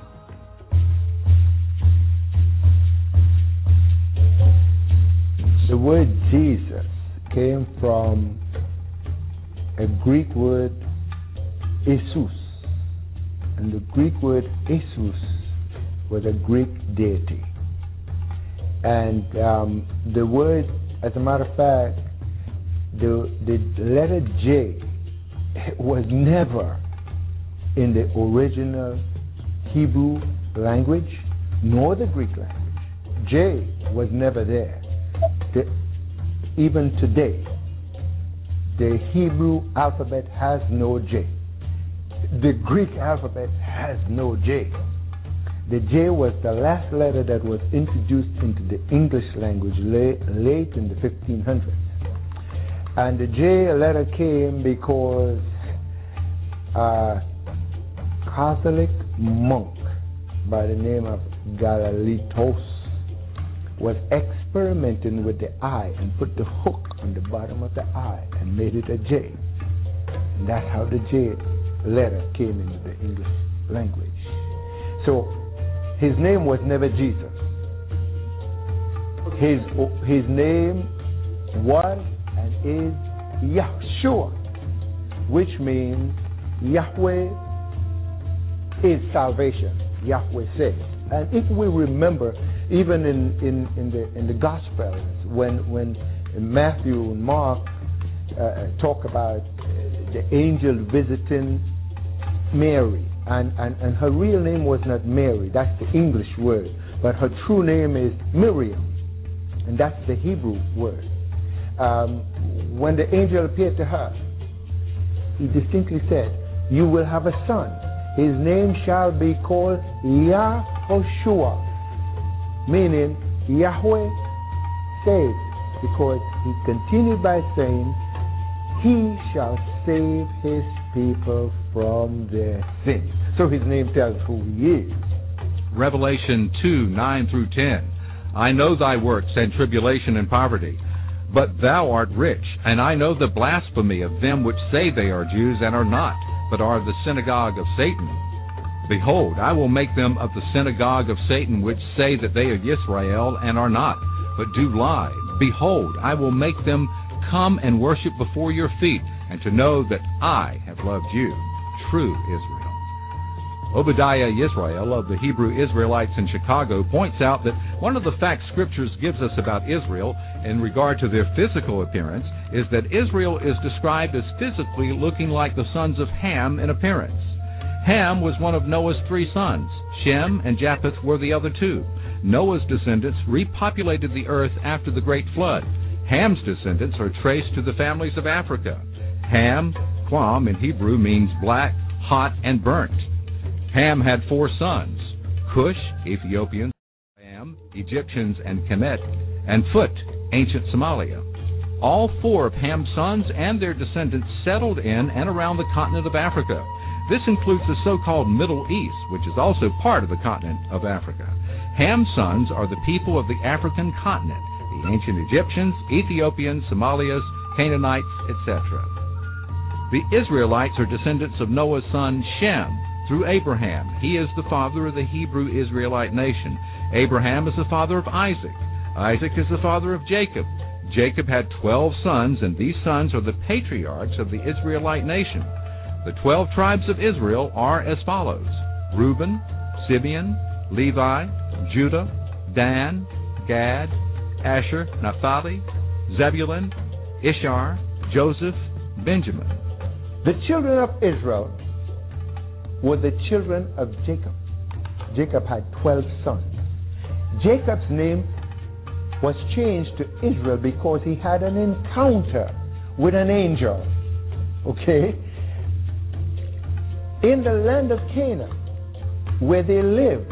The word Jesus came from a Greek word, Jesus. And the Greek word Jesus was a Greek deity. And um, the word, as a matter of fact, the, the letter J was never in the original Hebrew language, nor the Greek language. J was never there. The, even today, the Hebrew alphabet has no J. The Greek alphabet has no J. The J was the last letter that was introduced into the English language late, late in the fifteen hundreds. And the J letter came because a Catholic monk by the name of Galalitos was experimenting with the I and put the hook on the bottom of the I and made it a J. And that's how the J letter came into the English language. So his name was never Jesus. His, his name was and is Yahshua, which means Yahweh is salvation. Yahweh says. And if we remember, even in, in, in the in the Gospels, when when Matthew and Mark uh, talk about the angel visiting Mary, and, and, and her real name was not Mary, that's the English word, but her true name is Miriam, and that's the Hebrew word. Um, when the angel appeared to her, he distinctly said, "You will have a son. His name shall be called Yahoshua," meaning Yahweh saves, because he continued by saying, "He shall save his people from their sins." So his name tells who he is. Revelation two, nine through ten. I know thy works and tribulation and poverty, but thou art rich, and I know the blasphemy of them which say they are Jews and are not, but are the synagogue of Satan. Behold, I will make them of the synagogue of Satan, which say that they are Israel and are not, but do lie. Behold, I will make them come and worship before your feet, and to know that I have loved you, true Israel. Obadiah Yisrael of the Hebrew Israelites in Chicago points out that one of the facts Scriptures gives us about Israel in regard to their physical appearance is that Israel is described as physically looking like the sons of Ham in appearance. Ham was one of Noah's three sons. Shem and Japheth were the other two. Noah's descendants repopulated the earth after the great flood. Ham's descendants are traced to the families of Africa. Ham, Quam in Hebrew, means black, hot, and burnt. Ham had four sons, Cush, Ethiopians, Ham, Egyptians, and Kemet, and Phut, ancient Somalia. All four of Ham's sons and their descendants settled in and around the continent of Africa. This includes the so-called Middle East, which is also part of the continent of Africa. Ham's sons are the people of the African continent, the ancient Egyptians, Ethiopians, Somalians, Canaanites, et cetera. The Israelites are descendants of Noah's son Shem through Abraham. He is the father of the Hebrew Israelite nation. Abraham is the father of Isaac. Isaac is the father of Jacob. Jacob had twelve sons, and these sons are the patriarchs of the Israelite nation. The twelve tribes of Israel are as follows: Reuben, Simeon, Levi, Judah, Dan, Gad, Asher, Naphtali, Zebulun, Issachar, Joseph, Benjamin. The children of Israel were the children of Jacob. Jacob had twelve sons. Jacob's name was changed to Israel because he had an encounter with an angel. Okay? In the land of Canaan, where they lived,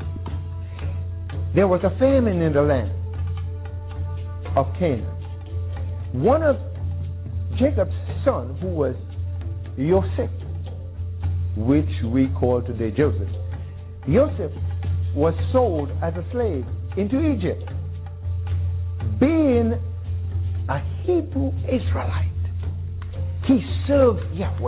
there was a famine in the land of Canaan. One of Jacob's sons, who was Joseph, which we call today Joseph, Joseph was sold as a slave into Egypt. Being a Hebrew Israelite, he served Yahweh.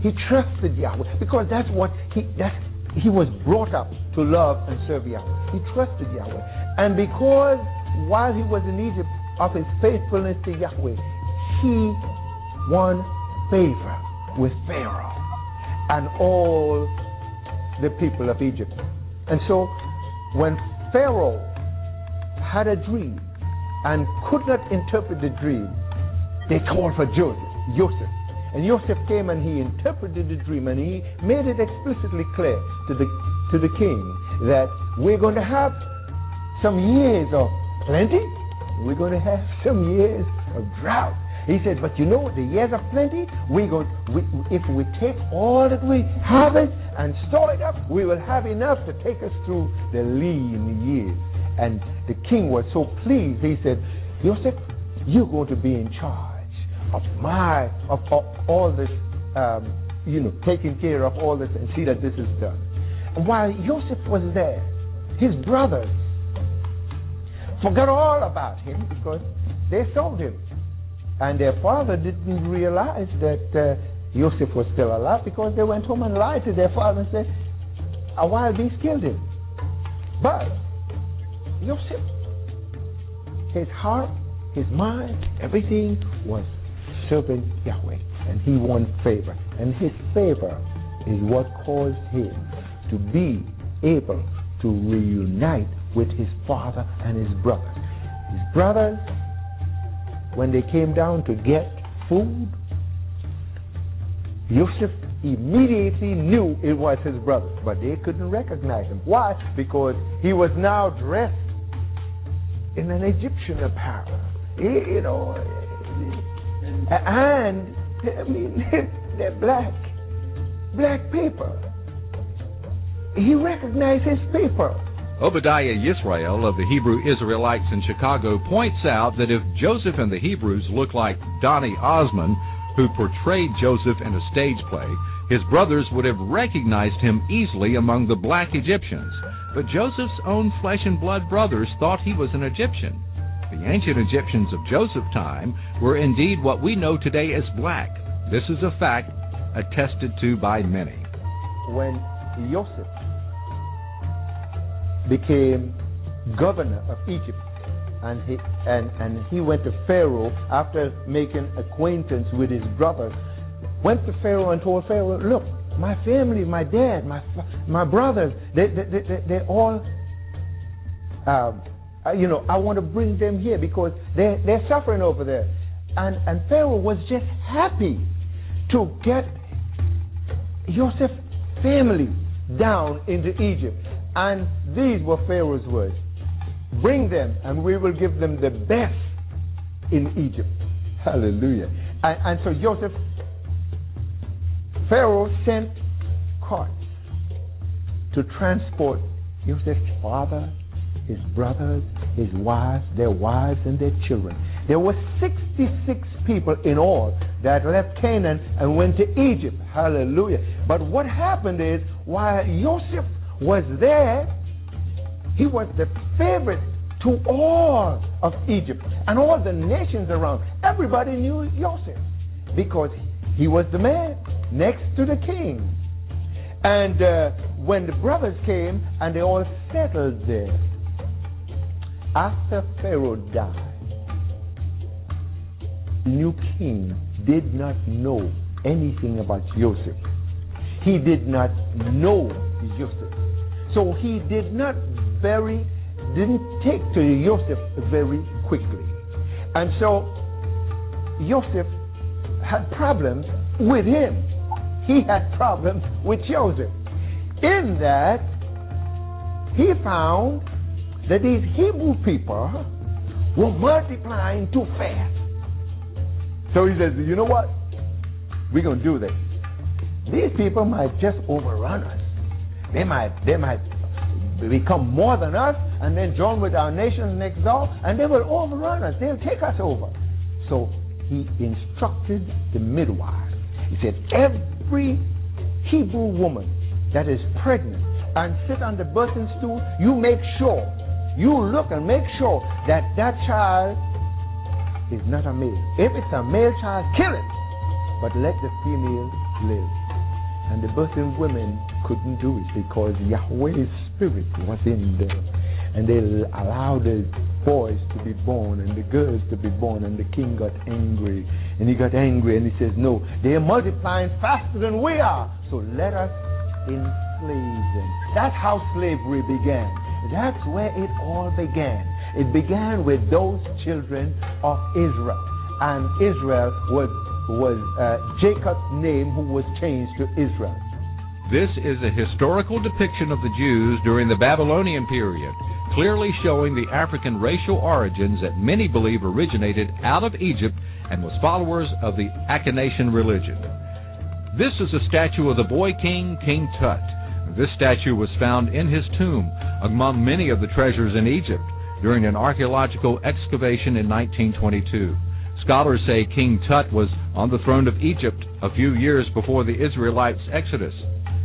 He trusted Yahweh because that's what he that's he was brought up to love and serve Yahweh. He trusted Yahweh. And because while he was in Egypt of his faithfulness to Yahweh, he won favor with Pharaoh and all the people of Egypt. And so when Pharaoh had a dream and could not interpret the dream, they called for Joseph, Joseph. And Joseph came and he interpreted the dream and he made it explicitly clear to the to the king that we're going to have some years of plenty, we're going to have some years of drought. He said, but you know, the years of plenty, we're going, we, if we take all that we harvest and store it up, we will have enough to take us through the lean years. And the king was so pleased, he said, Joseph, you're going to be in charge of my, of, of all this, um, you know, taking care of all this and see that this is done. And while Joseph was there, his brothers forgot all about him because they sold him. And their father didn't realize that uh, Joseph was still alive because they went home and lied to their father and said, a wild beast killed him. But Joseph, his heart, his mind, everything was serving Yahweh, and he won favor. And his favor is what caused him to be able to reunite with his father and his brothers. His brothers, when they came down to get food, Joseph immediately knew it was his brother, but they couldn't recognize him. Why? Because he was now dressed in an Egyptian apparel. He, you know, and I mean, they're black, black paper. He recognized his paper. Obadiah Yisrael of the Hebrew Israelites in Chicago points out that if Joseph and the Hebrews look like Donny Osmond, who portrayed Joseph in a stage play, his brothers would have recognized him easily among the black Egyptians. But Joseph's own flesh and blood brothers thought he was an Egyptian. The ancient Egyptians of Joseph's time were indeed what we know today as black. This is a fact attested to by many. When Joseph became governor of Egypt, and he and, and he went to Pharaoh after making acquaintance with his brothers, went to Pharaoh and told Pharaoh, look, my family, my dad, my my brothers, they they they, they all, um, you know, I want to bring them here because they they're suffering over there, and and Pharaoh was just happy to get Joseph's family down into Egypt. And these were Pharaoh's words. Bring them and we will give them the best in Egypt. Hallelujah. And, and so Joseph, Pharaoh sent carts to transport Joseph's father, his brothers, his wives, their wives, and their children. There were sixty-six people in all that left Canaan and went to Egypt. Hallelujah. But what happened is, while Joseph was there, he was the favorite to all of Egypt and all the nations around. Everybody knew Joseph because he was the man next to the king. And uh, when the brothers came and they all settled there, after Pharaoh died, the new king did not know anything about Joseph. He did not know Joseph. So he did not very, didn't take to Joseph very quickly. And so Joseph had problems with him. He had problems with Joseph. In that, he found that these Hebrew people were multiplying too fast. So he says, you know what? We're going to do this. These people might just overrun us. They might, they might become more than us and then join with our nations next door, and they will overrun us. They'll take us over. So he instructed the midwives. He said, every Hebrew woman that is pregnant and sit on the birthing stool, you make sure, you look and make sure that that child is not a male. If it's a male child, kill it, but let the female live. And the birthing women couldn't do it because Yahweh's spirit was in them. And they allowed the boys to be born and the girls to be born, and the king got angry. And he got angry and he says, no, they are multiplying faster than we are, so let us enslave them. That's how slavery began. That's where it all began. It began with those children of Israel. And Israel was, was uh, Jacob's name, who was changed to Israel. This is a historical depiction of the Jews during the Babylonian period, clearly showing the African racial origins that many believe originated out of Egypt and was followers of the Akhenaten religion. This is a statue of the boy king, King Tut. This statue was found in his tomb among many of the treasures in Egypt during an archaeological excavation in nineteen twenty-two. Scholars say King Tut was on the throne of Egypt a few years before the Israelites' exodus.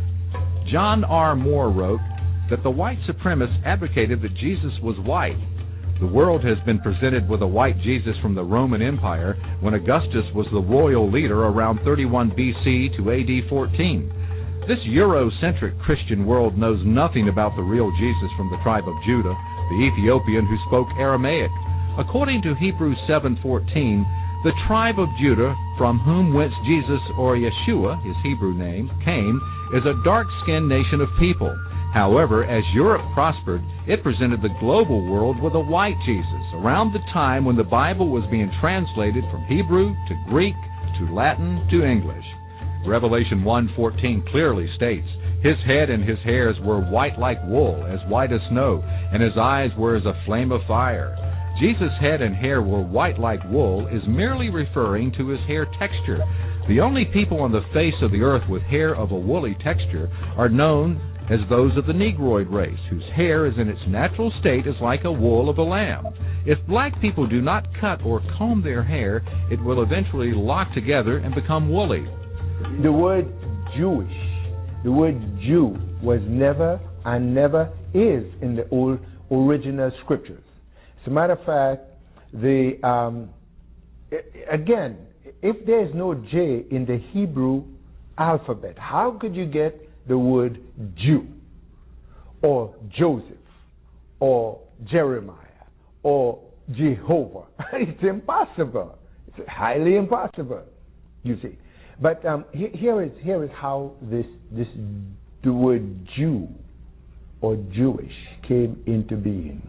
John R. Moore wrote that the white supremacists advocated that Jesus was white. The world has been presented with a white Jesus from the Roman Empire when Augustus was the royal leader around thirty-one B C to A D fourteen. This Eurocentric Christian world knows nothing about the real Jesus from the tribe of Judah, the Ethiopian who spoke Aramaic. According to Hebrews seven fourteen, the tribe of Judah, from whom whence Jesus, or Yeshua, his Hebrew name, came, is a dark-skinned nation of people. However, as Europe prospered, it presented the global world with a white Jesus around the time when the Bible was being translated from Hebrew to Greek to Latin to English. Revelation one fourteen clearly states, his head and his hairs were white like wool, as white as snow, and his eyes were as a flame of fire. Jesus' head and hair were white like wool is merely referring to his hair texture. The only people on the face of the earth with hair of a woolly texture are known as those of the Negroid race, whose hair is in its natural state as like a wool of a lamb. If black people do not cut or comb their hair, it will eventually lock together and become woolly. The word Jewish, the word Jew, was never and never is in the old original scriptures. As a matter of fact, the um, again, if there is no J in the Hebrew alphabet, how could you get the word Jew or Joseph or Jeremiah or Jehovah? It's impossible. It's highly impossible, you see. But um, he, here is here is how this this the word Jew or Jewish came into being.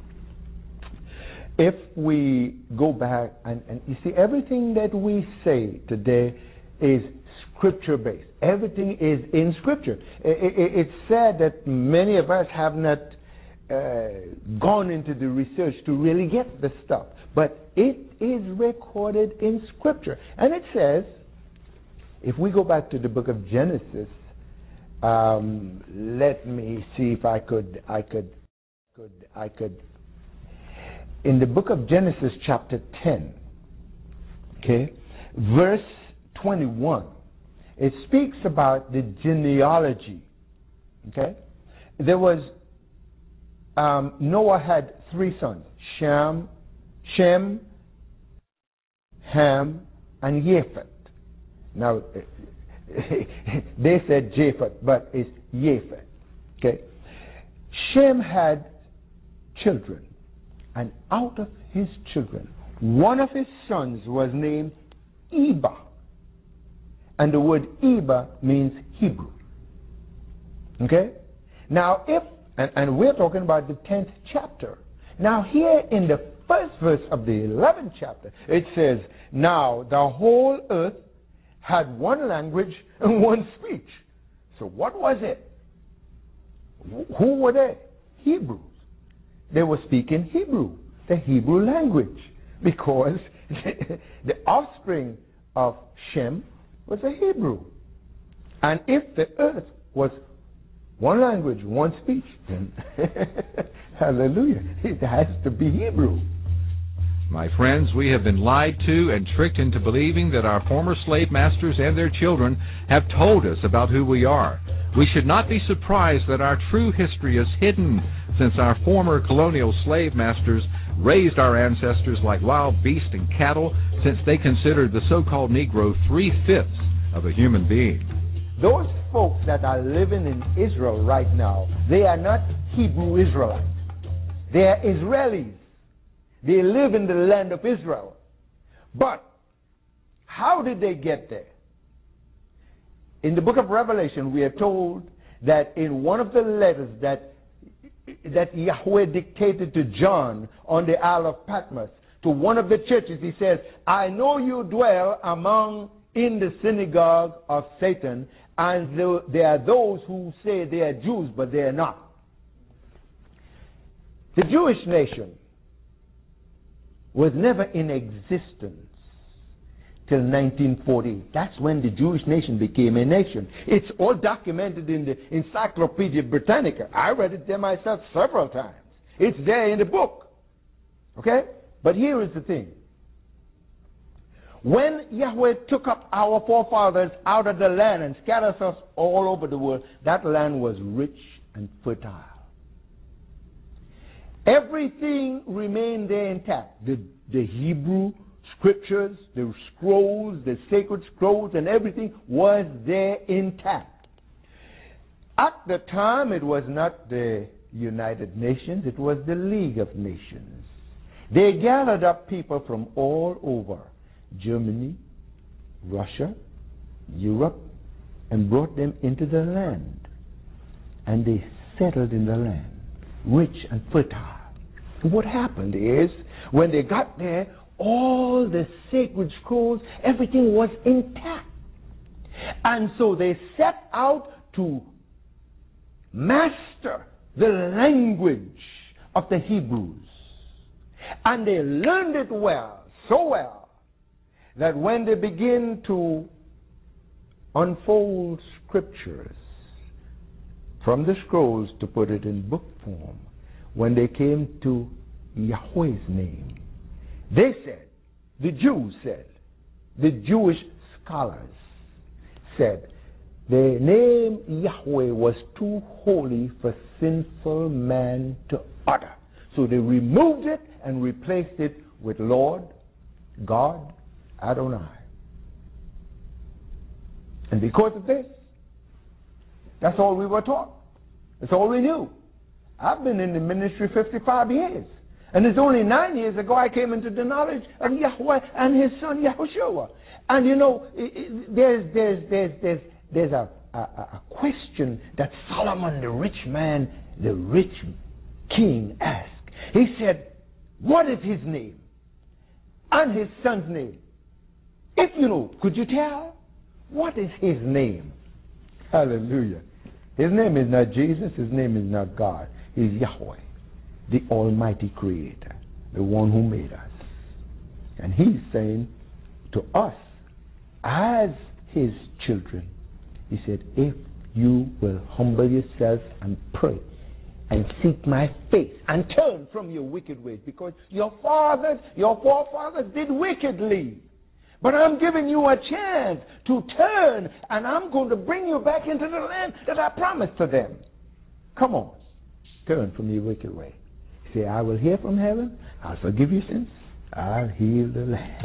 If we go back and, and you see, everything that we say today is scripture-based. Everything is in scripture. It, it, it's sad that many of us have not uh, gone into the research to really get the stuff. But it is recorded in scripture. And it says, if we go back to the book of Genesis, um, let me see if I could, I could, could, I could. In the book of Genesis, chapter ten, okay, verse twenty-one, it speaks about the genealogy. Okay, there was um, Noah had three sons: Shem, Shem, Ham, and Japheth. Now, they said Japheth, but it's Japheth. Okay? Shem had children, and out of his children, one of his sons was named Eber. And the word Eber means Hebrew. Okay? Now, if, and, and we're talking about the tenth chapter. Now, here in the first verse of the eleventh chapter, it says, now the whole earth had one language and one speech. So what was it? Who were they? Hebrews. They were speaking Hebrew, the Hebrew language, because the offspring of Shem was a Hebrew. And if the earth was one language, one speech, then hallelujah, it has to be Hebrew. My friends, we have been lied to and tricked into believing that our former slave masters and their children have told us about who we are. We should not be surprised that our true history is hidden, since our former colonial slave masters raised our ancestors like wild beasts and cattle, since they considered the so-called Negro three-fifths of a human being. those folks that are living in Israel right now, they are not Hebrew Israelites. They are Israelis. They live in the land of Israel. But how did they get there? In the book of Revelation, we are told that in one of the letters that that Yahweh dictated to John on the Isle of Patmos, to one of the churches, he says, I know you dwell among in the synagogue of Satan, and there are those who say they are Jews, but they are not. The Jewish nation was never in existence till nineteen forty. That's when the Jewish nation became a nation. It's all documented in the Encyclopedia Britannica. I read it there myself several times. It's there in the book. Okay? But here is the thing. When Yahweh took up our forefathers out of the land and scattered us all over the world, that land was rich and fertile. Everything remained there intact. The, the Hebrew scriptures, the scrolls, the sacred scrolls, and everything was there intact. At the time, it was not the United Nations, it was the League of Nations. They gathered up people from all over Germany, Russia, Europe, and brought them into the land. And they settled in the land, rich and fertile. And what happened is, when they got there, all the sacred scrolls, everything was intact. And so they set out to master the language of the Hebrews. And they learned it well, so well, that when they begin to unfold scriptures from the scrolls to put it in book form, when they came to Yahweh's name, they said, the Jews said, the Jewish scholars said, the name Yahweh was too holy for sinful man to utter. So they removed it and replaced it with Lord, God, Adonai. And because of this, that's all we were taught. That's all we knew. I've been in the ministry fifty-five years. And it's only nine years ago I came into the knowledge of Yahweh and his son Yahushua. And you know, it, it, there's, there's, there's, there's, there's a, a, a question that Solomon, the rich man, the rich king asked. He said, what is his name? And his son's name. If you know, could you tell? What is his name? Hallelujah. His name is not Jesus. His name is not God. He's Yahweh, the Almighty Creator, the one who made us. And he's saying to us, as his children, he said, if you will humble yourself and pray and seek my face and turn from your wicked ways, because your fathers, your forefathers did wickedly. But I'm giving you a chance to turn, and I'm going to bring you back into the land that I promised to them. Come on, turn from your wicked way. Say, I will hear from heaven, I'll forgive your sins, I'll heal the land.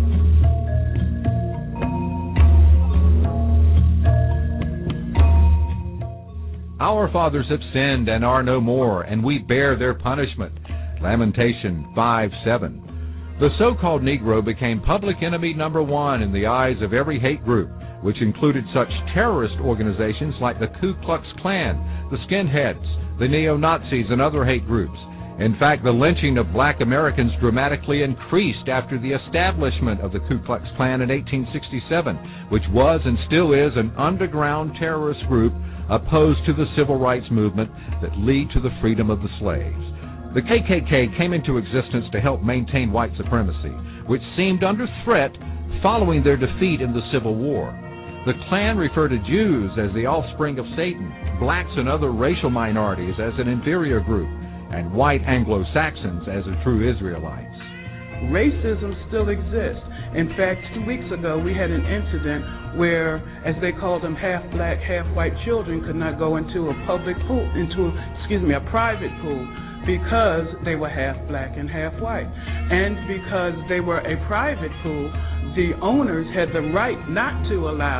Our fathers have sinned and are no more, and we bear their punishment. Lamentation five seven. The so-called Negro became public enemy number one in the eyes of every hate group, which included such terrorist organizations like the Ku Klux Klan, the Skinheads, the Neo-Nazis, and other hate groups. In fact, the lynching of black Americans dramatically increased after the establishment of the Ku Klux Klan in eighteen sixty-seven, which was and still is an underground terrorist group opposed to the civil rights movement that lead to the freedom of the slaves. The K K K came into existence to help maintain white supremacy, which seemed under threat following their defeat in the Civil War. The Klan referred to Jews as the offspring of Satan, blacks and other racial minorities as an inferior group, and white Anglo-Saxons as the true Israelites. Racism still exists. In fact, two weeks ago we had an incident where, as they called them, half-black, half-white children could not go into a public pool, into, excuse me, a private pool, because they were half-black and half-white. And because they were a private pool, the owners had the right not to allow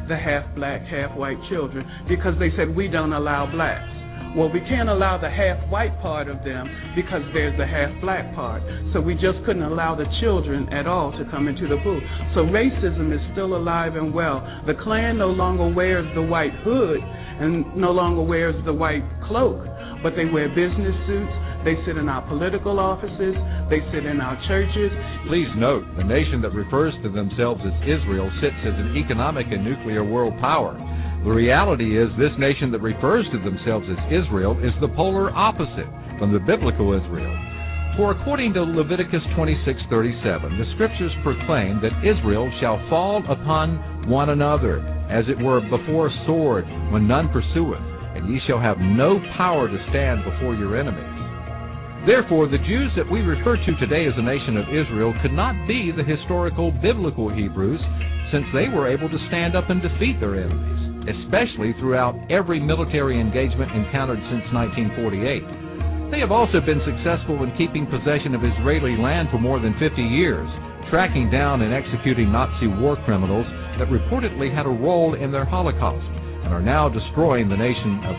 the half-black, half-white children because they said we don't allow blacks. Well, we can't allow the half-white part of them because there's the half-black part. So we just couldn't allow the children at all to come into the pool. So racism is still alive and well. The Klan no longer wears the white hood and no longer wears the white cloak, but they wear business suits. They sit in our political offices. They sit in our churches. Please note, the nation that refers to themselves as Israel sits as an economic and nuclear world power. The reality is this nation that refers to themselves as Israel is the polar opposite from the biblical Israel. For according to Leviticus twenty-six thirty-seven, the scriptures proclaim that Israel shall fall upon one another, as it were before a sword, when none pursueth, and ye shall have no power to stand before your enemies. Therefore, the Jews that we refer to today as the nation of Israel could not be the historical biblical Hebrews, since they were able to stand up and defeat their enemies, especially throughout every military engagement encountered since nineteen forty-eight. They have also been successful in keeping possession of Israeli land for more than fifty years, tracking down and executing Nazi war criminals that reportedly had a role in their Holocaust and are now destroying the nation of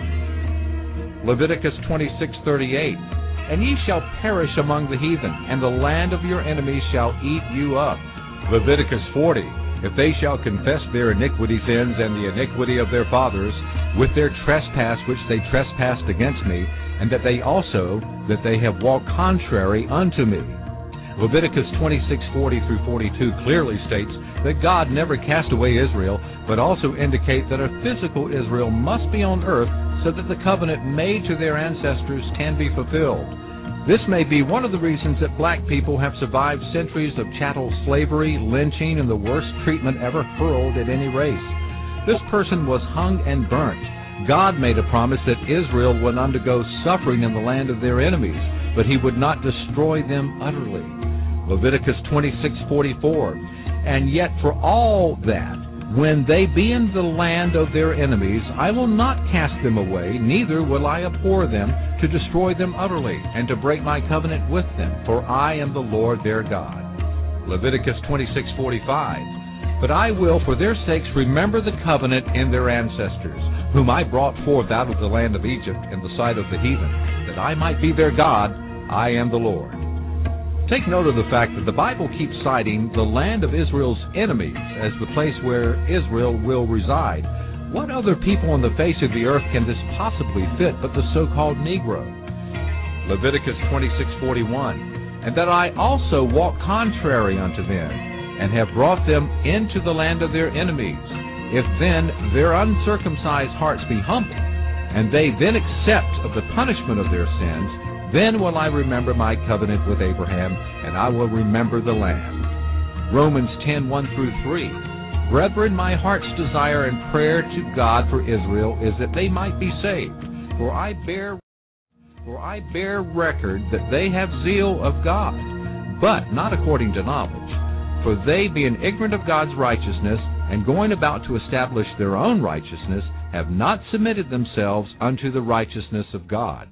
Lebanon. Leviticus twenty-six thirty-eight, and ye shall perish among the heathen, and the land of your enemies shall eat you up. Leviticus forty, if they shall confess their iniquity sins and the iniquity of their fathers, with their trespass which they trespassed against me, and that they also, that they have walked contrary unto me. Leviticus twenty-six forty through forty-two clearly states that God never cast away Israel, but also indicate that a physical Israel must be on earth so that the covenant made to their ancestors can be fulfilled. This may be one of the reasons that black people have survived centuries of chattel slavery, lynching, and the worst treatment ever hurled at any race. This person was hung and burnt. God made a promise that Israel would undergo suffering in the land of their enemies, but he would not destroy them utterly. Leviticus twenty-six forty-four, and yet for all that, when they be in the land of their enemies, I will not cast them away, neither will I abhor them, to destroy them utterly, and to break my covenant with them, for I am the Lord their God. Leviticus twenty-six forty-five, but I will for their sakes remember the covenant in their ancestors, whom I brought forth out of the land of Egypt in the sight of the heathen, that I might be their God. I am the Lord. Take note of the fact that the Bible keeps citing the land of Israel's enemies as the place where Israel will reside. What other people on the face of the earth can this possibly fit but the so-called Negro? Leviticus twenty-six forty-one, and that I also walk contrary unto them, and have brought them into the land of their enemies. If then their uncircumcised hearts be humbled, and they then accept of the punishment of their sins, then will I remember my covenant with Abraham, and I will remember the land. Romans ten one through three. Brethren, my heart's desire and prayer to God for Israel is that they might be saved. For I bear, for I bear record that they have zeal of God, but not according to knowledge. For they, being ignorant of God's righteousness, and going about to establish their own righteousness, have not submitted themselves unto the righteousness of God.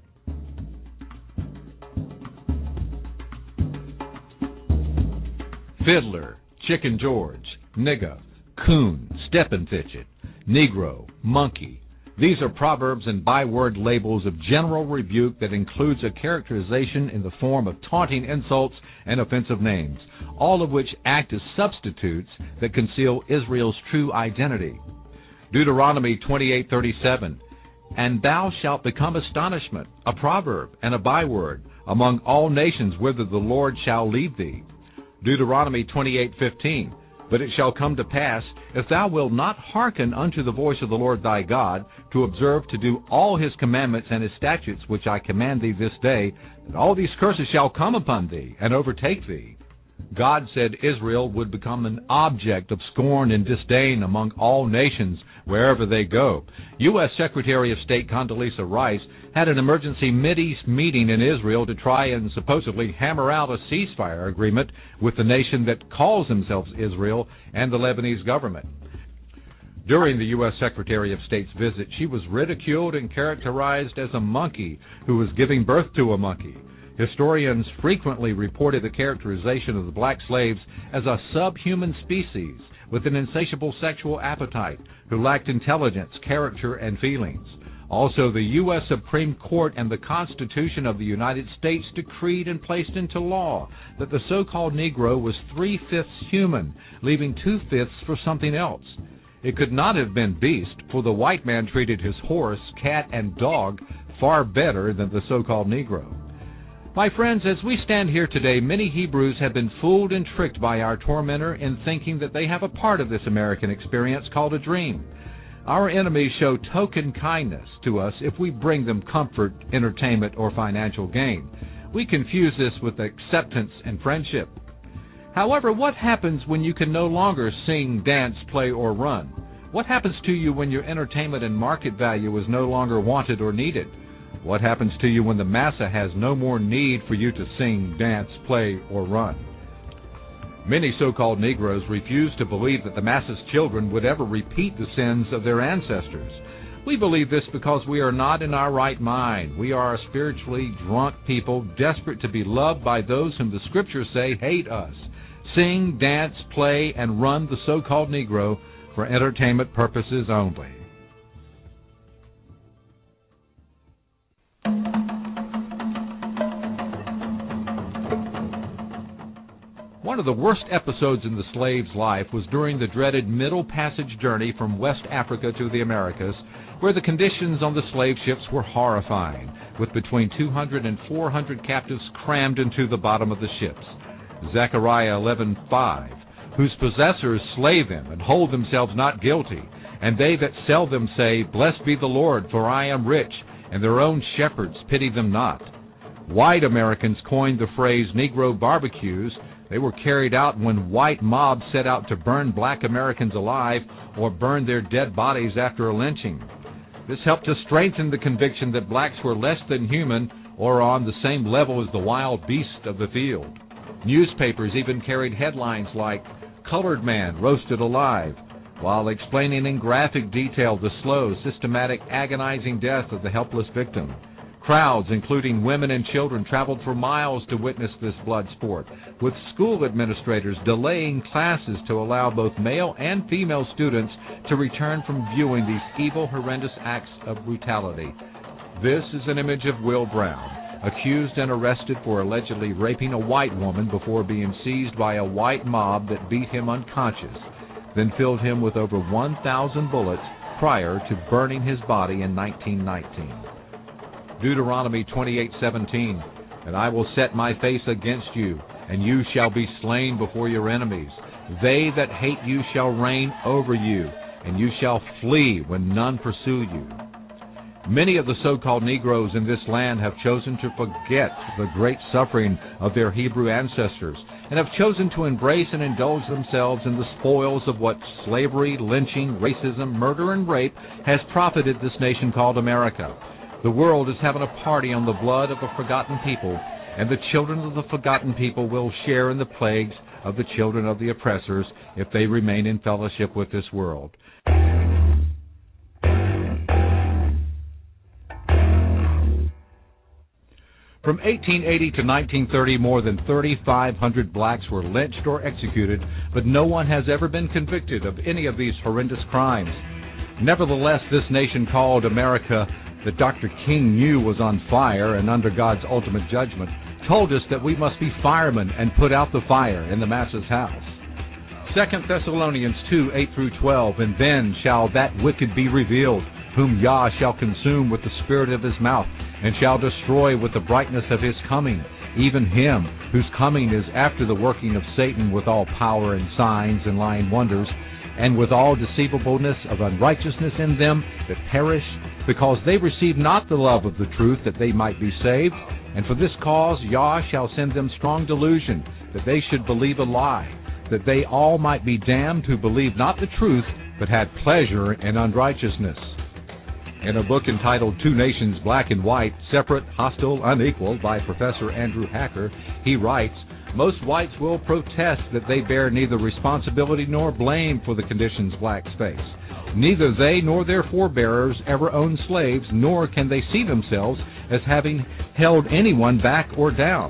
Fiddler, Chicken George, nigger, coon, steppin'-fidget, Negro, monkey. These are proverbs and byword labels of general rebuke that includes a characterization in the form of taunting insults and offensive names, all of which act as substitutes that conceal Israel's true identity. Deuteronomy twenty-eight thirty-seven, and thou shalt become astonishment, a proverb and a byword, among all nations whither the Lord shall lead thee. Deuteronomy twenty-eight fifteen, but it shall come to pass, if thou wilt not hearken unto the voice of the Lord thy God, to observe to do all his commandments and his statutes which I command thee this day, that all these curses shall come upon thee and overtake thee. God said Israel would become an object of scorn and disdain among all nations wherever they go. U S Secretary of State Condoleezza Rice had an emergency Mideast meeting in Israel to try and supposedly hammer out a ceasefire agreement with the nation that calls themselves Israel and the Lebanese government. During the U S Secretary of State's visit, she was ridiculed and characterized as a monkey who was giving birth to a monkey. Historians frequently reported the characterization of the black slaves as a subhuman species, with an insatiable sexual appetite, who lacked intelligence, character, and feelings. Also, the U S Supreme Court and the Constitution of the United States decreed and placed into law that the so-called Negro was three-fifths human, leaving two-fifths for something else. It could not have been beast, for the white man treated his horse, cat, and dog far better than the so-called Negro. My friends, as we stand here today, many Hebrews have been fooled and tricked by our tormentor in thinking that they have a part of this American experience called a dream. Our enemies show token kindness to us if we bring them comfort, entertainment, or financial gain. We confuse this with acceptance and friendship. However, what happens when you can no longer sing, dance, play, or run? What happens to you when your entertainment and market value is no longer wanted or needed? What happens to you when the massa has no more need for you to sing, dance, play, or run? Many so-called Negroes refuse to believe that the masses' children would ever repeat the sins of their ancestors. We believe this because we are not in our right mind. We are a spiritually drunk people, desperate to be loved by those whom the Scriptures say hate us. Sing, dance, play, and run the so-called Negro for entertainment purposes only. One of the worst episodes in the slave's life was during the dreaded Middle Passage journey from West Africa to the Americas, where the conditions on the slave ships were horrifying, with between two hundred and four hundred captives crammed into the bottom of the ships. Zechariah eleven five, whose possessors slay them and hold themselves not guilty, and they that sell them say, Blessed be the Lord, for I am rich, and their own shepherds pity them not. White Americans coined the phrase Negro barbecues. They were carried out when white mobs set out to burn black Americans alive or burn their dead bodies after a lynching. This helped to strengthen the conviction that blacks were less than human or on the same level as the wild beasts of the field. Newspapers even carried headlines like, Colored Man Roasted Alive, while explaining in graphic detail the slow, systematic, agonizing death of the helpless victim. Crowds, including women and children, traveled for miles to witness this blood sport, with school administrators delaying classes to allow both male and female students to return from viewing these evil, horrendous acts of brutality. This is an image of Will Brown, accused and arrested for allegedly raping a white woman before being seized by a white mob that beat him unconscious, then filled him with over one thousand bullets prior to burning his body in nineteen nineteen. Deuteronomy twenty-eight seventeen, And I will set my face against you, and you shall be slain before your enemies. They that hate you shall reign over you, and you shall flee when none pursue you. Many of the so-called Negroes in this land have chosen to forget the great suffering of their Hebrew ancestors, and have chosen to embrace and indulge themselves in the spoils of what slavery, lynching, racism, murder, and rape has profited this nation called America. The world is having a party on the blood of a forgotten people, and the children of the forgotten people will share in the plagues of the children of the oppressors if they remain in fellowship with this world. From eighteen eighty to nineteen thirty, more than thirty-five hundred blacks were lynched or executed, but no one has ever been convicted of any of these horrendous crimes. Nevertheless, this nation called America, that Doctor King knew was on fire and under God's ultimate judgment, told us that we must be firemen and put out the fire in the masses' house. Second Thessalonians two, eight through twelve, And then shall that wicked be revealed, whom Yah shall consume with the spirit of his mouth, and shall destroy with the brightness of his coming, even him whose coming is after the working of Satan with all power and signs and lying wonders, and with all deceivableness of unrighteousness in them that perish, because they receive not the love of the truth, that they might be saved. And for this cause Yah shall send them strong delusion, that they should believe a lie, that they all might be damned who believed not the truth, but had pleasure in unrighteousness. In a book entitled Two Nations, Black and White, Separate, Hostile, Unequal, by Professor Andrew Hacker, he writes, Most whites will protest that they bear neither responsibility nor blame for the conditions blacks face. Neither they nor their forebears ever owned slaves, nor can they see themselves as having held anyone back or down.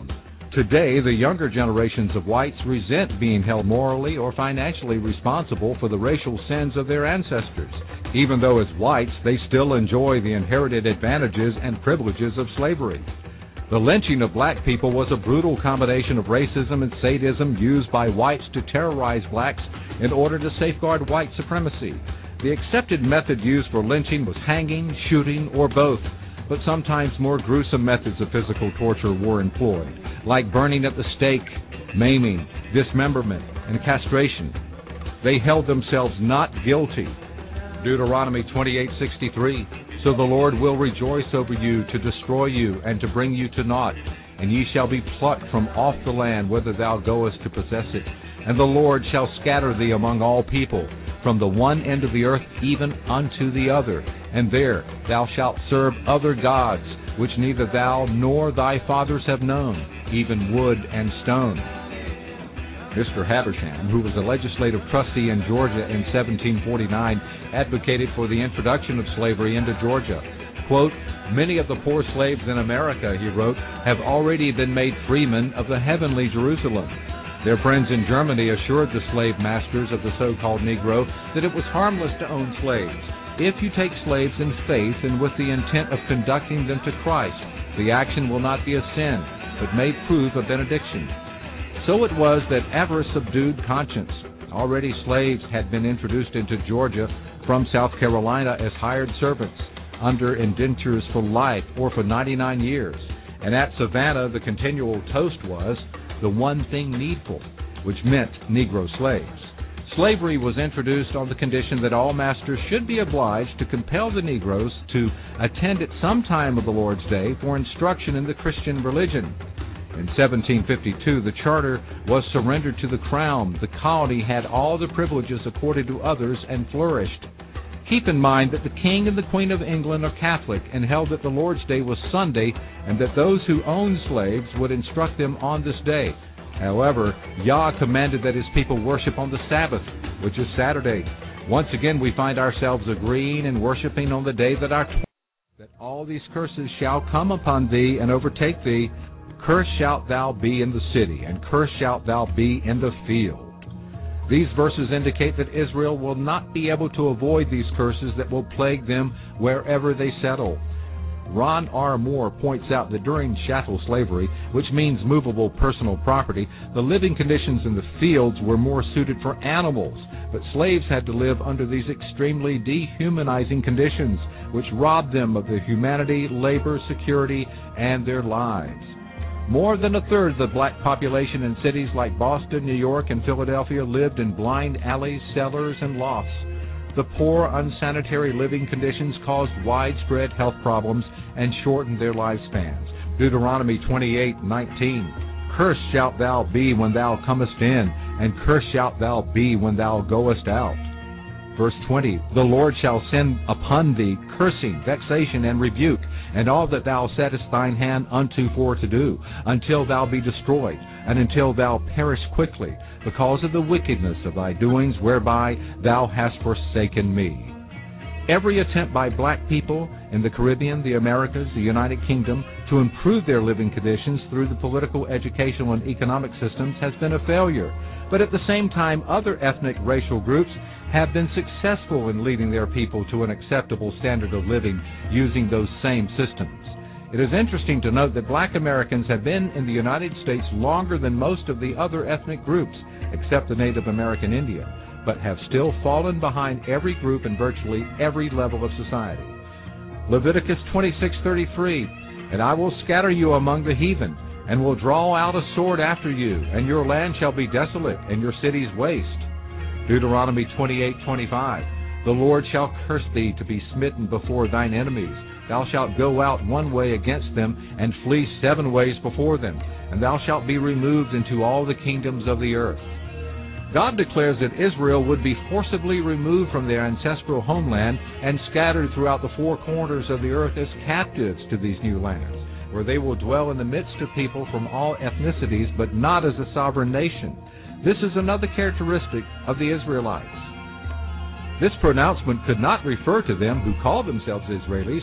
Today, the younger generations of whites resent being held morally or financially responsible for the racial sins of their ancestors, even though as whites they still enjoy the inherited advantages and privileges of slavery. The lynching of black people was a brutal combination of racism and sadism used by whites to terrorize blacks in order to safeguard white supremacy. The accepted method used for lynching was hanging, shooting, or both, but sometimes more gruesome methods of physical torture were employed, like burning at the stake, maiming, dismemberment, and castration. They held themselves not guilty. Deuteronomy twenty-eight sixty-three, so the Lord will rejoice over you to destroy you and to bring you to naught, and ye shall be plucked from off the land whither thou goest to possess it. And the Lord shall scatter thee among all people, from the one end of the earth even unto the other. And there thou shalt serve other gods, which neither thou nor thy fathers have known, even wood and stone. Mister Habersham, who was a legislative trustee in Georgia in seventeen forty-nine, advocated for the introduction of slavery into Georgia. Quote, many of the poor slaves in America, he wrote, have already been made freemen of the heavenly Jerusalem. Their friends in Germany assured the slave masters of the so-called Negro that it was harmless to own slaves. If you take slaves in faith and with the intent of conducting them to Christ, the action will not be a sin, but may prove a benediction. So it was that ever subdued conscience. Already slaves had been introduced into Georgia from South Carolina as hired servants under indentures for life or for ninety-nine years. And at Savannah, the continual toast was the one thing needful, which meant Negro slaves. Slavery was introduced on the condition that all masters should be obliged to compel the Negroes to attend at some time of the Lord's Day for instruction in the Christian religion. In seventeen fifty-two, the charter was surrendered to the Crown. The colony had all the privileges accorded to others and flourished. Keep in mind that the King and the Queen of England are Catholic and held that the Lord's Day was Sunday and that those who owned slaves would instruct them on this day. However, Yah commanded that his people worship on the Sabbath, which is Saturday. Once again, we find ourselves agreeing and worshiping on the day that our that all these curses shall come upon thee and overtake thee. Cursed shalt thou be in the city, and cursed shalt thou be in the field. These verses indicate that Israel will not be able to avoid these curses that will plague them wherever they settle. Ron R. Moore points out that during chattel slavery, which means movable personal property, the living conditions in the fields were more suited for animals, but slaves had to live under these extremely dehumanizing conditions, which robbed them of their humanity, labor, security, and their lives. More than a third of the black population in cities like Boston, New York, and Philadelphia lived in blind alleys, cellars, and lofts. The poor, unsanitary living conditions caused widespread health problems and shortened their lifespans. Deuteronomy twenty-eight nineteen, cursed shalt thou be when thou comest in, and cursed shalt thou be when thou goest out. Verse twenty, the Lord shall send upon thee cursing, vexation, and rebuke, and all that thou settest thine hand unto for to do, until thou be destroyed, and until thou perish quickly, because of the wickedness of thy doings whereby thou hast forsaken me. Every attempt by black people in the Caribbean, the Americas, the United Kingdom to improve their living conditions through the political, educational, and economic systems has been a failure. But at the same time, other ethnic racial groups have been successful in leading their people to an acceptable standard of living using those same systems. It is interesting to note that black Americans have been in the United States longer than most of the other ethnic groups, except the Native American Indian, but have still fallen behind every group in virtually every level of society. Leviticus twenty-six thirty-three, and I will scatter you among the heathen, and will draw out a sword after you, and your land shall be desolate, and your cities waste. Deuteronomy twenty-eight twenty-five, the Lord shall curse thee to be smitten before thine enemies. Thou shalt go out one way against them, and flee seven ways before them, and thou shalt be removed into all the kingdoms of the earth. God declares that Israel would be forcibly removed from their ancestral homeland and scattered throughout the four corners of the earth as captives to these new lands, where they will dwell in the midst of people from all ethnicities, but not as a sovereign nation. This is another characteristic of the Israelites. This pronouncement could not refer to them who call themselves Israelis,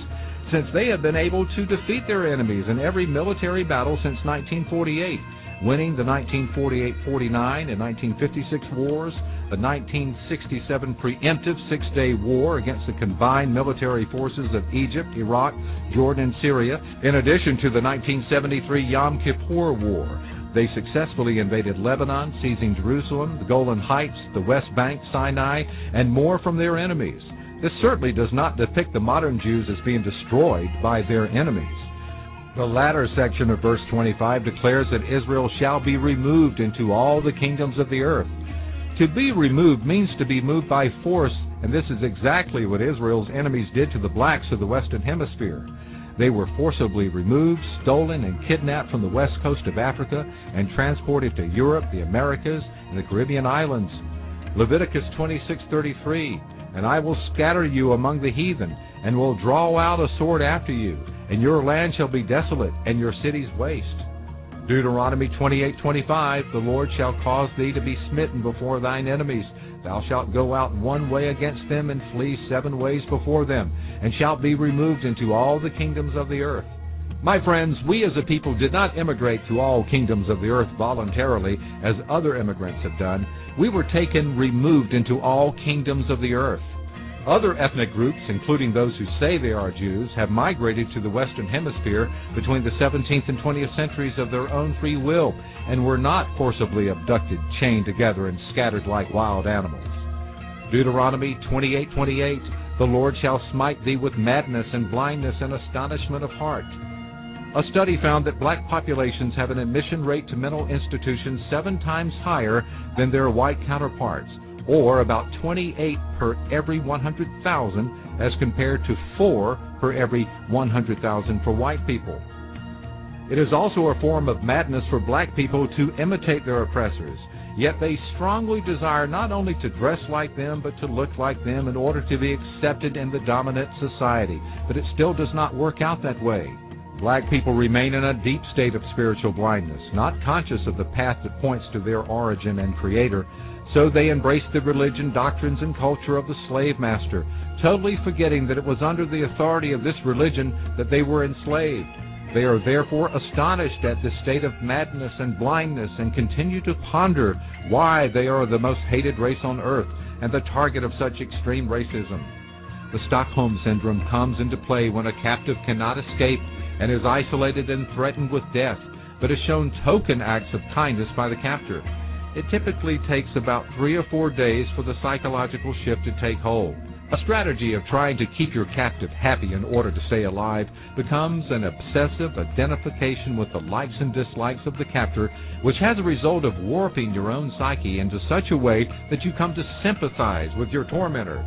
since they have been able to defeat their enemies in every military battle since nineteen forty-eight, winning the nineteen forty-eight forty-nine and nineteen fifty-six wars, the nineteen sixty-seven preemptive Six-Day War against the combined military forces of Egypt, Iraq, Jordan, and Syria, in addition to the nineteen seventy-three Yom Kippur War. They successfully invaded Lebanon, seizing Jerusalem, the Golan Heights, the West Bank, Sinai, and more from their enemies. This certainly does not depict the modern Jews as being destroyed by their enemies. The latter section of verse twenty-five declares that Israel shall be removed into all the kingdoms of the earth. To be removed means to be moved by force, and this is exactly what Israel's enemies did to the blacks of the Western Hemisphere. They were forcibly removed, stolen, and kidnapped from the west coast of Africa and transported to Europe, the Americas, and the Caribbean islands. Leviticus twenty-six thirty-three, and I will scatter you among the heathen, and will draw out a sword after you, and your land shall be desolate, and your cities waste. Deuteronomy twenty-eight twenty-five, the Lord shall cause thee to be smitten before thine enemies. Thou shalt go out one way against them, and flee seven ways before them, and shalt be removed into all the kingdoms of the earth. My friends, we as a people did not immigrate to all kingdoms of the earth voluntarily, as other immigrants have done. We were taken, removed into all kingdoms of the earth. Other ethnic groups, including those who say they are Jews, have migrated to the Western Hemisphere between the seventeenth and twentieth centuries of their own free will, and were not forcibly abducted, chained together, and scattered like wild animals. Deuteronomy twenty-eight twenty-eight, the Lord shall smite thee with madness and blindness and astonishment of heart. A study found that black populations have an admission rate to mental institutions seven times higher than their white counterparts, or about twenty-eight per every one hundred thousand as compared to four per every one hundred thousand for white people. It is also a form of madness for black people to imitate their oppressors, yet they strongly desire not only to dress like them, but to look like them in order to be accepted in the dominant society. But it still does not work out that way. Black people remain in a deep state of spiritual blindness, not conscious of the path that points to their origin and creator. So they embrace the religion, doctrines, and culture of the slave master, totally forgetting that it was under the authority of this religion that they were enslaved. They are therefore astonished at this state of madness and blindness and continue to ponder why they are the most hated race on earth and the target of such extreme racism. The Stockholm Syndrome comes into play when a captive cannot escape and is isolated and threatened with death, but is shown token acts of kindness by the captor. It typically takes about three or four days for the psychological shift to take hold. A strategy of trying to keep your captive happy in order to stay alive becomes an obsessive identification with the likes and dislikes of the captor, which has a result of warping your own psyche into such a way that you come to sympathize with your tormentor.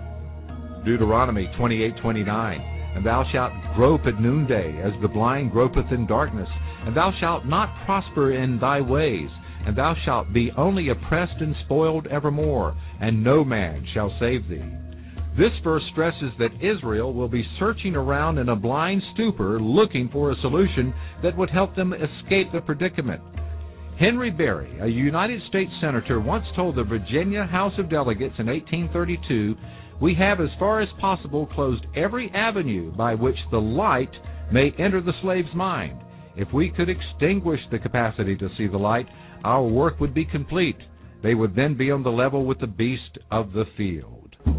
Deuteronomy twenty-eight twenty-nine, and thou shalt grope at noonday, as the blind gropeth in darkness, and thou shalt not prosper in thy ways, and thou shalt be only oppressed and spoiled evermore, and no man shall save thee. This verse stresses that Israel will be searching around in a blind stupor looking for a solution that would help them escape the predicament. Henry Berry, a United States Senator, once told the Virginia House of Delegates in eighteen thirty-two, "We have as far as possible closed every avenue by which the light may enter the slave's mind. If we could extinguish the capacity to see the light, our work would be complete. They would then be on the level with the beast of the field."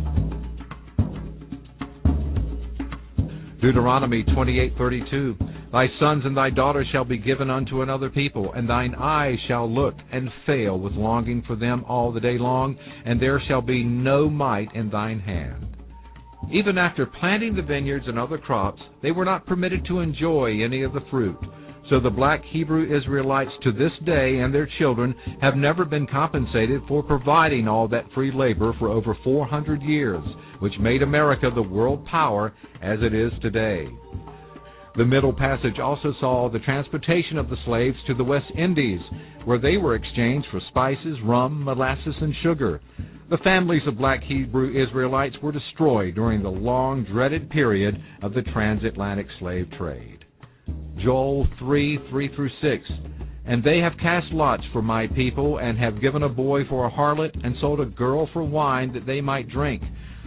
Deuteronomy twenty-eight thirty-two, thy sons and thy daughters shall be given unto another people, and thine eyes shall look and fail with longing for them all the day long, and there shall be no might in thine hand. Even after planting the vineyards and other crops, they were not permitted to enjoy any of the fruit. So the black Hebrew Israelites to this day and their children have never been compensated for providing all that free labor for over four hundred years, which made America the world power as it is today. The Middle Passage also saw the transportation of the slaves to the West Indies, where they were exchanged for spices, rum, molasses, and sugar. The families of black Hebrew Israelites were destroyed during the long, dreaded period of the transatlantic slave trade. Joel three, three through six, and they have cast lots for my people, and have given a boy for a harlot, and sold a girl for wine that they might drink.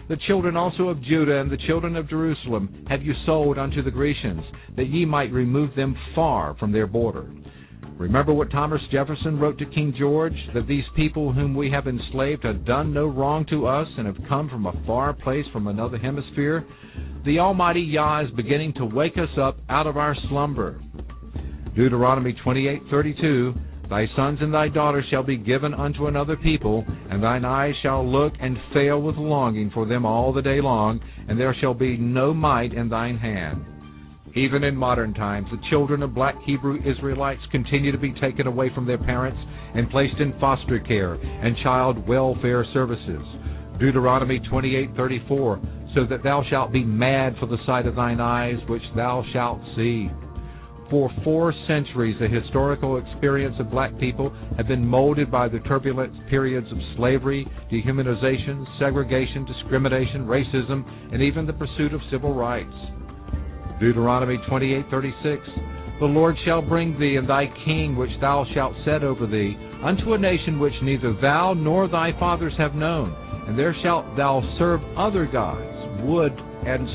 The children also of Judah and the children of Jerusalem have you sold unto the Grecians, that ye might remove them far from their border. Remember what Thomas Jefferson wrote to King George, that these people whom we have enslaved have done no wrong to us and have come from a far place from another hemisphere. The Almighty Yah is beginning to wake us up out of our slumber. Deuteronomy twenty-eight thirty-two, thy sons and thy daughters shall be given unto another people, and thine eyes shall look and fail with longing for them all the day long, and there shall be no might in thine hand. Even in modern times, the children of black Hebrew Israelites continue to be taken away from their parents and placed in foster care and child welfare services. Deuteronomy twenty-eight thirty-four, so that thou shalt be mad for the sight of thine eyes, which thou shalt see. For four centuries, the historical experience of black people have been molded by the turbulent periods of slavery, dehumanization, segregation, discrimination, racism, and even the pursuit of civil rights. Deuteronomy twenty-eight thirty-six, the Lord shall bring thee and thy king which thou shalt set over thee unto a nation which neither thou nor thy fathers have known, and there shalt thou serve other gods, wood and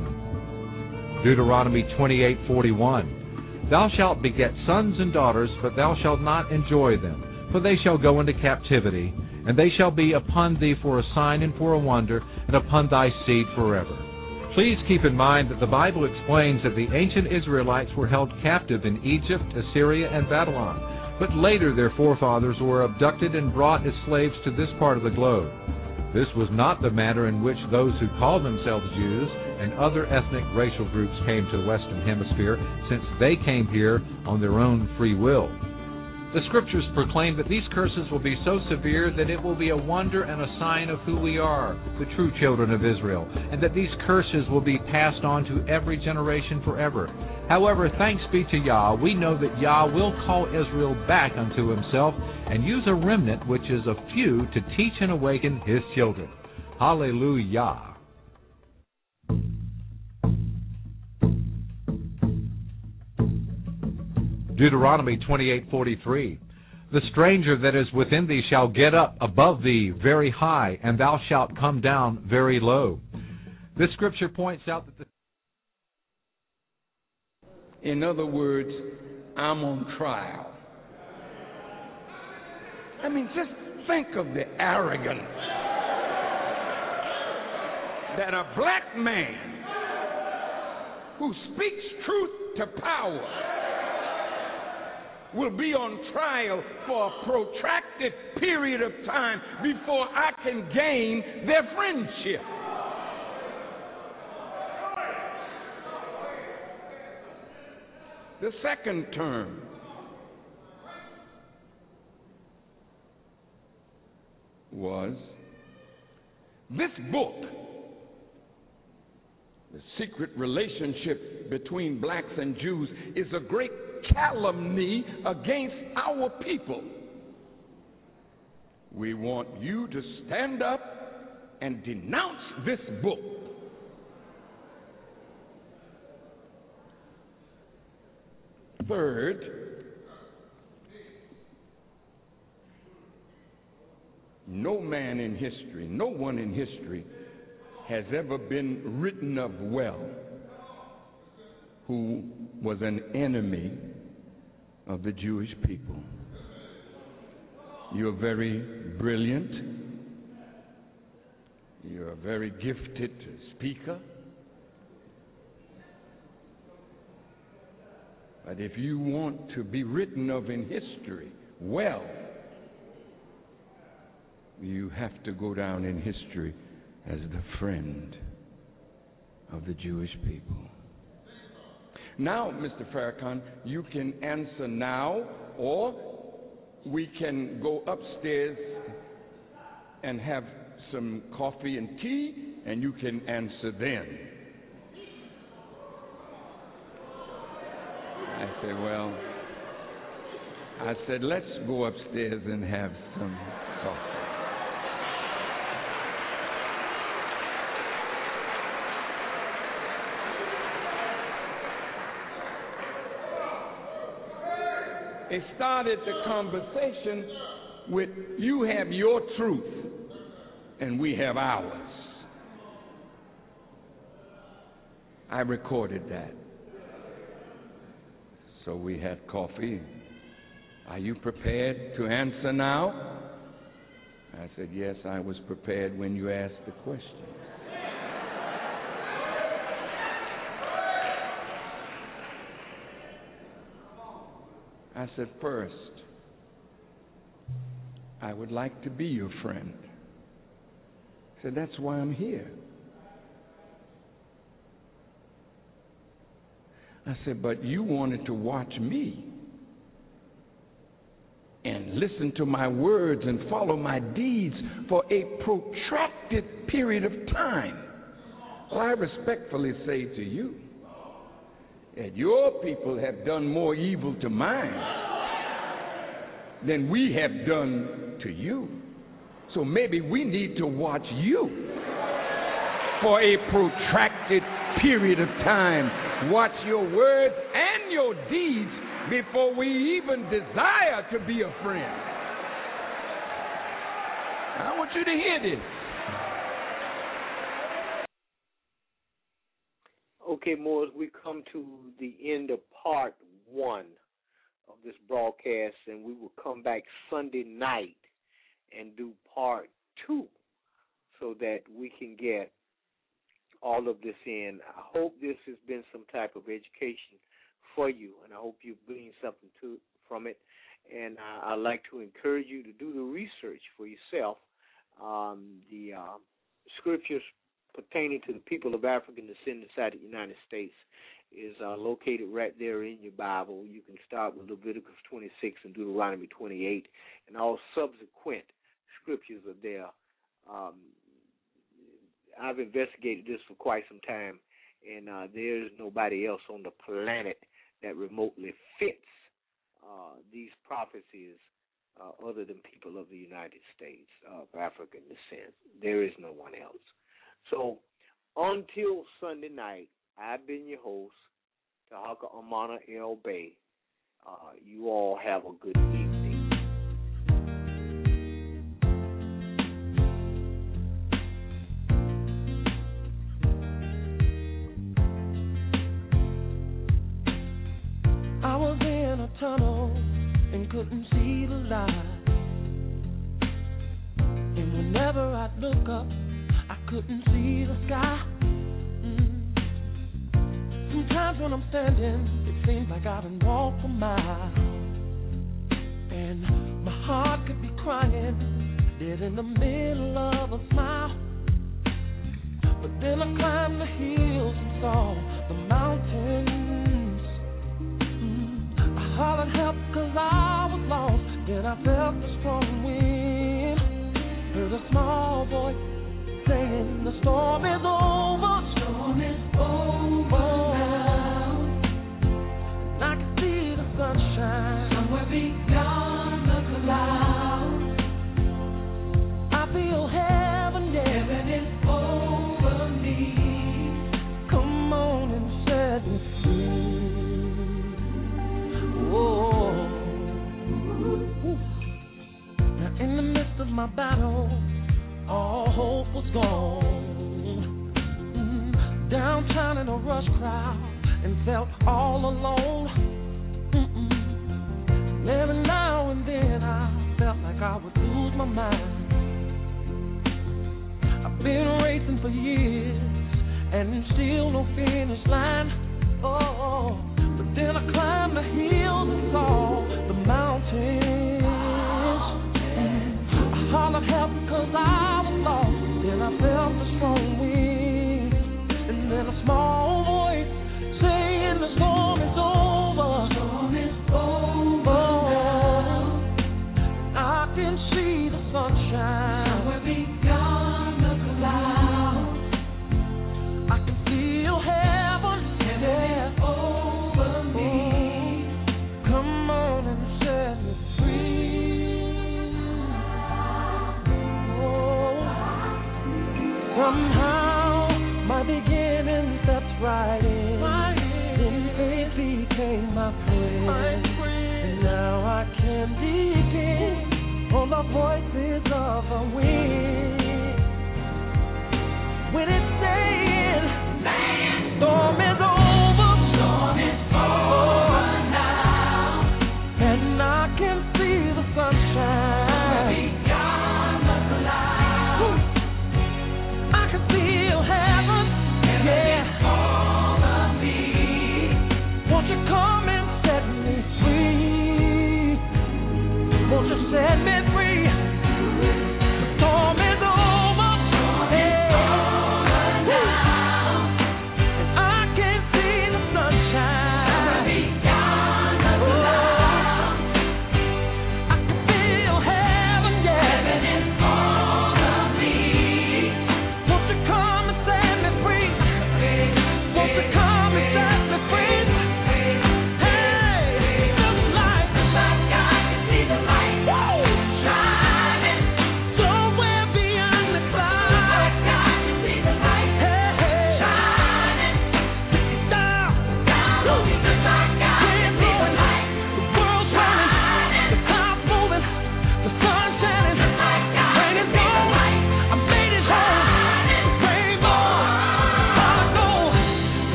stone. Deuteronomy twenty-eight forty-one, thou shalt beget sons and daughters, but thou shalt not enjoy them, for they shall go into captivity, and they shall be upon thee for a sign and for a wonder, and upon thy seed forever. Please keep in mind that the Bible explains that the ancient Israelites were held captive in Egypt, Assyria, and Babylon, but later their forefathers were abducted and brought as slaves to this part of the globe. This was not the manner in which those who called themselves Jews and other ethnic racial groups came to the Western Hemisphere, since they came here on their own free will. The Scriptures proclaim that these curses will be so severe that it will be a wonder and a sign of who we are, the true children of Israel, and that these curses will be passed on to every generation forever. However, thanks be to Yah, we know that Yah will call Israel back unto himself and use a remnant, which is a few, to teach and awaken his children. Hallelujah. Deuteronomy twenty-eight forty-three, the stranger that is within thee shall get up above thee very high, and thou shalt come down very low. This scripture points out that the... In other words, I'm on trial. I mean, just think of the arrogance that a black man who speaks truth to power will be on trial for a protracted period of time before I can gain their friendship. The second term was this book, The Secret Relationship Between Blacks and Jews, is a great calumny against our people. We want you to stand up and denounce this book. Third, no man in history, no one in history has ever been written of well who was an enemy of the Jewish people. You're very brilliant. You're a very gifted speaker. But if you want to be written of in history well, you have to go down in history as the friend of the Jewish people. Now, Mister Farrakhan, you can answer now, or we can go upstairs and have some coffee and tea, and you can answer then. I said, well, I said, let's go upstairs and have some coffee. It started the conversation with, you have your truth and we have ours. I recorded that. So we had coffee. Are you prepared to answer now? I said, yes, I was prepared when you asked the question. I said, first, I would like to be your friend. I said, that's why I'm here. I said, but you wanted to watch me and listen to my words and follow my deeds for a protracted period of time. Well, I respectfully say to you that your people have done more evil to mine than we have done to you. So maybe we need to watch you for a protracted period of time. Watch your words and your deeds before we even desire to be a friend. I want you to hear this. Okay, Moors, we come to the end of part one of this broadcast, and we will come back Sunday night and do part two so that we can get all of this in. I hope this has been some type of education for you, and I hope you've gleaned something to, from it. And uh, I'd like to encourage you to do the research for yourself. Um, the uh, scriptures pertaining to the people of African descent inside the United States is uh, located right there in your Bible. You can start with Leviticus twenty-six and Deuteronomy twenty-eight, and all subsequent scriptures are there. Um, I've investigated this for quite some time, and uh, there's nobody else on the planet that remotely fits uh, these prophecies uh, other than people of the United States of African descent. There is no one else. So until Sunday night, I've been your host, Tahaka Amana El Bay. Uh, you all have a good evening. I was in a tunnel and couldn't see the light. And whenever I'd look up, I couldn't see the sky. Mm. Sometimes when I'm standing, it seems like I done walked for miles. And my heart could be crying, dead in the middle of a smile. But then I climbed the hills and saw the mountains. Mm. I hollered help cause I was lost. Then I felt the strong wind. Heard a small voice saying the storm is over. The storm is over now. And I can see the sunshine somewhere beyond the clouds. I feel heaven, yeah. Heaven is over me. Come on and set me free. Whoa. Now in the midst of my battle, all hope was gone. Mm-hmm. Downtown in a rush crowd and felt all alone. Mm-mm. Every now and then I felt like I would lose my mind. I've been racing for years and still no finish line. Oh, but then I climbed the hills and saw the mountains. I hollered help cause I was lost. Then I felt the strong wind, and then a small voice saying the storm is over. The storm is over now. I can see the sunshine somewhere beyond the clouds. I can feel heaven, heaven is over me. Come on and set me free. Oh, somehow my beginning steps right in. Then faith became my friend. And now I can depend on the voices of the wind.